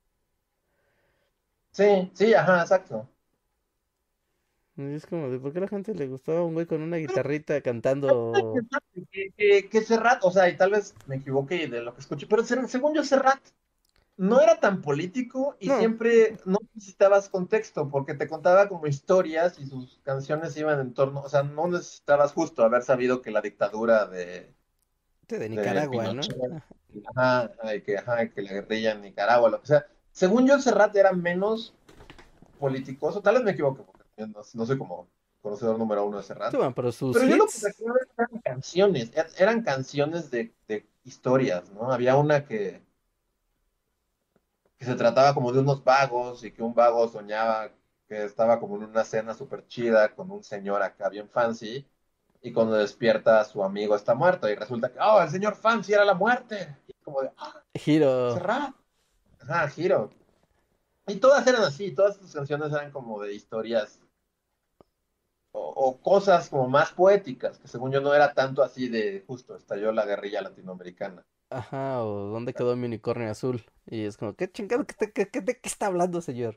Sí, sí, ajá, exacto. Y es como de, ¿por qué a la gente le gustaba un güey con una Pero guitarrita hay una cantando? que, que, que Serrat, o sea, y tal vez me equivoqué de lo que escuché, pero Ser- según yo Serrat no era tan político y No, siempre no necesitabas contexto porque te contaba como historias y sus canciones iban en torno, o sea, no necesitabas justo haber sabido que la dictadura de, este de de Nicaragua, ¿no? Pinochet, ajá, ay, que, ajá, que la guerrilla en Nicaragua, lo que sea. Según yo, Serrat era menos politicoso, tal vez me equivoco, porque también no, no soy como conocedor número uno de Sí, Serrat, bueno, pero sus pero yo lo que hits, recuerdo eran canciones, er- eran canciones de, de historias, ¿no? Había una que que se trataba como de unos vagos y que un vago soñaba que estaba como en una cena súper chida con un señor acá bien fancy y cuando despierta su amigo está muerto y resulta que, oh, el señor fancy era la muerte. Y como de, ah, Hiro, Serrat. Ajá, giro. Y todas eran así, todas sus canciones eran como de historias o, o cosas como más poéticas, que según yo no era tanto así de justo, estalló la guerrilla latinoamericana. ajá, o ¿dónde quedó mi unicornio azul? Y es como, ¿qué chingado? ¿Qué, te- qué- qué- ¿de qué está hablando, señor?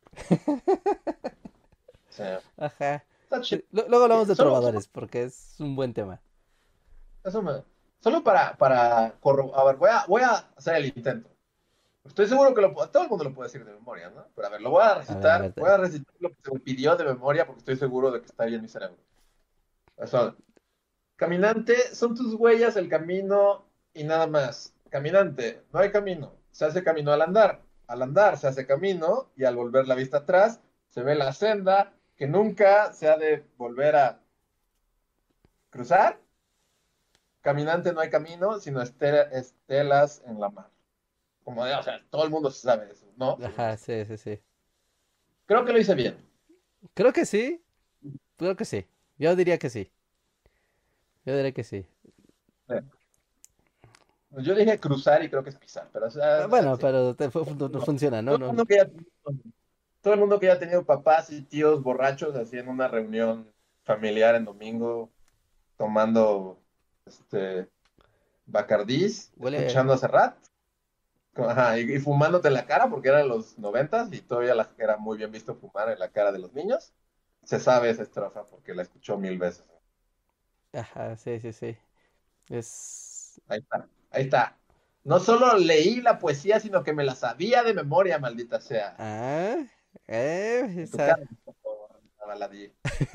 O sea, Ajá. está Sí, chido. lu- luego hablamos de Solo, solo trovadores, porque es un buen tema. Eso me- Solo para, para corro- a ver, voy a, voy a hacer el intento. Estoy seguro que lo, pu- todo el mundo lo puede decir de memoria, ¿no? Pero a ver, lo voy a A ver, a recitar, ver, voy dale. a recitar lo que se me pidió de memoria porque estoy seguro de que está ahí en mi cerebro. Eso, caminante, son tus huellas el camino y nada más. Caminante, no hay camino. Se hace camino al andar. Al andar se hace camino y al volver la vista atrás se ve la senda que nunca se ha de volver a cruzar. Caminante no hay camino, sino este- estelas en la mar. Como de, o sea, todo el mundo sabe eso, ¿no? Según Ajá, esto. sí, sí, sí. Creo que lo hice bien. Creo que sí, creo que sí. Yo diría que sí. Yo diría que sí. Eh, Yo dije cruzar y creo que es pisar, pero o Ah, sea, bueno, sí. pero te- fu- no, no funciona, ¿no? Todo el No. mundo que haya, todo el mundo que haya tenido papás y tíos borrachos así en una reunión familiar en domingo, tomando este Bacardís, Huele, escuchando a Serrat, co- ajá, y, y fumándote en la cara porque eran los noventas y todavía la- era muy bien visto fumar en la cara de los niños. Se sabe esa estrofa porque la escuchó mil veces. ajá, sí, sí, sí. Es... Ahí está, ahí está. No solo leí la poesía, sino que me la sabía de memoria, maldita sea. Ah, eh, En tu esa... cara, por favor, la baladí.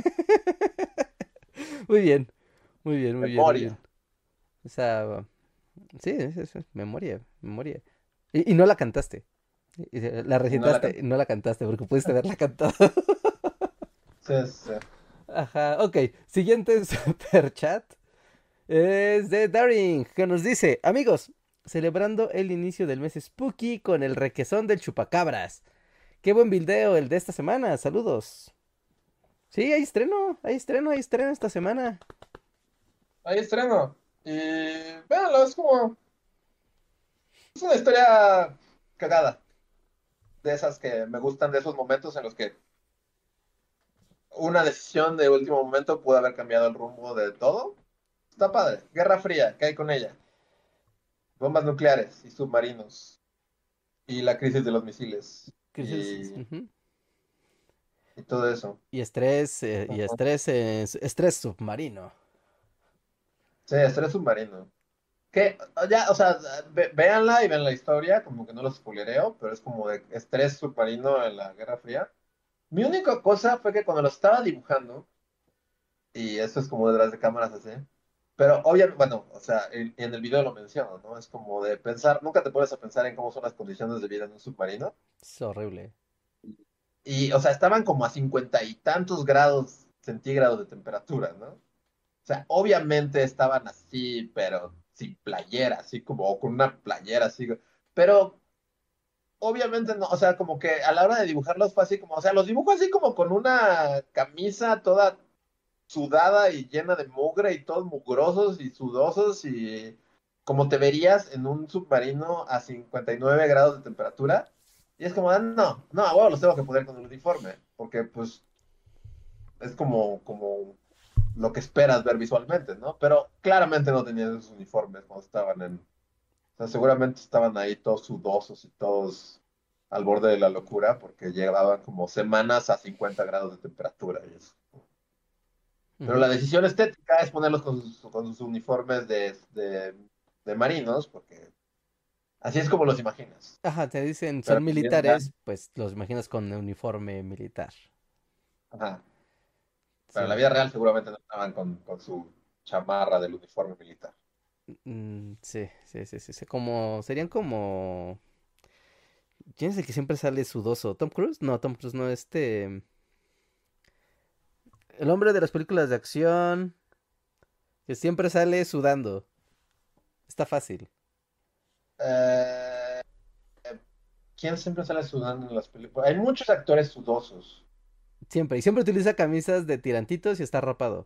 Muy bien, muy bien, muy bien, muy bien. Memoria. O sea, sí, es, es- es memoria, memoria. Y, y no la cantaste. Y- y La Y no la recitaste, canté. y no la cantaste, porque pudiste haberla cantado. Sí, sí. Ajá, ok. Siguiente super chat es de Daring, que nos dice, amigos, celebrando el inicio del mes Spooky con el requesón del chupacabras. Qué buen video el de esta semana, saludos. Sí, hay estreno, hay estreno, hay estreno esta semana. Ahí estreno. Y véanlo, es como. Es una historia cagada. De esas que me gustan, de esos momentos en los que una decisión de último momento puede haber cambiado el rumbo de todo. Está padre. Guerra Fría, ¿qué hay con ella? Bombas nucleares y submarinos. Y la crisis de los misiles. Crisis- Y, ujú. y todo eso. Y estrés, eh, y Ujú. estrés, eh, estrés submarino. Sí, estrés submarino. Que ya, o sea, ve- véanla y vean la historia, como que no los spoilereo, pero es como de estrés submarino en la Guerra Fría. Mi única cosa fue que cuando lo estaba dibujando, y esto es como detrás de cámaras así, pero obviamente, bueno, o sea, en, en el video lo menciono, ¿no? Es como de pensar, nunca te pones a pensar en cómo son las condiciones de vida en un submarino. Es horrible. Y, o sea, estaban como a cincuenta y tantos grados centígrados de temperatura, ¿no? O sea, obviamente estaban así, pero sin playera, así como, o con una playera así, pero obviamente no, o sea, como que a la hora de dibujarlos fue así como, o sea, los dibujo así como con una camisa toda sudada y llena de mugre y todos mugrosos y sudosos y como te verías en un submarino a cincuenta y nueve grados de temperatura. Y es como, ah, no, no, a huevo los tengo que poner con el uniforme, porque pues es como, como lo que esperas ver visualmente, ¿no? Pero claramente no tenían esos uniformes cuando estaban en, o sea, seguramente estaban ahí todos sudosos y todos al borde de la locura porque llevaban como semanas a cincuenta grados de temperatura y eso. Pero Ujú. la decisión estética es ponerlos con sus, con sus uniformes de, de, de marinos, porque Así es como los imaginas. Ajá, te dicen Pero son también ya- militares, pues los imaginas con uniforme militar. ajá. Pero en la Sí. vida real seguramente no estaban con, con su chamarra del uniforme militar. Mm, sí, sí, sí, sí, sí, como, serían como, ¿quién es el que siempre sale sudoso? ¿Tom Cruise? No, Tom Cruise no, este, el hombre de las películas de acción, que siempre sale sudando, está fácil, Eh, ¿Quién siempre sale sudando en las películas? Hay muchos actores sudosos. siempre, y siempre utiliza camisas de tirantitos y está rapado,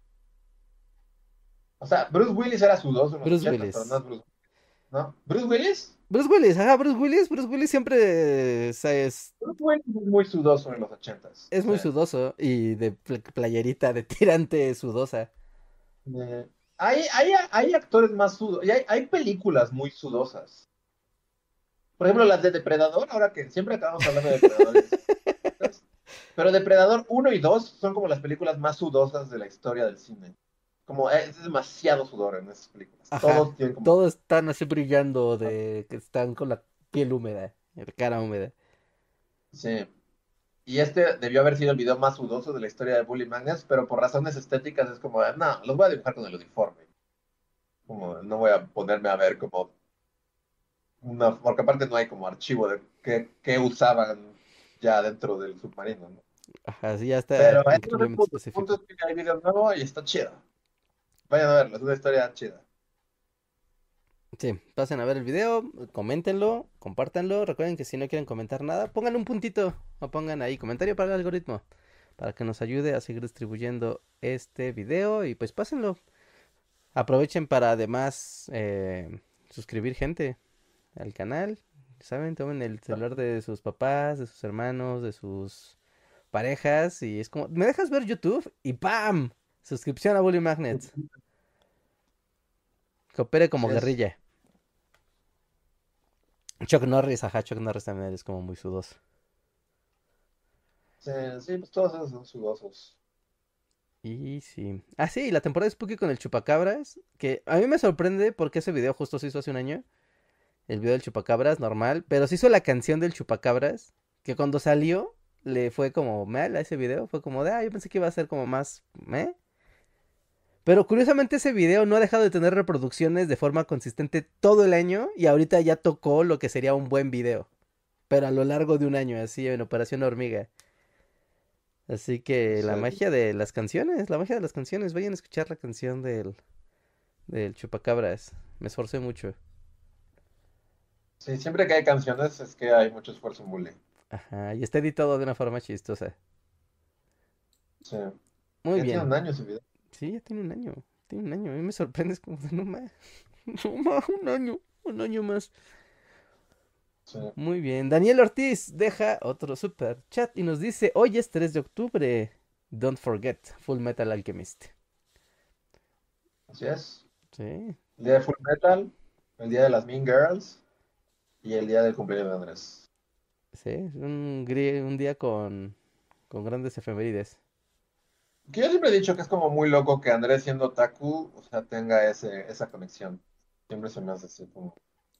O sea, Bruce Willis era sudoso en los Bruce ochentas, pero no Willis. es Bruce, ¿no? ¿Bruce Willis? Bruce Willis, ajá, Bruce Willis, Bruce Willis siempre es, es, Bruce Willis es muy sudoso en los ochentas. es Sí. muy sudoso y de pl- playerita de tirante sudosa. Eh, hay, hay, hay actores más sudosos, y hay, hay películas muy sudosas. Por ejemplo, las de Depredador, ahora que siempre acabamos hablando de Depredador. Pero Depredador uno y dos son como las películas más sudosas de la historia del cine. Como eh, es demasiado sudor en esas películas. Ajá, Todos tienen como... todos están así brillando de que están con la piel húmeda, la cara húmeda. Sí. Y este debió haber sido el video más sudoso de la historia de Bully Magnets, pero por razones estéticas es como, no, los voy a dibujar con el uniforme. Como, no voy a ponerme a ver como una, porque aparte no hay como archivo de qué, qué usaban ya dentro del submarino, ¿no? Ajá, sí, ya está Pero ese no es el increíblemente punto. El punto específico. es que hay video nuevo y está chido. Vayan a verlo, es una historia chida. Sí, pasen a ver el video, coméntenlo, compártanlo. Recuerden que si no quieren comentar nada, pongan un puntito o pongan ahí comentario para el algoritmo, para que nos ayude a seguir distribuyendo este video y pues pásenlo. Aprovechen para además eh, suscribir gente al canal. ¿Saben? Tomen el celular de sus papás, de sus hermanos, de sus parejas y es como, ¿me dejas ver YouTube? Y ¡pam! Suscripción a Bully Magnets. Que opere como Sí, es, guerrilla. Chuck Norris, ajá, Chuck Norris también es como muy sudoso. sí, sí, pues todos esos son sudosos. Y sí. Ah, sí, la temporada de Spooky con el chupacabras. Que a mí me sorprende porque ese video justo se hizo hace un año. El video del chupacabras, normal. Pero se hizo la canción del chupacabras. Que cuando salió, le fue como mal a ese video. Fue como de, ah, yo pensé que iba a ser como más, ¿eh? Pero curiosamente ese video no ha dejado de tener reproducciones de forma consistente todo el año. Y ahorita ya tocó lo que sería un buen video. Pero a lo largo de un año, así en Operación Hormiga. Así que la Sí, magia de las canciones, la magia de las canciones, vayan a escuchar la canción del, del Chupacabras. Me esforcé mucho. sí, siempre que hay canciones es que hay mucho esfuerzo en bullying. Ajá, y está editado de una forma chistosa. Sí. Muy Ya tiene bien. un año ese video. Sí, ya tiene un año. Tiene un año. A mí me sorprende, es como de no más. No más, un año. Un año más. Sí. Muy bien. Daniel Ortiz deja otro super chat y nos dice: Hoy es tres de octubre. Don't forget, Full Metal Alchemist. Así es. Sí, El día de Full Metal, el día de las Mean Girls y el día del cumpleaños de Andrés. sí. Es un, gri- un día con, con grandes efemérides. Que yo siempre he dicho que es como muy loco que Andrés siendo otaku, o sea, tenga ese, esa conexión. Siempre se me hace así como,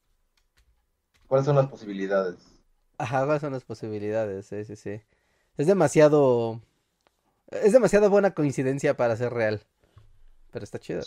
¿cuáles son las posibilidades? Ajá, ¿cuáles son las posibilidades? Sí, sí, sí. Es demasiado. Es demasiado buena coincidencia para ser real. Pero está chido. Sí,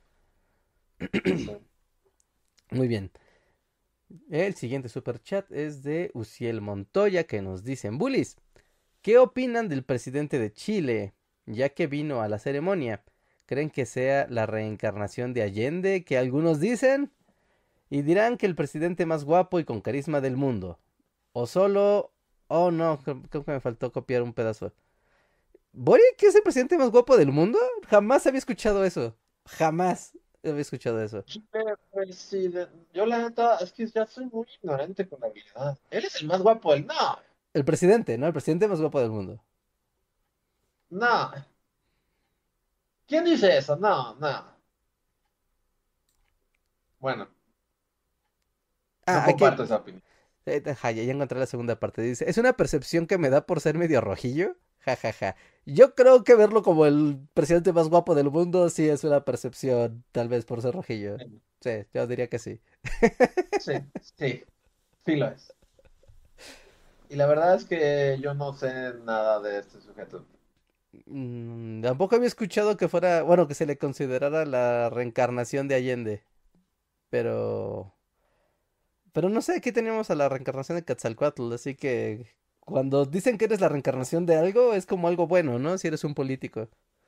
sí, sí. Muy bien. El siguiente super chat es de Uciel Montoya que nos dicen: Bullies, ¿qué opinan del presidente de Chile? Ya que vino a la ceremonia. ¿Creen que sea la reencarnación de Allende, que algunos dicen? Y dirán que el presidente más guapo y con carisma del mundo. O solo... Oh no, creo, creo que me faltó copiar un pedazo. ¿Boric es el presidente más guapo del mundo? Jamás había escuchado eso. Jamás había escuchado eso. Chile, presidente. Yo la neta, es que ya soy muy ignorante con la habilidad. Él es el más guapo del... No, El presidente, ¿no? El presidente más guapo del mundo. no. ¿Quién dice eso? No, no. Bueno, no Ah, aquí... comparto esa opinión. eh, ajá, ya ya encontré la segunda parte. Dice: es una percepción que me da por ser medio rojillo. Ja, ja, ja. Yo creo que verlo como el presidente más guapo del mundo sí es una percepción, tal vez por ser rojillo. Sí, yo diría que sí. Sí, sí, sí lo es. Y la verdad es que yo no sé nada de este sujeto. Mm, tampoco había escuchado que fuera, bueno, que se le considerara la reencarnación de Allende, pero, pero no sé, aquí tenemos a la reencarnación de Quetzalcóatl, así que cuando dicen que eres la reencarnación de algo, es como algo bueno, ¿no? Si eres un político.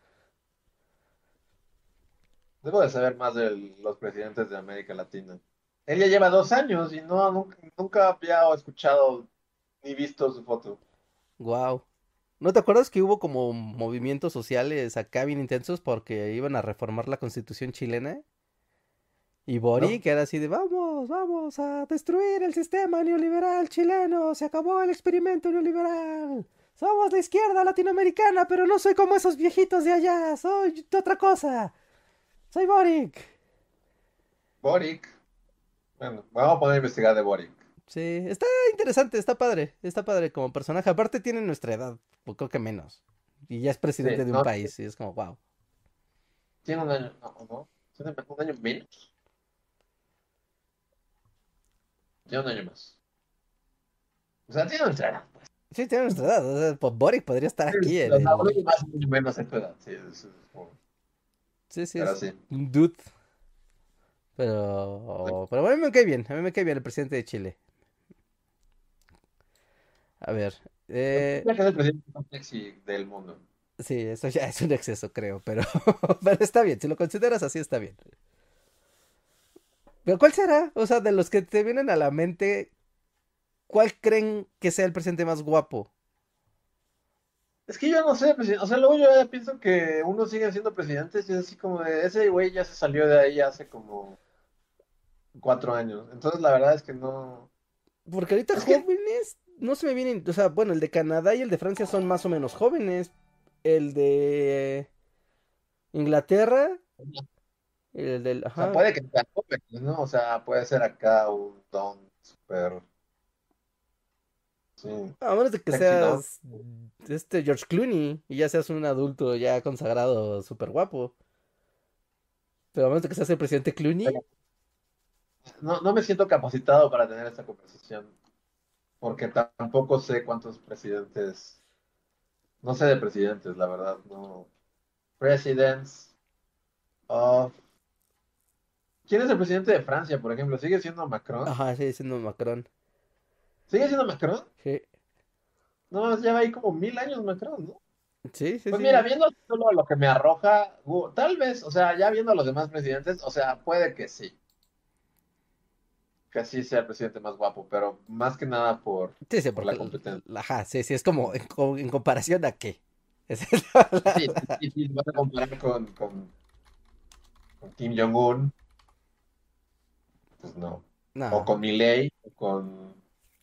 Debo de saber más de los presidentes de América Latina. Él ya lleva dos años y no, nunca, nunca había escuchado ni visto su foto. Wow. ¿No te acuerdas que hubo como movimientos sociales acá bien intensos porque iban a reformar la constitución chilena? Y ¿No? Boric era así de, vamos, vamos a destruir el sistema neoliberal chileno, se acabó el experimento neoliberal. Somos la izquierda latinoamericana, pero no soy como esos viejitos de allá, soy de otra cosa. Soy Boric. Boric. Bueno, vamos a poner a investigar de Boric. Sí, está interesante, está padre, está padre como personaje. Aparte tiene nuestra edad, o creo que menos. Y ya es presidente Sí, de un no, país, y es como, wow. tiene un año, no, no, tiene un año menos. Tiene un año más. O sea, tiene nuestra edad. Sí, tiene nuestra edad, o sea, pues Boric podría estar Sí, aquí en o sea, un el... año más, un año menos es tu edad. Sí, es- es como- Sí, sí, pero es sí. un dude. Pero, pero a mí me cae bien, a mí me cae bien el presidente de Chile. A ver, eh, Ya que es el presidente más sexy del mundo. sí, eso ya es un exceso, creo, pero, pero está bien, si lo consideras así está bien. Pero ¿cuál será? O sea, de los que te vienen a la mente, ¿cuál creen que sea el presidente más guapo? Es que yo no sé, presidente. O sea, luego yo ya pienso que uno sigue siendo presidente y es así como de ese güey ya se salió de ahí hace como cuatro años. Entonces, la verdad es que no. Porque ahorita Es que jóvenes no se me vienen, o sea, bueno, el de Canadá y el de Francia son más o menos jóvenes. El de Inglaterra, el del, o sea, ajá, puede que sea joven, ¿no? O sea, puede ser acá un don súper, sí, a menos de que sexy don. seas este George Clooney y ya seas un adulto ya consagrado súper guapo. Pero a menos de que seas el presidente Clooney, Pero no, no me siento capacitado para tener esta conversación, porque tampoco sé cuántos presidentes, no sé de presidentes, la verdad, no. Presidents of... ¿Quién es el presidente de Francia, por ejemplo? ¿Sigue siendo Macron? ajá, sigue siendo Macron. ¿Sigue siendo Macron? Sí, No, lleva ahí como mil años Macron, ¿no? sí, sí, Pues mira, sí. viendo solo lo que me arroja, Gu- tal vez, o sea, ya viendo a los demás presidentes, o sea, puede que sí, que sí sea el presidente más guapo, pero más que nada por, Sí, sí, por la porque, competencia. ajá, sí, sí, es como, en, co- en comparación a qué. Esa es la, la- Sí, sí, la- sí, sí, vas a comparar con, con, con Kim Jong-un, pues no. O No, con Milley, o con...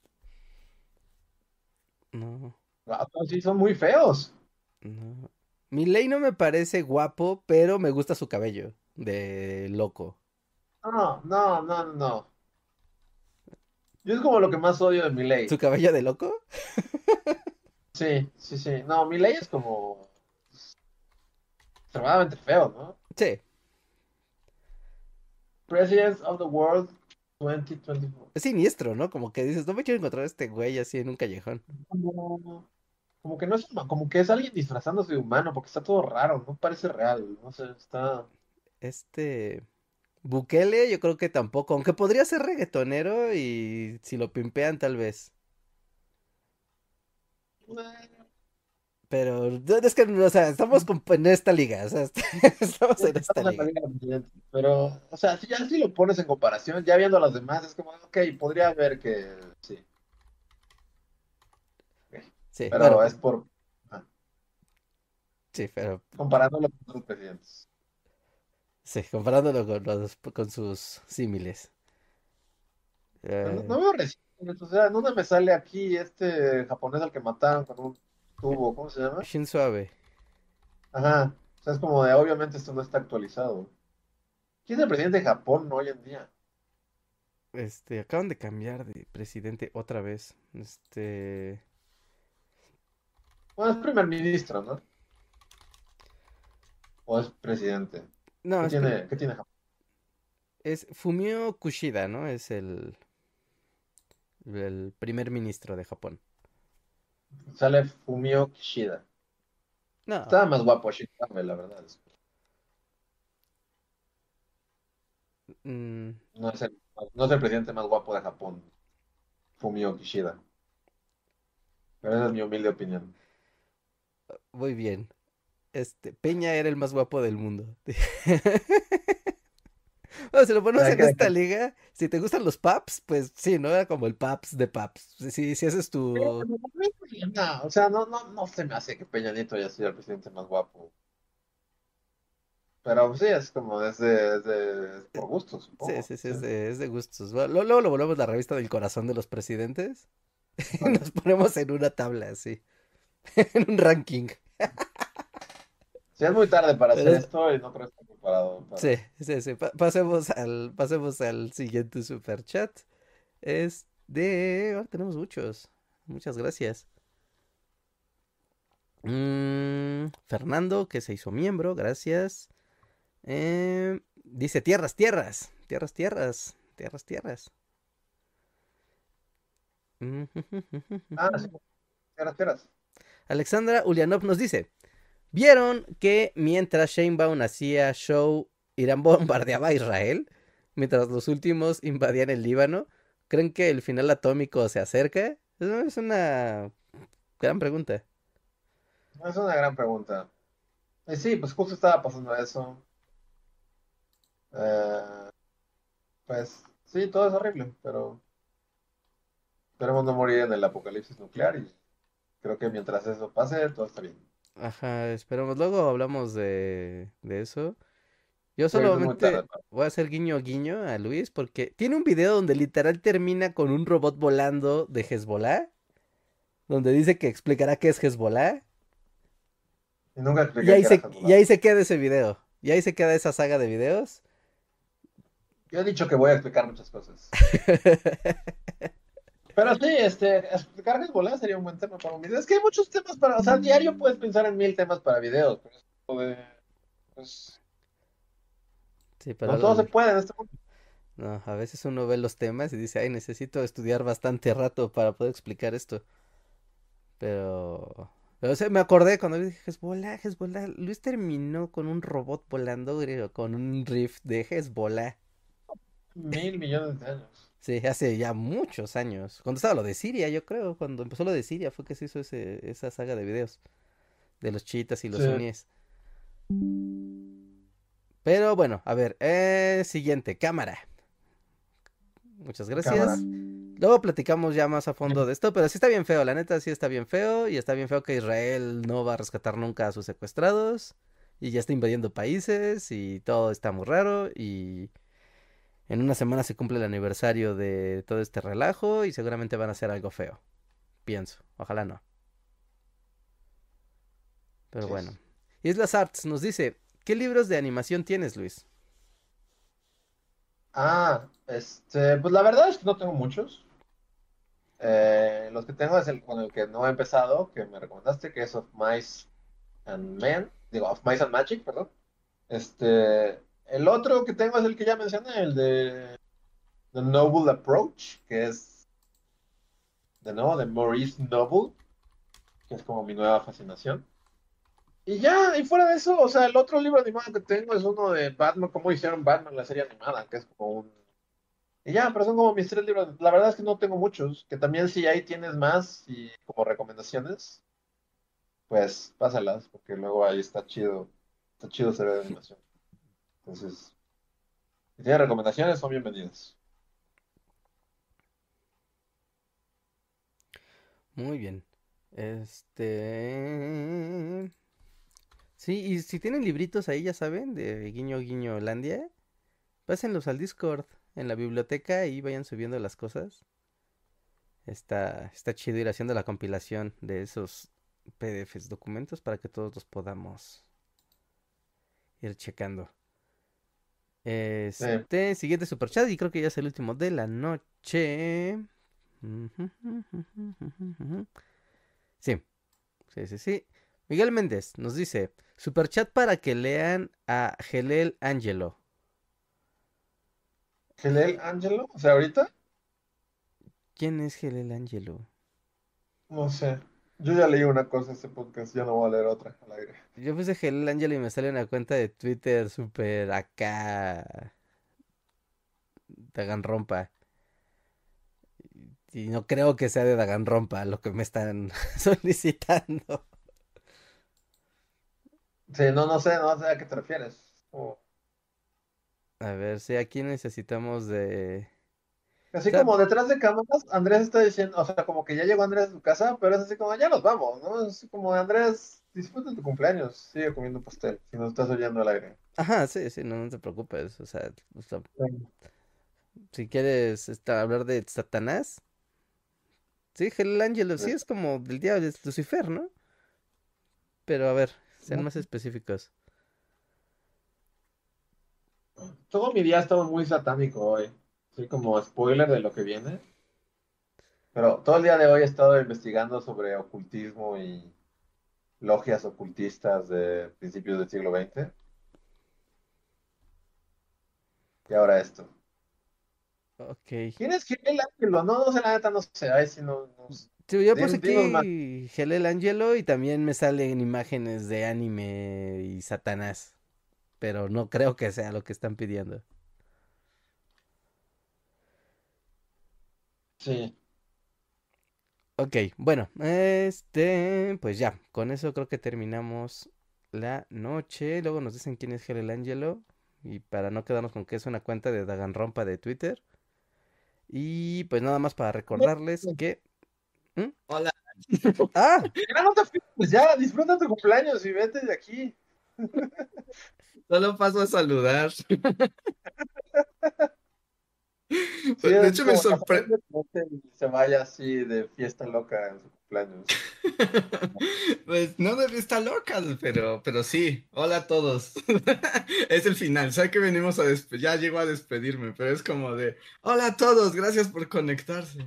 no, Ah, pues sí, son muy feos. no. Milei no me parece guapo, pero me gusta su cabello de loco. No, no, no, no, no. Yo es como lo que más odio de ¿Su Milley. cabello de loco? Sí, sí, sí. No, Milley es como extremadamente feo, ¿no? Sí, Presidents of the World dos mil veinticuatro. es siniestro, ¿no? Como que dices, no me quiero encontrar a este güey así en un callejón. Como, como que no es huma- como que es alguien disfrazándose de humano, porque está todo raro, no parece real, no sé, está. Este, Bukele, yo creo que tampoco, aunque podría ser reggaetonero y si lo pimpean tal vez. eh, Pero es que, o sea, estamos con- en esta liga, o sea, estamos en esta estamos en la liga. Liga del Presidente. Pero, o sea, si ya si lo pones en comparación, ya viendo a los demás, es como, ok, podría ver que sí. Ok. Sí, bueno, Pero es por ah, sí, pero comparándolo con otros presidentes. sí, comparándolo con los, con sus símiles. No, Eh, no veo recientes, o sea, ¿dónde me sale aquí este japonés al que mataron con un tubo? ¿Cómo se llama? Shin Suabe. Ajá. O sea, es como de, obviamente esto no está actualizado. ¿Quién es el presidente de Japón hoy en día? Este, acaban de cambiar de presidente otra vez. Este, Bueno, es primer ministro, ¿no? ¿O es presidente? no, ¿Qué es, pri- tiene, qué tiene Japón? Es Fumio Kishida, ¿no? Es el, el primer ministro de Japón. Sale Fumio Kishida. No, Estaba más guapo Shinzo Abe, la verdad. mm, No es el, no es el presidente más guapo de Japón, Fumio Kishida. Pero esa es mi humilde opinión. muy bien. Este, Peña era el más guapo del mundo. Bueno, si lo ponemos Hay en que esta dejar- liga, si te gustan los paps, pues sí, ¿no? Era como el paps de paps. Si, si haces tu... No, o sea, no, no, no se me hace que Peña Nieto haya sido el presidente más guapo. Pero sí, es como desde, desde es por gusto, Sí, supongo. sí, sí, Sí. es de, es de gustos. Bueno, lo- luego lo volvemos la revista del corazón de los presidentes y Vale. nos ponemos en una tabla así, en un ranking. Sí, es muy tarde para Pero hacer es- esto y no creo que esté preparado sí, para. sí, sí. Pa- pasemos al, pasemos al siguiente super chat. Es de... ah, tenemos muchos. Muchas gracias. Mm, Fernando, que se hizo miembro, gracias. Eh, dice tierras, tierras, tierras, tierras, tierras, tierras. Ah, sí, eras, eras. Alexandra Ulianov nos dice, ¿vieron que mientras Sheinbaum hacía show, Irán bombardeaba a Israel? Mientras los últimos invadían el Líbano. ¿Creen que el final atómico se acerca? Es es una gran pregunta. Es una gran pregunta. Y sí, pues justo estaba pasando eso. Eh, pues sí, todo es horrible, pero esperemos no morir en el apocalipsis nuclear y creo que mientras eso pase, todo está bien. Ajá, esperemos. Luego hablamos de, de eso. Yo Sí, ahorita es muy tarde. solamente voy a hacer guiño guiño a Luis porque tiene un video donde literal termina con un robot volando de Hezbollah, donde dice que explicará qué es Hezbollah, Y nunca y expliqué ahí que era se, y Hezbollah. ahí se queda ese video, y ahí se queda esa saga de videos. Yo he dicho que voy a explicar muchas cosas. Pero sí, este, explicar Hezbollah sería un buen tema para un video. Es que hay muchos temas para, o sea, diario puedes pensar en mil temas para videos, pero es como de, pues, Sí, pero no todo se al- puede en este mundo. no, a veces uno ve los temas y dice, ay, necesito estudiar bastante rato para poder explicar esto. Pero, pero o sea, me acordé cuando le dije Hezbollah, Hezbollah. Luis terminó con un robot volando, griego, con un riff de Hezbollah. Mil millones de años. Sí, hace ya muchos años. Cuando estaba lo de Siria, yo creo. Cuando empezó lo de Siria fue que se hizo ese, esa saga de videos de los chiitas y los Sí, suníes. Pero bueno, a ver, eh, siguiente, cámara. Muchas cámara. gracias. Luego platicamos ya más a fondo de esto, pero sí está bien feo, la neta sí está bien feo y está bien feo que Israel no va a rescatar nunca a sus secuestrados y ya está invadiendo países y todo está muy raro y en una semana se cumple el aniversario de todo este relajo y seguramente van a hacer algo feo. Pienso, ojalá no. Pero Así bueno. es. Islas Arts nos dice, ¿qué libros de animación tienes, Luis? Ah, este, pues la verdad es que no tengo muchos. Eh, los que tengo es el con el que no he empezado, que me recomendaste, que es Of Mice and Men, digo, Of Mice and Magic, perdón. Este, el otro que tengo es el que ya mencioné, el de The Noble Approach, que es de nuevo de Maurice Noble, que es como mi nueva fascinación. Y ya, y fuera de eso, o sea, el otro libro animado que tengo es uno de Batman, cómo hicieron Batman, la serie animada, que es como un... Y ya, pero son como mis tres libros. La verdad es que no tengo muchos, que también si ahí tienes más y como recomendaciones, pues pásalas, porque luego ahí está chido, está chido se ve de animación. Entonces, si tienes recomendaciones, son bienvenidas. Muy bien. Este... Sí, y si tienen libritos ahí, ya saben, de Guiño Guiño Holandia, pásenlos al Discord, en la biblioteca, y vayan subiendo las cosas. Está, está chido ir haciendo la compilación de esos P D Fs, documentos, para que todos los podamos ir checando. Sí. Este, siguiente superchat, y creo que ya es el último de la noche. Sí, sí, sí, sí. Miguel Méndez nos dice, superchat para que lean a Gelel Angelo. Gelel Angelo, o sea, ahorita, ¿Quién es Gelel Angelo? no sé. Yo ya leí una cosa en este podcast, ya no voy a leer otra al aire. Yo puse Gelel Angelo y me sale una cuenta de Twitter súper acá. Taganrompa. Y no creo que sea de Daganrompa lo que me están solicitando. Sí, no, no sé, no sé a qué te refieres. Como- A ver, si aquí necesitamos de... O Así sea, como detrás de cámaras, Andrés está diciendo, o sea, como que ya llegó Andrés a su casa, pero es así como, ya nos vamos, ¿no? Es como, Andrés, disfruta tu cumpleaños, sigue comiendo pastel, si no estás oyendo al aire. ajá, sí, sí, no, no te preocupes. O sea, o sea, Sí. si quieres esta- hablar de Satanás, sí, Gelel Angelo, sí es como del diablo, es Lucifer, ¿no? Pero a ver, sean más específicos. Todo mi día ha estado muy satánico hoy, así como spoiler de lo que viene, pero todo el día de hoy he estado investigando sobre ocultismo y logias ocultistas de principios del siglo veinte, y ahora esto. Ok. ¿Quién es Gil Ángelo? No, no sé, la neta, no sé, ay, si no, no sé. Sí, yo puse Din- Dinos más. aquí Gelel Angelo y también me salen imágenes de anime y Satanás. Pero no creo que sea lo que están pidiendo. Sí. Ok, bueno, este, pues ya, con eso creo que terminamos la noche. Luego nos dicen quién es Gelel Angelo. Y para no quedarnos con que es una cuenta de Daganrompa de Twitter. Y pues nada más para recordarles que... ¿Mm? Hola, ¡Ah! Ya no te fui, pues ya, disfruta tu cumpleaños y vete de aquí. solo paso a saludar. Sí, De es hecho, me como sorprende. que se vaya así de fiesta loca en su cumpleaños. Pues no de vista loca, pero, pero sí. Hola a todos. Es el final. Sé que venimos a despedir. Ya llego a despedirme, pero es como de hola a todos, gracias por conectarse.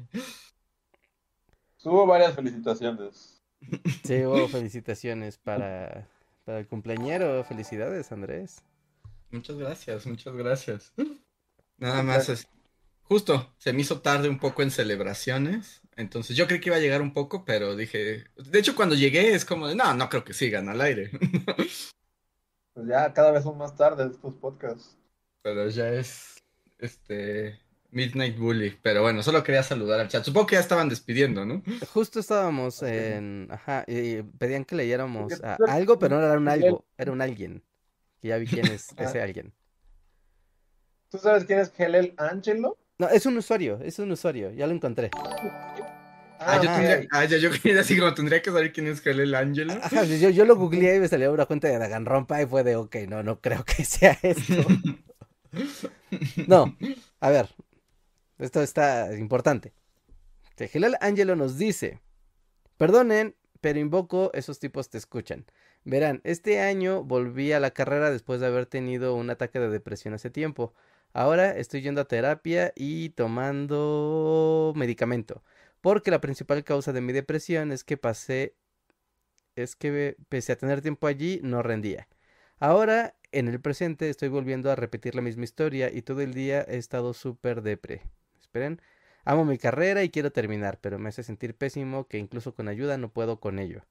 Hubo varias felicitaciones. Sí, oh, felicitaciones para, para el cumpleañero. Felicidades, Andrés. Muchas gracias, muchas gracias. Nada Muchas más gracias. es. Justo, se me hizo tarde un poco en celebraciones. Entonces yo creí que iba a llegar un poco, pero dije. De hecho, cuando llegué es como de no, no creo que sigan al aire. Pues ya cada vez son más tarde estos podcasts. Pero ya es este Midnight Bully. Pero bueno, solo quería saludar al chat. Supongo que ya estaban despidiendo, ¿no? Justo estábamos Ok. en... Ajá, y pedían que leyéramos Porque a tú algo, pero no era un eres- algo, era un alguien. Que ya vi quién es Ah, ese alguien. ¿tú sabes quién es Gelel Angelo? No, es un usuario, es un usuario, ya lo encontré. Ah, Ah, yo ok. Ajá, tendría. Ah, ya, yo quería decir como tendría que saber quién es el a- Ángelo. ajá, yo, yo lo googleé y me salió una cuenta de Danganronpa y fue de, ok, no, no creo que sea esto. No, a ver, esto está importante. Gilal Angelo nos dice, perdonen, pero invoco, esos tipos te escuchan. Verán, este año volví a la carrera después de haber tenido un ataque de depresión hace tiempo. Ahora estoy yendo a terapia y tomando medicamento. Porque la principal causa de mi depresión es que pasé, es que pese a tener tiempo allí, no rendía. Ahora, en el presente, estoy volviendo a repetir la misma historia y todo el día he estado súper depre. Esperen. Amo mi carrera y quiero terminar, pero me hace sentir pésimo que incluso con ayuda no puedo con ello.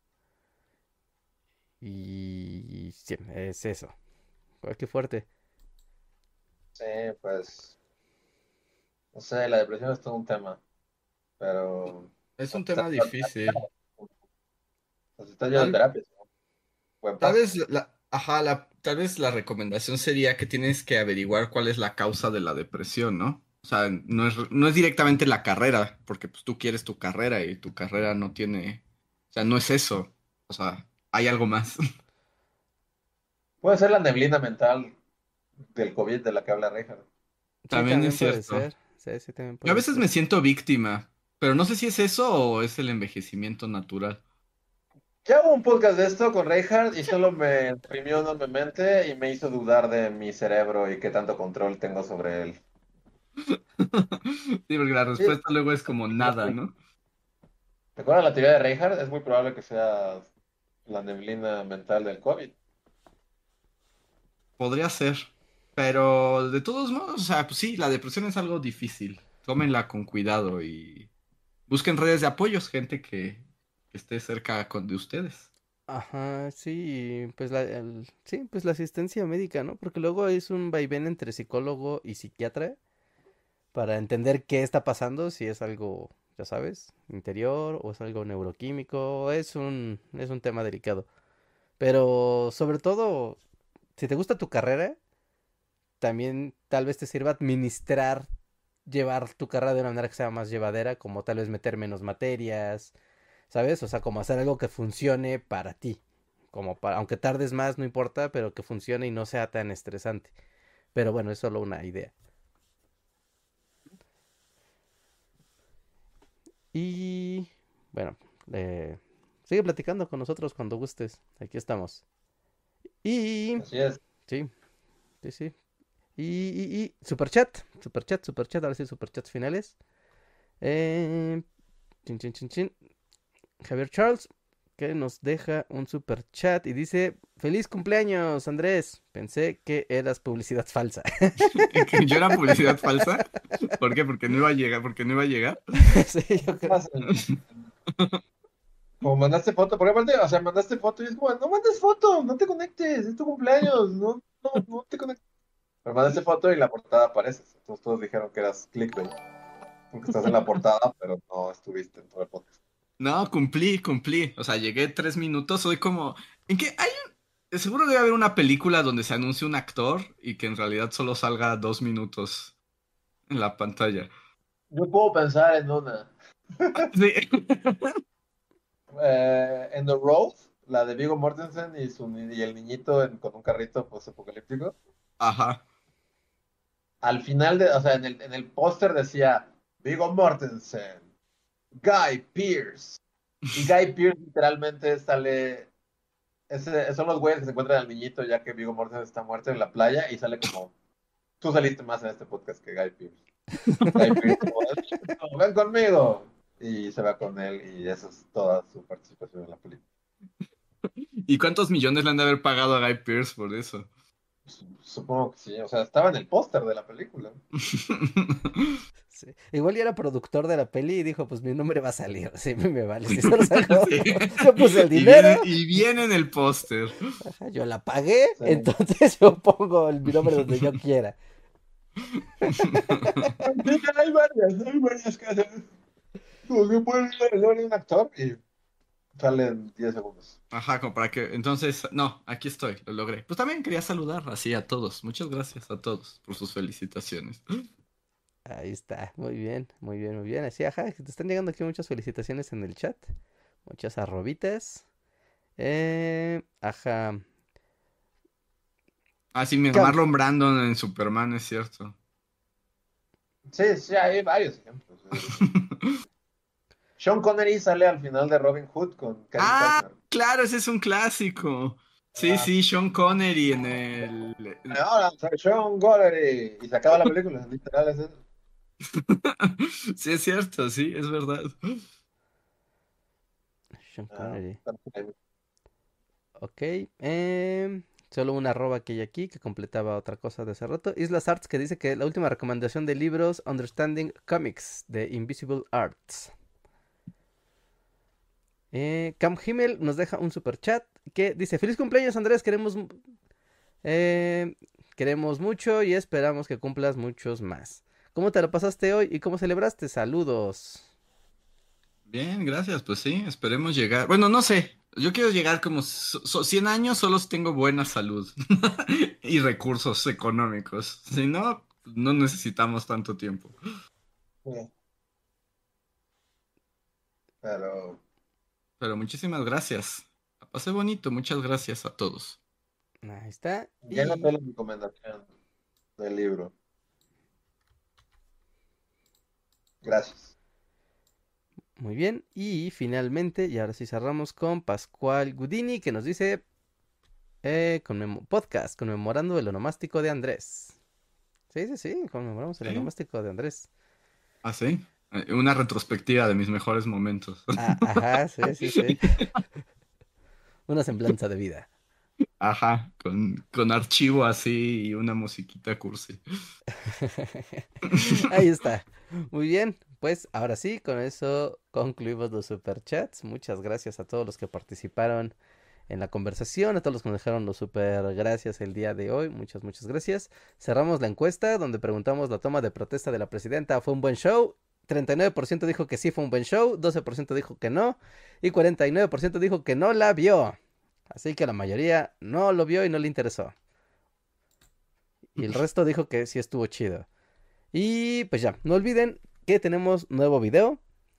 Y sí, es eso. Ay, qué fuerte. Sí, pues, no sé, la depresión es todo un tema, pero Es un o sea, tema difícil. pues, está yendo a Tal, terapia, ¿no? Buen tal paso. vez la, ajá, la, tal vez la recomendación sería que tienes que averiguar cuál es la causa de la depresión, ¿no? O sea, no es, no es directamente la carrera, porque pues tú quieres tu carrera y tu carrera no tiene, o sea, no es eso. O sea, hay algo más. Puede ser la neblina mental del COVID de la que habla Reja. Sí, También es también puede cierto. ser. Sí, sí, también Yo a puede veces ser. me siento víctima, pero no sé si es eso o es el envejecimiento natural. Ya hubo un podcast de esto con Reinhardt y solo me imprimió enormemente y me hizo dudar de mi cerebro y qué tanto control tengo sobre él. Sí, porque la Sí, respuesta luego es como nada, ¿no? ¿te acuerdas la teoría de Reinhardt? Es muy probable que sea la neblina mental del COVID. Podría ser. Pero de todos modos, o sea, pues sí, la depresión es algo difícil. Tómenla con cuidado y busquen redes de apoyos, gente que, que esté cerca con, de ustedes. Ajá, sí, pues la, el- sí, pues la asistencia médica, ¿no? Porque luego es un vaivén entre psicólogo y psiquiatra para entender qué está pasando, si es algo, ya sabes, interior o es algo neuroquímico, es un, es un tema delicado. Pero sobre todo, si te gusta tu carrera, también tal vez te sirva administrar, llevar tu carrera de una manera que sea más llevadera, como tal vez meter menos materias, ¿sabes? O sea, como hacer algo que funcione para ti. Como para, aunque tardes más, no importa, pero que funcione y no sea tan estresante. Pero bueno, es solo una idea. Y bueno, eh, sigue platicando con nosotros cuando gustes. Aquí estamos. Y Así es. sí, sí, sí. Y, y, y superchat, superchat, superchat, ahora sí, superchats finales. Eh, chin, chin, chin, chin. Javier Charles, que nos deja un super chat y dice: Feliz cumpleaños, Andrés. Pensé que eras publicidad falsa. Que yo era publicidad falsa. ¿Por qué? Porque no iba a llegar, porque no iba a llegar. Sí, yo creo. Más en- Como mandaste foto, porque aparte, o sea, mandaste foto y es como, no mandes foto, no te conectes, es tu cumpleaños, no, no, no te conectes. Pero mandaste foto y la portada apareces. Entonces todos dijeron que eras clickbait, porque estás en la portada, pero no estuviste en todo el podcast. No, cumplí, cumplí. O sea, llegué tres minutos. Soy como. ¿En qué? Hay un- Seguro debe haber una película donde se anuncia un actor y que en realidad solo salga dos minutos en la pantalla. Yo puedo pensar en una. Sí. Eh, en The Road, la de Viggo Mortensen y, su, ni- y el niñito en- con un carrito post-apocalíptico. Ajá. Al final, de, o sea, en el, en el póster decía Viggo Mortensen, Guy Pearce. Y Guy Pearce literalmente sale. Ese, son los güeyes que se encuentran al niñito ya que Viggo Mortensen está muerto en la playa y sale como. Tú saliste más en este podcast que Guy Pearce. Guy Pearce, como, ven conmigo. Y se va con él y esa es toda su participación en la película. ¿Y cuántos millones le han de haber pagado a Guy Pearce por eso? Supongo que sí, o sea, estaba en el póster de la película. Sí. Igual ya era productor de la peli y dijo: Pues mi nombre va a salir. Sí, me vale. Si solo salgo, Sí. yo puse el Y dinero, viene, y viene en el póster. ajá, yo la pagué, Sí. entonces yo pongo el- mi nombre donde yo quiera. Sí, hay varias, hay varias que hacen. Como que ponen el nombre de un actor y salen diez segundos. Ajá, como para que. Entonces, no, aquí estoy, lo logré. Pues también quería saludar así a todos. Muchas gracias a todos por sus felicitaciones. Ahí está, muy bien, muy bien, muy bien. Así, ajá, que te están llegando aquí muchas felicitaciones en el chat. Muchas arrobitas. Eh, ajá. Ah, sí, mi Cam- Marlon Brandon en Superman, es cierto. Sí, sí, hay varios ejemplos. Sean Connery sale al final de Robin Hood con Kevin Ah, Costner. claro, ese es un clásico. Sí, Ah. sí, Sean Connery en el. Ahora, soy Sean Connery. Y se acaba la película, literal es eso. Sí, es cierto, sí, es verdad. Sean Ah, Connery. también. Ok. em, solo una arroba que hay aquí que completaba otra cosa de hace rato. Islas Arts que dice que la última recomendación de libros Understanding Comics de Invisible Arts. Eh, Cam Himmel nos deja un super chat que dice: Feliz cumpleaños, Andrés, queremos, mu- eh, queremos mucho y esperamos que cumplas muchos más. ¿Cómo te lo pasaste hoy y cómo celebraste? Saludos. Bien, gracias, pues sí, esperemos llegar. Bueno, no sé, yo quiero llegar como so- so- cien años, solo si tengo buena salud y recursos económicos. Si no, no necesitamos tanto tiempo. Sí. Pero Pero muchísimas gracias. La pasé bonito, muchas gracias a todos. Ahí está. ya Y noté la recomendación del libro. Gracias. muy bien. Y finalmente, y ahora sí cerramos con Pascual Gudini que nos dice: eh, conmemo- podcast conmemorando el onomástico de Andrés. Sí, sí, sí, conmemoramos el ¿Sí? onomástico de Andrés. ¿Ah, sí? Eh, Una retrospectiva de mis mejores momentos. Ah, ajá, sí, sí, sí. Una semblanza de vida. Ajá, con, con archivo así y una musiquita cursi. Ahí está. Muy bien, pues ahora sí, con eso concluimos los superchats. Muchas gracias a todos los que participaron en la conversación, a todos los que nos dejaron los super gracias el día de hoy. Muchas, muchas gracias. Cerramos la encuesta donde preguntamos la toma de protesta de la presidenta. ¿Fue un buen show? treinta y nueve por ciento dijo que sí fue un buen show, doce por ciento dijo que no y cuarenta y nueve por ciento dijo que no la vio. Así que la mayoría no lo vio y no le interesó. Y el resto dijo que sí estuvo chido. Y pues ya, no olviden que tenemos nuevo video.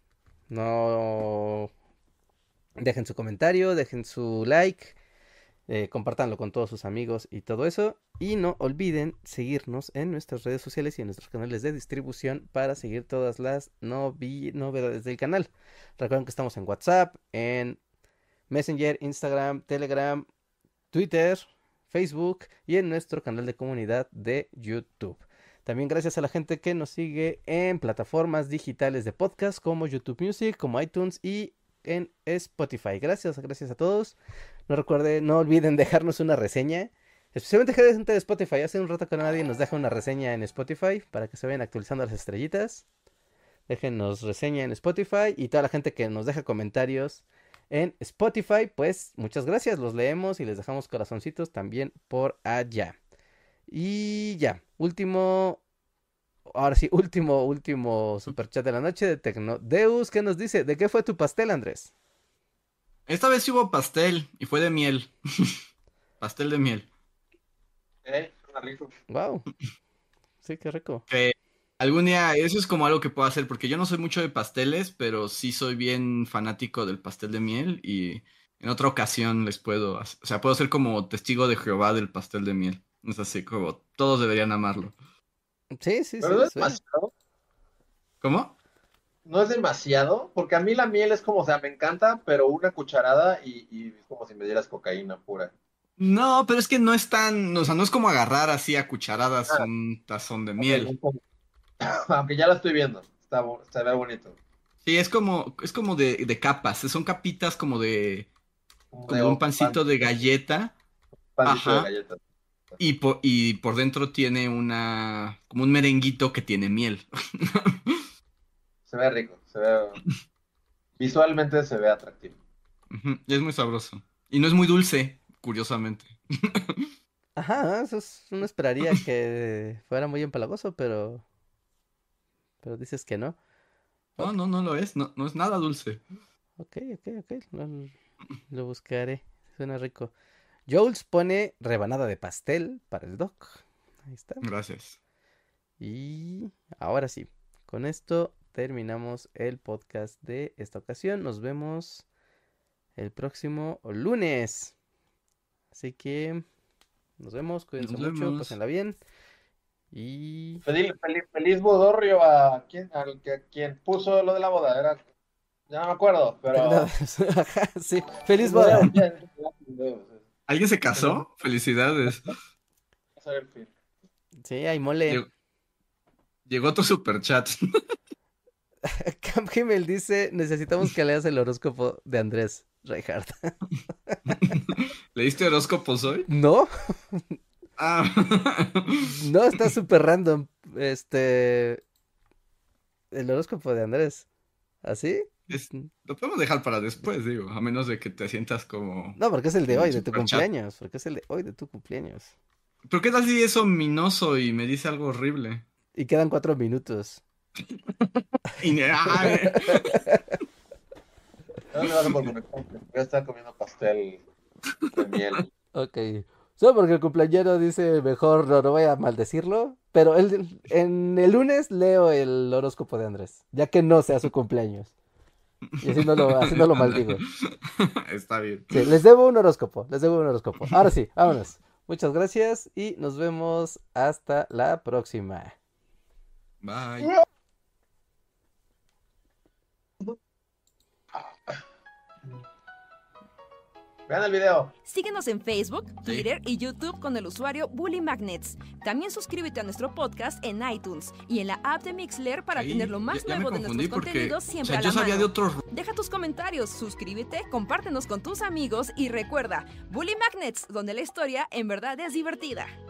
No dejen su comentario, dejen su like, eh, compártanlo con todos sus amigos y todo eso. Y no olviden seguirnos en nuestras redes sociales y en nuestros canales de distribución para seguir todas las novi- novedades del canal. Recuerden que estamos en WhatsApp, en Messenger, Instagram, Telegram, Twitter, Facebook y en nuestro canal de comunidad de YouTube. También gracias a la gente que nos sigue en plataformas digitales de podcast como YouTube Music, como iTunes y en Spotify. Gracias, gracias a todos. No recuerden, no olviden dejarnos una reseña. Especialmente gente de Spotify. Hace un rato que nadie nos deja una reseña en Spotify para que se vayan actualizando las estrellitas. Déjenos reseña en Spotify y toda la gente que nos deja comentarios en Spotify, pues muchas gracias, los leemos y les dejamos corazoncitos también por allá. Y ya, último, ahora sí, último, último superchat de la noche de Tecnodeus, ¿qué nos dice? ¿De qué fue tu pastel, Andrés? Esta vez sí hubo pastel y fue de miel. Pastel de miel. Eh, suena rico. Wow, sí, qué rico. Que algún día, eso es como algo que puedo hacer, porque yo no soy mucho de pasteles, pero sí soy bien fanático del pastel de miel y en otra ocasión les puedo, hac- o sea, puedo ser como testigo de Jehová del pastel de miel. Es así como todos deberían amarlo. Sí, sí, Pero no sí, es suena. demasiado. ¿Cómo? No es demasiado, porque a mí la miel es como, o sea, me encanta, pero una cucharada y, y es como si me dieras cocaína pura. No, pero es que no es tan, o sea, no es como agarrar así a cucharadas Ah, un tazón de ok, miel. un poco. Aunque ya la estoy viendo. Está, bo- se ve bonito. Sí, es como, es como de, de capas, son capitas como de, Como de como de un un pan- pancito de galleta, pancito de ajá, galletas. y por, y por dentro tiene una, como un merenguito que tiene miel. Se ve rico, se ve, visualmente se ve atractivo. Ujú, y es muy sabroso. Y no es muy dulce, curiosamente. Ajá, eso es, uno esperaría que fuera muy empalagoso, pero, pero dices que no. No, Ok, no, no lo es, no, no es nada dulce. ok, ok, ok, lo, lo buscaré, suena rico. Jules pone rebanada de pastel para el doc. Ahí está. Gracias. Y ahora sí, con esto terminamos el podcast de esta ocasión. Nos vemos el próximo lunes. Así que nos vemos, cuídense Nos mucho, vemos. pásenla bien. Y... Feliz, feliz, feliz bodorrio a quien, al que, a quien puso lo de la boda. Era, ya no me acuerdo, pero. Ajá, sí, feliz boda. Tecnodeus, ya, Tecnodeus, ¿Alguien se se me casó? Felicidades. pasar el fin. Sí, hay mole. Llegó, llegó otro superchat. Camp Himmel dice, necesitamos que leas el horóscopo de Andrés Reinhardt. ¿Leíste horóscopos hoy? ¿No? Ah. No, está súper random. Este... El horóscopo de Andrés. ¿Así? Es- lo podemos dejar para después, digo, a menos de que te sientas como, No, porque es el de como hoy, el de tu superchat. cumpleaños. Porque es el de hoy, de tu cumpleaños. ¿Pero qué tal si es ominoso y me dice algo horrible? Y quedan cuatro minutos. Y ne- ay, ¿Dónde vas a por conectar? Voy a estar comiendo pastel de miel. Ok. Solo porque el cumpleañero dice mejor no, no voy a maldecirlo. Pero el, en el lunes leo el horóscopo de Andrés. Ya que no sea su cumpleaños. Y así no lo, así no lo anda. maldigo. Está bien. Sí, les debo un horóscopo. Les debo un horóscopo. Ahora sí, vámonos. Muchas gracias y nos vemos hasta la próxima. Bye. Vean el video. Síguenos en Facebook, Sí. Twitter y YouTube con el usuario Bully Magnets. También suscríbete a nuestro podcast en iTunes y en la app de Mixler para Ahí, tener lo más ya- ya me nuevo de confundí nuestros porque, contenidos o siempre sea, a la yo sabía mano. de otros. Deja tus comentarios, suscríbete, compártenos con tus amigos y recuerda, Bully Magnets, donde la historia en verdad es divertida.